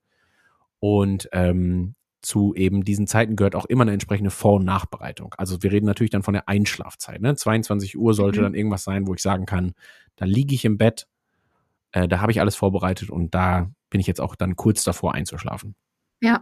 und ähm, zu eben diesen Zeiten gehört auch immer eine entsprechende Vor- und Nachbereitung. Also wir reden natürlich dann von der Einschlafzeit. Ne? zweiundzwanzig Uhr sollte Mhm. dann irgendwas sein, wo ich sagen kann, da liege ich im Bett, äh, da habe ich alles vorbereitet und da bin ich jetzt auch dann kurz davor einzuschlafen. Ja.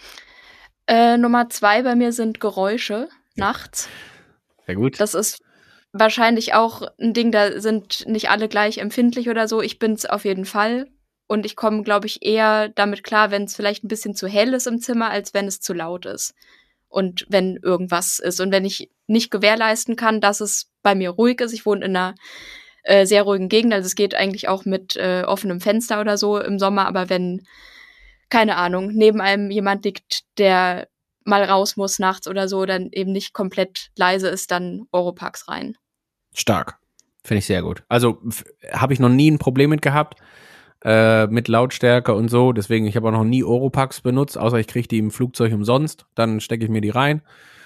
Äh, Nummer zwei bei mir sind Geräusche nachts. Sehr gut. Das ist wahrscheinlich auch ein Ding, da sind nicht alle gleich empfindlich oder so. Ich bin's auf jeden Fall. Und ich komme, glaube ich, eher damit klar, wenn es vielleicht ein bisschen zu hell ist im Zimmer, als wenn es zu laut ist. und wenn irgendwas ist. Und wenn ich nicht gewährleisten kann, dass es bei mir ruhig ist, ich wohne in einer äh, sehr ruhigen Gegend, also es geht eigentlich auch mit äh, offenem Fenster oder so im Sommer, aber wenn, keine Ahnung, neben einem jemand liegt, der mal raus muss nachts oder so, dann eben nicht komplett leise ist, dann Oropax rein. Stark. Finde ich sehr gut. Also habe ich noch nie ein Problem mit gehabt, äh, mit Lautstärke und so. Deswegen, ich habe auch noch nie Oropax benutzt, außer ich kriege die im Flugzeug umsonst. Dann stecke ich mir die rein.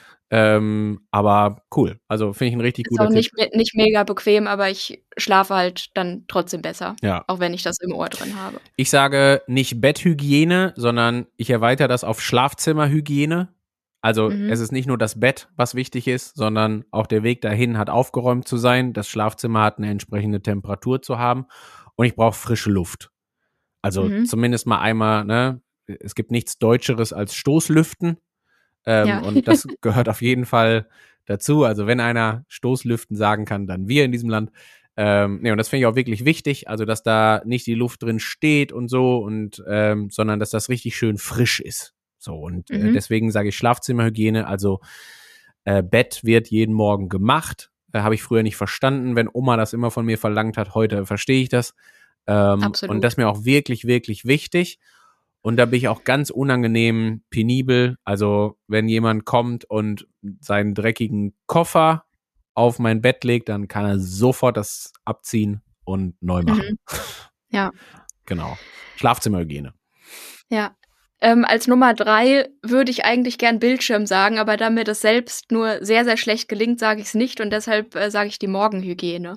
Ähm, aber cool. Also finde ich ein richtig Ist guter auch Tipp. nicht, nicht mega bequem, aber ich schlafe halt dann trotzdem besser. Ja. Auch wenn ich das im Ohr drin habe. Ich sage nicht Betthygiene, sondern ich erweitere das auf Schlafzimmerhygiene. Also Mhm. es ist nicht nur das Bett, was wichtig ist, sondern auch der Weg dahin hat aufgeräumt zu sein. Das Schlafzimmer hat eine entsprechende Temperatur zu haben. Und ich brauche frische Luft. Also Mhm. zumindest mal einmal, ne? Es gibt nichts Deutscheres als Stoßlüften. Ähm, Ja. Und das gehört auf jeden Fall dazu. Also wenn einer Stoßlüften sagen kann, dann wir in diesem Land. Ähm, nee, und das finde ich auch wirklich wichtig, also dass da nicht die Luft drin steht und so, und ähm, sondern dass das richtig schön frisch ist. So, und äh, Mhm. deswegen sage ich Schlafzimmerhygiene, also äh, Bett wird jeden Morgen gemacht. Äh, Habe ich früher nicht verstanden, wenn Oma das immer von mir verlangt hat. Heute verstehe ich das. Ähm, Absolut. Und das ist mir auch wirklich, wirklich wichtig. Und da bin ich auch ganz unangenehm penibel. Also wenn jemand kommt und seinen dreckigen Koffer auf mein Bett legt, dann kann er sofort das abziehen und neu machen. Mhm. Ja. Genau. Schlafzimmerhygiene. Ja. Ähm, als Nummer drei würde ich eigentlich gern Bildschirm sagen, aber da mir das selbst nur sehr, sehr schlecht gelingt, sage ich es nicht und deshalb äh, sage ich die Morgenhygiene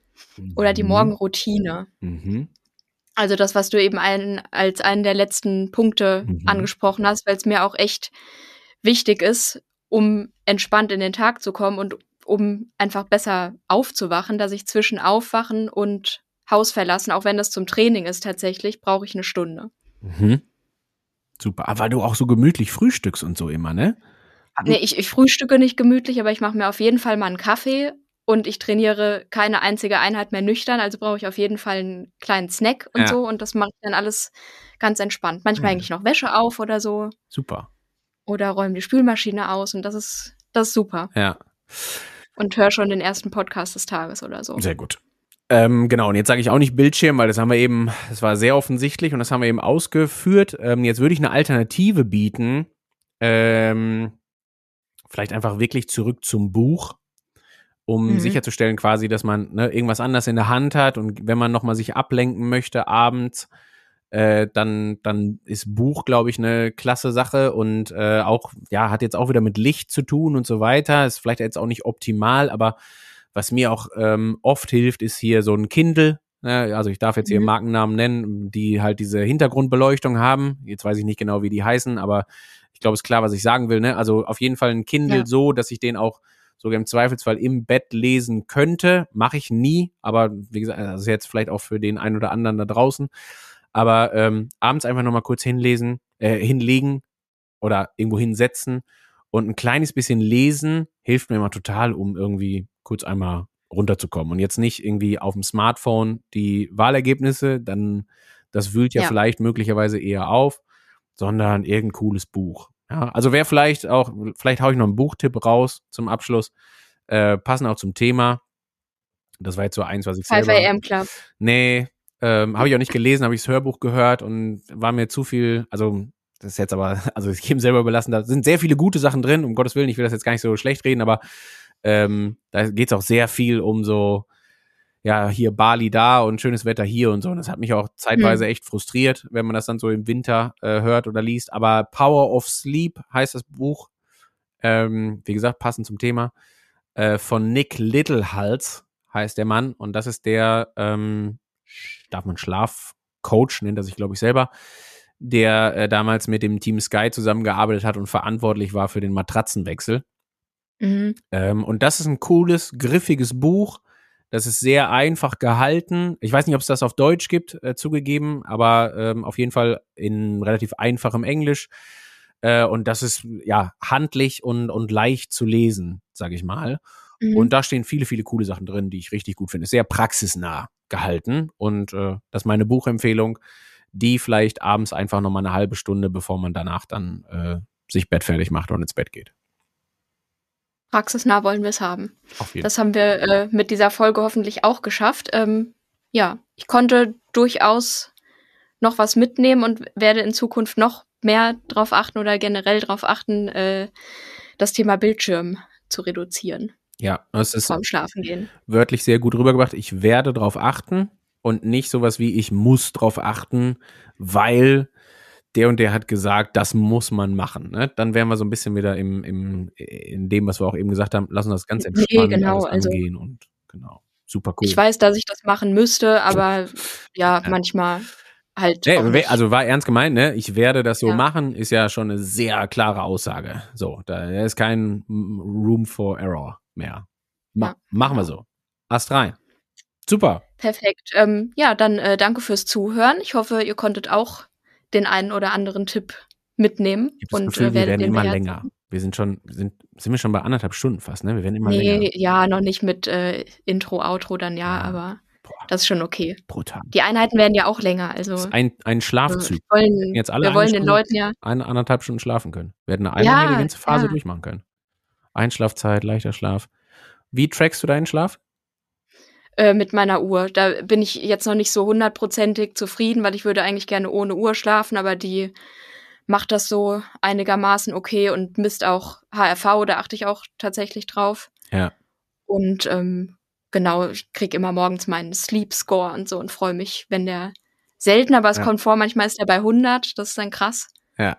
oder die Mhm. Morgenroutine. Mhm. Also das, was du eben ein, als einen der letzten Punkte Mhm. angesprochen hast, weil es mir auch echt wichtig ist, um entspannt in den Tag zu kommen und um einfach besser aufzuwachen, dass ich zwischen Aufwachen und Haus verlassen, auch wenn das zum Training ist tatsächlich, brauche ich eine Stunde. Mhm. Super. Aber weil du auch so gemütlich frühstückst und so immer, ne? Nee, ich, ich frühstücke nicht gemütlich, aber ich mache mir auf jeden Fall mal einen Kaffee und ich trainiere keine einzige Einheit mehr nüchtern, also brauche ich auf jeden Fall einen kleinen Snack und Ja. so und das mache ich dann alles ganz entspannt. Manchmal Ja. hänge ich noch Wäsche auf oder so Super. oder räume die Spülmaschine aus und das ist, das ist super. Ja. Und höre schon den ersten Podcast des Tages oder so. Sehr gut. Ähm, genau, und jetzt sage ich auch nicht Bildschirm, weil das haben wir eben, das war sehr offensichtlich und das haben wir eben ausgeführt. Ähm, jetzt würde ich eine Alternative bieten. Ähm, vielleicht einfach wirklich zurück zum Buch, um Mhm. sicherzustellen quasi, dass man ne, irgendwas anders in der Hand hat und wenn man nochmal sich ablenken möchte abends, äh, dann, dann ist Buch, glaube ich, eine klasse Sache und äh, auch, ja, hat jetzt auch wieder mit Licht zu tun und so weiter. Ist vielleicht jetzt auch nicht optimal, aber was mir auch ähm, oft hilft, ist hier so ein Kindle. Ne? Also ich darf jetzt hier Mhm. Markennamen nennen, die halt diese Hintergrundbeleuchtung haben. Jetzt weiß ich nicht genau, wie die heißen, aber ich glaube, es ist klar, was ich sagen will. Ne? Also auf jeden Fall ein Kindle Ja. so, dass ich den auch sogar im Zweifelsfall im Bett lesen könnte. Mache ich nie, aber wie gesagt, das ist jetzt vielleicht auch für den einen oder anderen da draußen. Aber ähm, abends einfach nochmal kurz hinlesen, äh, hinlegen oder irgendwo hinsetzen und ein kleines bisschen lesen hilft mir immer total, um irgendwie kurz einmal runterzukommen. Und jetzt nicht irgendwie auf dem Smartphone die Wahlergebnisse, dann das wühlt ja, Ja. vielleicht möglicherweise eher auf, sondern irgendein cooles Buch. Ja, also wer vielleicht auch, vielleicht haue ich noch einen Buchtipp raus zum Abschluss, äh, passend auch zum Thema. Das war jetzt so eins, was ich Five selber... A M Club. Nee, ähm, habe ich auch nicht gelesen, habe ich das Hörbuch gehört und war mir zu viel, also das ist jetzt aber, also ich jedem selber überlassen, da sind sehr viele gute Sachen drin, um Gottes Willen, ich will das jetzt gar nicht so schlecht reden, aber ähm, da geht es auch sehr viel um so, ja, hier Bali da und schönes Wetter hier und so. Und das hat mich auch zeitweise Hm. echt frustriert, wenn man das dann so im Winter äh, hört oder liest. Aber Power of Sleep heißt das Buch. Ähm, wie gesagt, passend zum Thema. Äh, von Nick Littlehals heißt der Mann. Und das ist der, ähm, darf man Schlafcoach, nennt er sich, glaube ich, selber, der äh, damals mit dem Team Sky zusammengearbeitet hat und verantwortlich war für den Matratzenwechsel. Mhm. Ähm, und das ist ein cooles, griffiges Buch. Das ist sehr einfach gehalten. Ich weiß nicht, ob es das auf Deutsch gibt, äh, zugegeben, aber ähm, auf jeden Fall in relativ einfachem Englisch. Äh, und das ist ja handlich und, und leicht zu lesen, sage ich mal. Mhm. Und da stehen viele, viele coole Sachen drin, die ich richtig gut finde. Sehr praxisnah gehalten. Und äh, das ist meine Buchempfehlung, die vielleicht abends einfach nochmal eine halbe Stunde, bevor man danach dann äh, sich bettfertig macht und ins Bett geht. praxisnah wollen wir es haben. Auf jeden Das haben wir äh, mit dieser Folge hoffentlich auch geschafft. Ähm, ja, ich konnte durchaus noch was mitnehmen und werde in Zukunft noch mehr drauf achten oder generell drauf achten, äh, das Thema Bildschirm zu reduzieren. Ja, es ist vorm Schlafengehen. Wörtlich sehr gut rübergebracht. Ich werde drauf achten und nicht sowas wie ich muss drauf achten, weil der und der hat gesagt, das muss man machen. Ne? Dann wären wir so ein bisschen wieder im, im, in dem, was wir auch eben gesagt haben, lassen wir das ganz entspannt Nee, genau, alles also angehen und genau, super cool. ich weiß, dass ich das machen müsste, aber ja, Ja. manchmal halt Nee, auch nicht. also war ernst gemeint, ne? Ich werde das so Ja. machen, ist ja schon eine sehr klare Aussage. So, da ist kein Room for Error mehr. Ma- Ja, machen wir genau. so. Ast rein. Super. Perfekt. Ähm, ja, dann äh, danke fürs Zuhören. Ich hoffe, ihr konntet auch den einen oder anderen Tipp mitnehmen Ich habe das und Gefühl, äh, wir werdet werden den immer beherzigen. länger. Wir sind schon, sind, sind wir schon bei anderthalb Stunden fast, ne? Wir werden immer Nee, länger. ja, noch nicht mit äh, Intro, Outro dann ja, Ja. aber Boah, das ist schon okay. brutal. Die Einheiten werden ja auch länger, also Das ist ein, ein wir Schlafzug. Wir wollen, hätten jetzt alle wir eine wollen den Stunde, Leuten ja, eine, anderthalb Stunden schlafen können. Wir hätten einmal hier die ja, ganze Phase ja. durchmachen können. Einschlafzeit, leichter Schlaf. Wie trackst du deinen Schlaf? Äh, mit meiner Uhr. Da bin ich jetzt noch nicht so hundertprozentig zufrieden, weil ich würde eigentlich gerne ohne Uhr schlafen, aber die macht das so einigermaßen okay und misst auch H R V, da achte ich auch tatsächlich drauf. Ja. Und ähm, genau, ich krieg immer morgens meinen Sleep Score und so und freue mich, wenn der selten, aber es Ja. kommt vor, manchmal ist der bei hundert, das ist dann krass. Ja.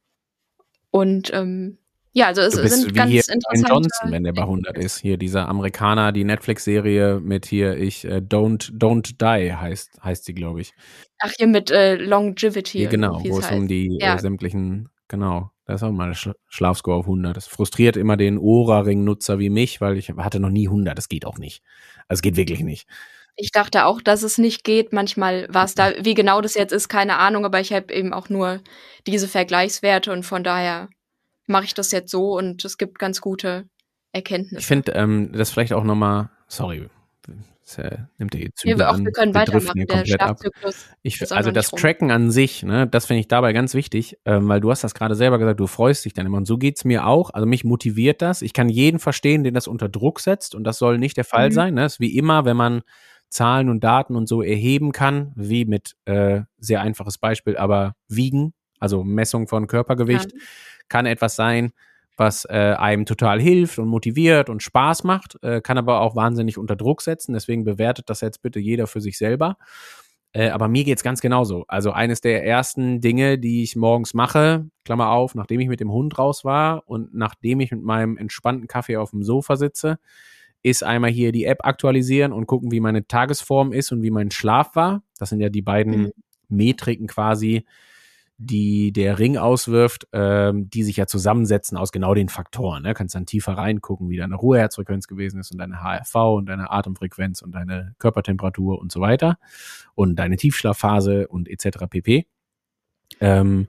Und ähm, ja, also es Du bist sind wie ganz hier Ryan interessante Johnson, wenn der bei hundert ist. Hier dieser Amerikaner, die Netflix-Serie mit hier, ich, äh, Don't, Don't Die heißt, heißt sie, glaube ich. Ach, hier mit äh, Longevity, Hier, genau, wie wo es es um heißt. die Ja, äh, sämtlichen, genau, da ist auch mal der Sch Schlafscore auf hundert. Das frustriert immer den Oura-Ring-Nutzer wie mich, weil ich hatte noch nie hundert, das geht auch nicht. Also es geht wirklich nicht. ich dachte auch, dass es nicht geht. Manchmal war es da, wie genau das jetzt ist, keine Ahnung, aber ich habe eben auch nur diese Vergleichswerte und von daher mache ich das jetzt so und es gibt ganz gute Erkenntnisse. Ich finde, ähm, das vielleicht auch nochmal, sorry, das äh, nimmt ihr Zügel Ja, auch an, wir können wir driften weitermachen. hier Der komplett ab. Schlafzyklus Ich, ist auch also noch das nicht rum. Tracken an sich, ne, das finde ich dabei ganz wichtig, ähm, weil du hast das gerade selber gesagt, du freust dich dann immer und so geht's mir auch, also mich motiviert das, ich kann jeden verstehen, den das unter Druck setzt und das soll nicht der Fall Mhm. sein, ne, das ist wie immer, wenn man Zahlen und Daten und so erheben kann, wie mit, äh, sehr einfaches Beispiel, aber Wiegen, also Messung von Körpergewicht, Ja. kann etwas sein, was äh, einem total hilft und motiviert und Spaß macht, äh, kann aber auch wahnsinnig unter Druck setzen. Deswegen bewertet das jetzt bitte jeder für sich selber. Äh, aber mir geht's ganz genauso. Also eines der ersten Dinge, die ich morgens mache, Klammer auf, nachdem ich mit dem Hund raus war und nachdem ich mit meinem entspannten Kaffee auf dem Sofa sitze, ist einmal hier die App aktualisieren und gucken, wie meine Tagesform ist und wie mein Schlaf war. Das sind ja die beiden Mhm. Metriken quasi, die der Ring auswirft, ähm, die sich ja zusammensetzen aus genau den Faktoren. Ne? Kannst dann tiefer reingucken, wie deine Ruheherzfrequenz gewesen ist und deine H R V und deine Atemfrequenz und deine Körpertemperatur und so weiter und deine Tiefschlafphase und et cetera pp. Ähm,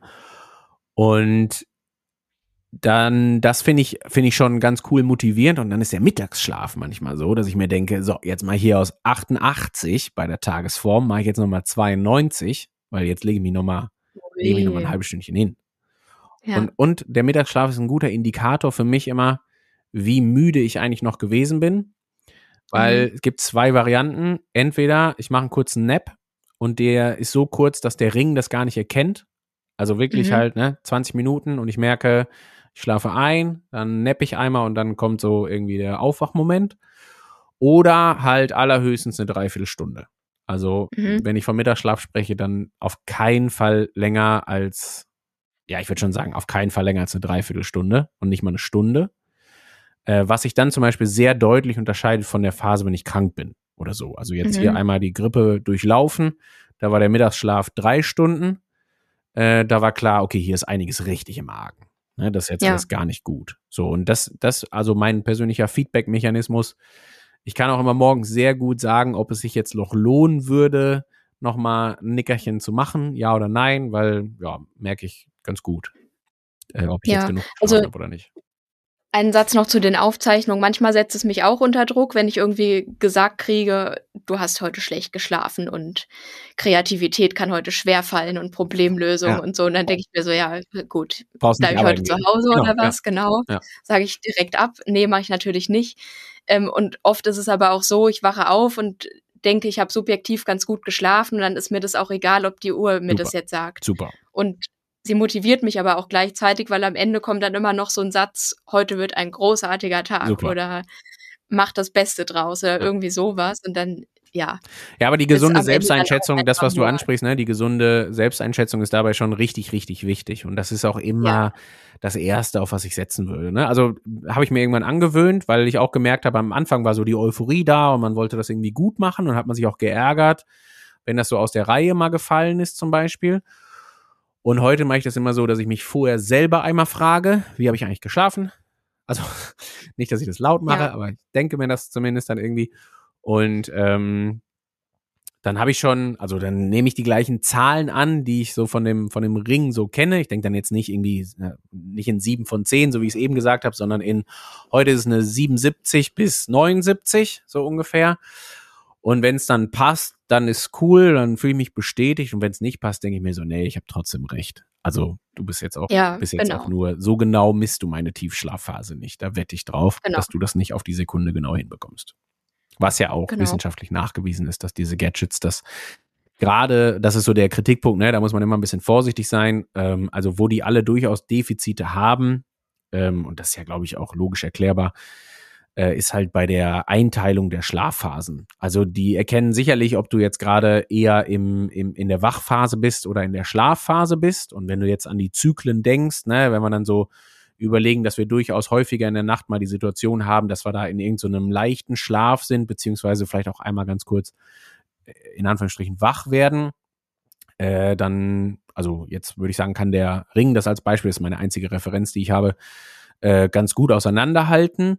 und dann, das finde ich, finde ich schon ganz cool motivierend und dann ist der Mittagsschlaf manchmal so, dass ich mir denke, so, jetzt mal hier aus achtundachtzig bei der Tagesform, mache ich jetzt nochmal zweiundneunzig, weil jetzt lege ich mich nochmal lege mich nochmal ein halbes Stündchen hin. Ja. Und, und der Mittagsschlaf ist ein guter Indikator für mich immer, wie müde ich eigentlich noch gewesen bin. Weil Mhm. es gibt zwei Varianten. Entweder ich mache einen kurzen Nap und der ist so kurz, dass der Ring das gar nicht erkennt. Also wirklich Mhm. halt, ne, zwanzig Minuten und ich merke, ich schlafe ein, dann nappe ich einmal und dann kommt so irgendwie der Aufwachmoment. Oder halt allerhöchstens eine Dreiviertelstunde. Also, Mhm. wenn ich vom Mittagsschlaf spreche, dann auf keinen Fall länger als, ja, ich würde schon sagen, auf keinen Fall länger als eine Dreiviertelstunde und nicht mal eine Stunde. Äh, was sich dann zum Beispiel sehr deutlich unterscheidet von der Phase, wenn ich krank bin oder so. Also jetzt Mhm. hier einmal die Grippe durchlaufen, da war der Mittagsschlaf drei Stunden. Äh, da war klar, okay, hier ist einiges richtig im Argen. Ne, das ist jetzt Ja. alles gar nicht gut. So, und das, das, also mein persönlicher Feedback-Mechanismus. Ich kann auch immer morgens sehr gut sagen, ob es sich jetzt noch lohnen würde, nochmal ein Nickerchen zu machen, ja oder nein, weil, ja, merke ich ganz gut, äh, ob ich Ja, jetzt genug also geschlafen habe oder nicht. Einen Satz noch zu den Aufzeichnungen. Manchmal setzt es mich auch unter Druck, wenn ich irgendwie gesagt kriege, du hast heute schlecht geschlafen und Kreativität kann heute schwerfallen und Problemlösung ja. und so. Und dann denke ich mir so, ja gut, Brauchst bleib ich heute zu Hause genau, oder was? Ja. Genau. Ja. Sage ich direkt ab. Nee, mache ich natürlich nicht. Ähm, und oft ist es aber auch so, ich wache auf und denke, ich habe subjektiv ganz gut geschlafen und dann ist mir das auch egal, ob die Uhr mir Super. das jetzt sagt. Super. Und sie motiviert mich aber auch gleichzeitig, weil am Ende kommt dann immer noch so ein Satz, heute wird ein großartiger Tag Super. oder mach das Beste draus oder ja. irgendwie sowas und dann, ja. Ja, aber die gesunde Selbsteinschätzung, das, was du ansprichst, ne, die gesunde Selbsteinschätzung ist dabei schon richtig, richtig wichtig und das ist auch immer ja. das Erste, auf was ich setzen würde. Ne? Also habe ich mir irgendwann angewöhnt, weil ich auch gemerkt habe, am Anfang war so die Euphorie da und man wollte das irgendwie gut machen und hat man sich auch geärgert, wenn das so aus der Reihe mal gefallen ist zum Beispiel. Und heute mache ich das immer so, dass ich mich vorher selber einmal frage, wie habe ich eigentlich geschlafen? Also nicht, dass ich das laut mache, ja. aber ich denke mir das zumindest dann irgendwie. Und ähm, dann habe ich schon, also dann nehme ich die gleichen Zahlen an, die ich so von dem von dem Ring so kenne. Ich denke dann jetzt nicht irgendwie, nicht in sieben von zehn, so wie ich es eben gesagt habe, sondern in, heute ist es eine siebenundsiebzig bis neunundsiebzig, so ungefähr. Und wenn es dann passt, dann ist cool, dann fühle ich mich bestätigt. Und wenn es nicht passt, denke ich mir so, nee, ich habe trotzdem recht. Also du bist jetzt auch, ja, bist jetzt genau. auch nur, so genau misst du meine Tiefschlafphase nicht. Da wette ich drauf, genau. dass du das nicht auf die Sekunde genau hinbekommst. Was ja auch genau. wissenschaftlich nachgewiesen ist, dass diese Gadgets, das gerade, das ist so der Kritikpunkt, ne, da muss man immer ein bisschen vorsichtig sein. Ähm, also wo die alle durchaus Defizite haben, ähm, und das ist ja, glaube ich, auch logisch erklärbar, ist halt bei der Einteilung der Schlafphasen. Also die erkennen sicherlich, ob du jetzt gerade eher im, im in der Wachphase bist oder in der Schlafphase bist. Und wenn du jetzt an die Zyklen denkst, ne, wenn wir dann so überlegen, dass wir durchaus häufiger in der Nacht mal die Situation haben, dass wir da in irgendeinem leichten Schlaf sind, beziehungsweise vielleicht auch einmal ganz kurz in Anführungsstrichen wach werden, äh, dann, also jetzt würde ich sagen, kann der Ring, das als Beispiel, das ist meine einzige Referenz, die ich habe, äh, ganz gut auseinanderhalten.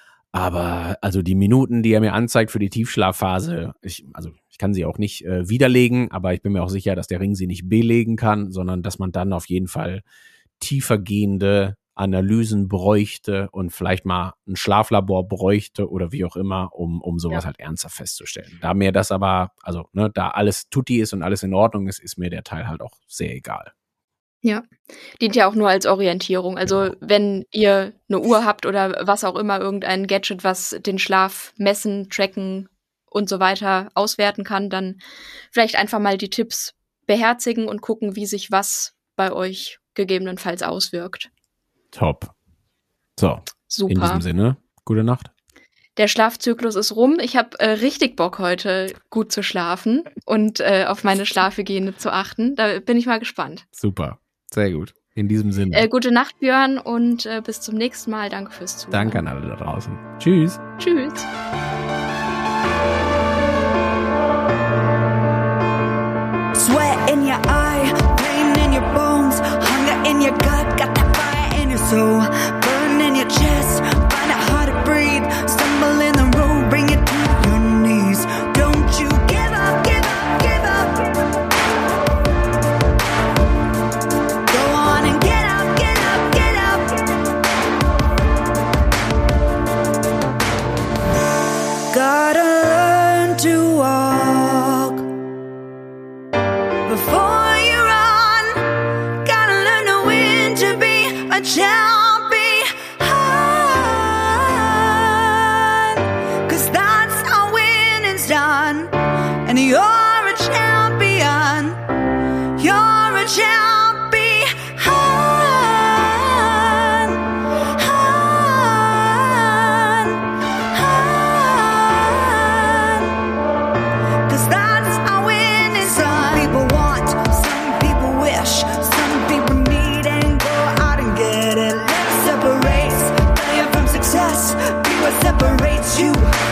Aber also die Minuten, die er mir anzeigt für die Tiefschlafphase, ich, also ich kann sie auch nicht äh, widerlegen, aber ich bin mir auch sicher, dass der Ring sie nicht belegen kann, sondern dass man dann auf jeden Fall tiefergehende Analysen bräuchte und vielleicht mal ein Schlaflabor bräuchte oder wie auch immer, um, um sowas ja. halt ernsthaft festzustellen. Da mir das aber, also ne, da alles tutti ist und alles in Ordnung ist, ist mir der Teil halt auch sehr egal. Ja, dient ja auch nur als Orientierung. Also genau. wenn ihr eine Uhr habt oder was auch immer, irgendein Gadget, was den Schlaf messen, tracken und so weiter auswerten kann, dann vielleicht einfach mal die Tipps beherzigen und gucken, wie sich was bei euch gegebenenfalls auswirkt. Top. So, super. In diesem Sinne, gute Nacht. Der Schlafzyklus ist rum. Ich habe äh, richtig Bock heute gut zu schlafen und äh, auf meine Schlafhygiene zu achten. Da bin ich mal gespannt. Super. Sehr gut. In diesem Sinne. Äh, gute Nacht, Björn, und äh, bis zum nächsten Mal. Danke fürs Zuhören. Danke an alle da draußen. Tschüss. Tschüss. Sweat in your eye, pain in your bones, hunger in your gut, got that fire in your soul, burn in your chest, find it hard to breathe, stumble in the road, bring it to your knees. Don't you give up, give up, give up. Gotta learn to walk before you run. Gotta learn to win to be a champion. 'Cause that's how winning's done. And you're a champion. You're a champion. Separates you.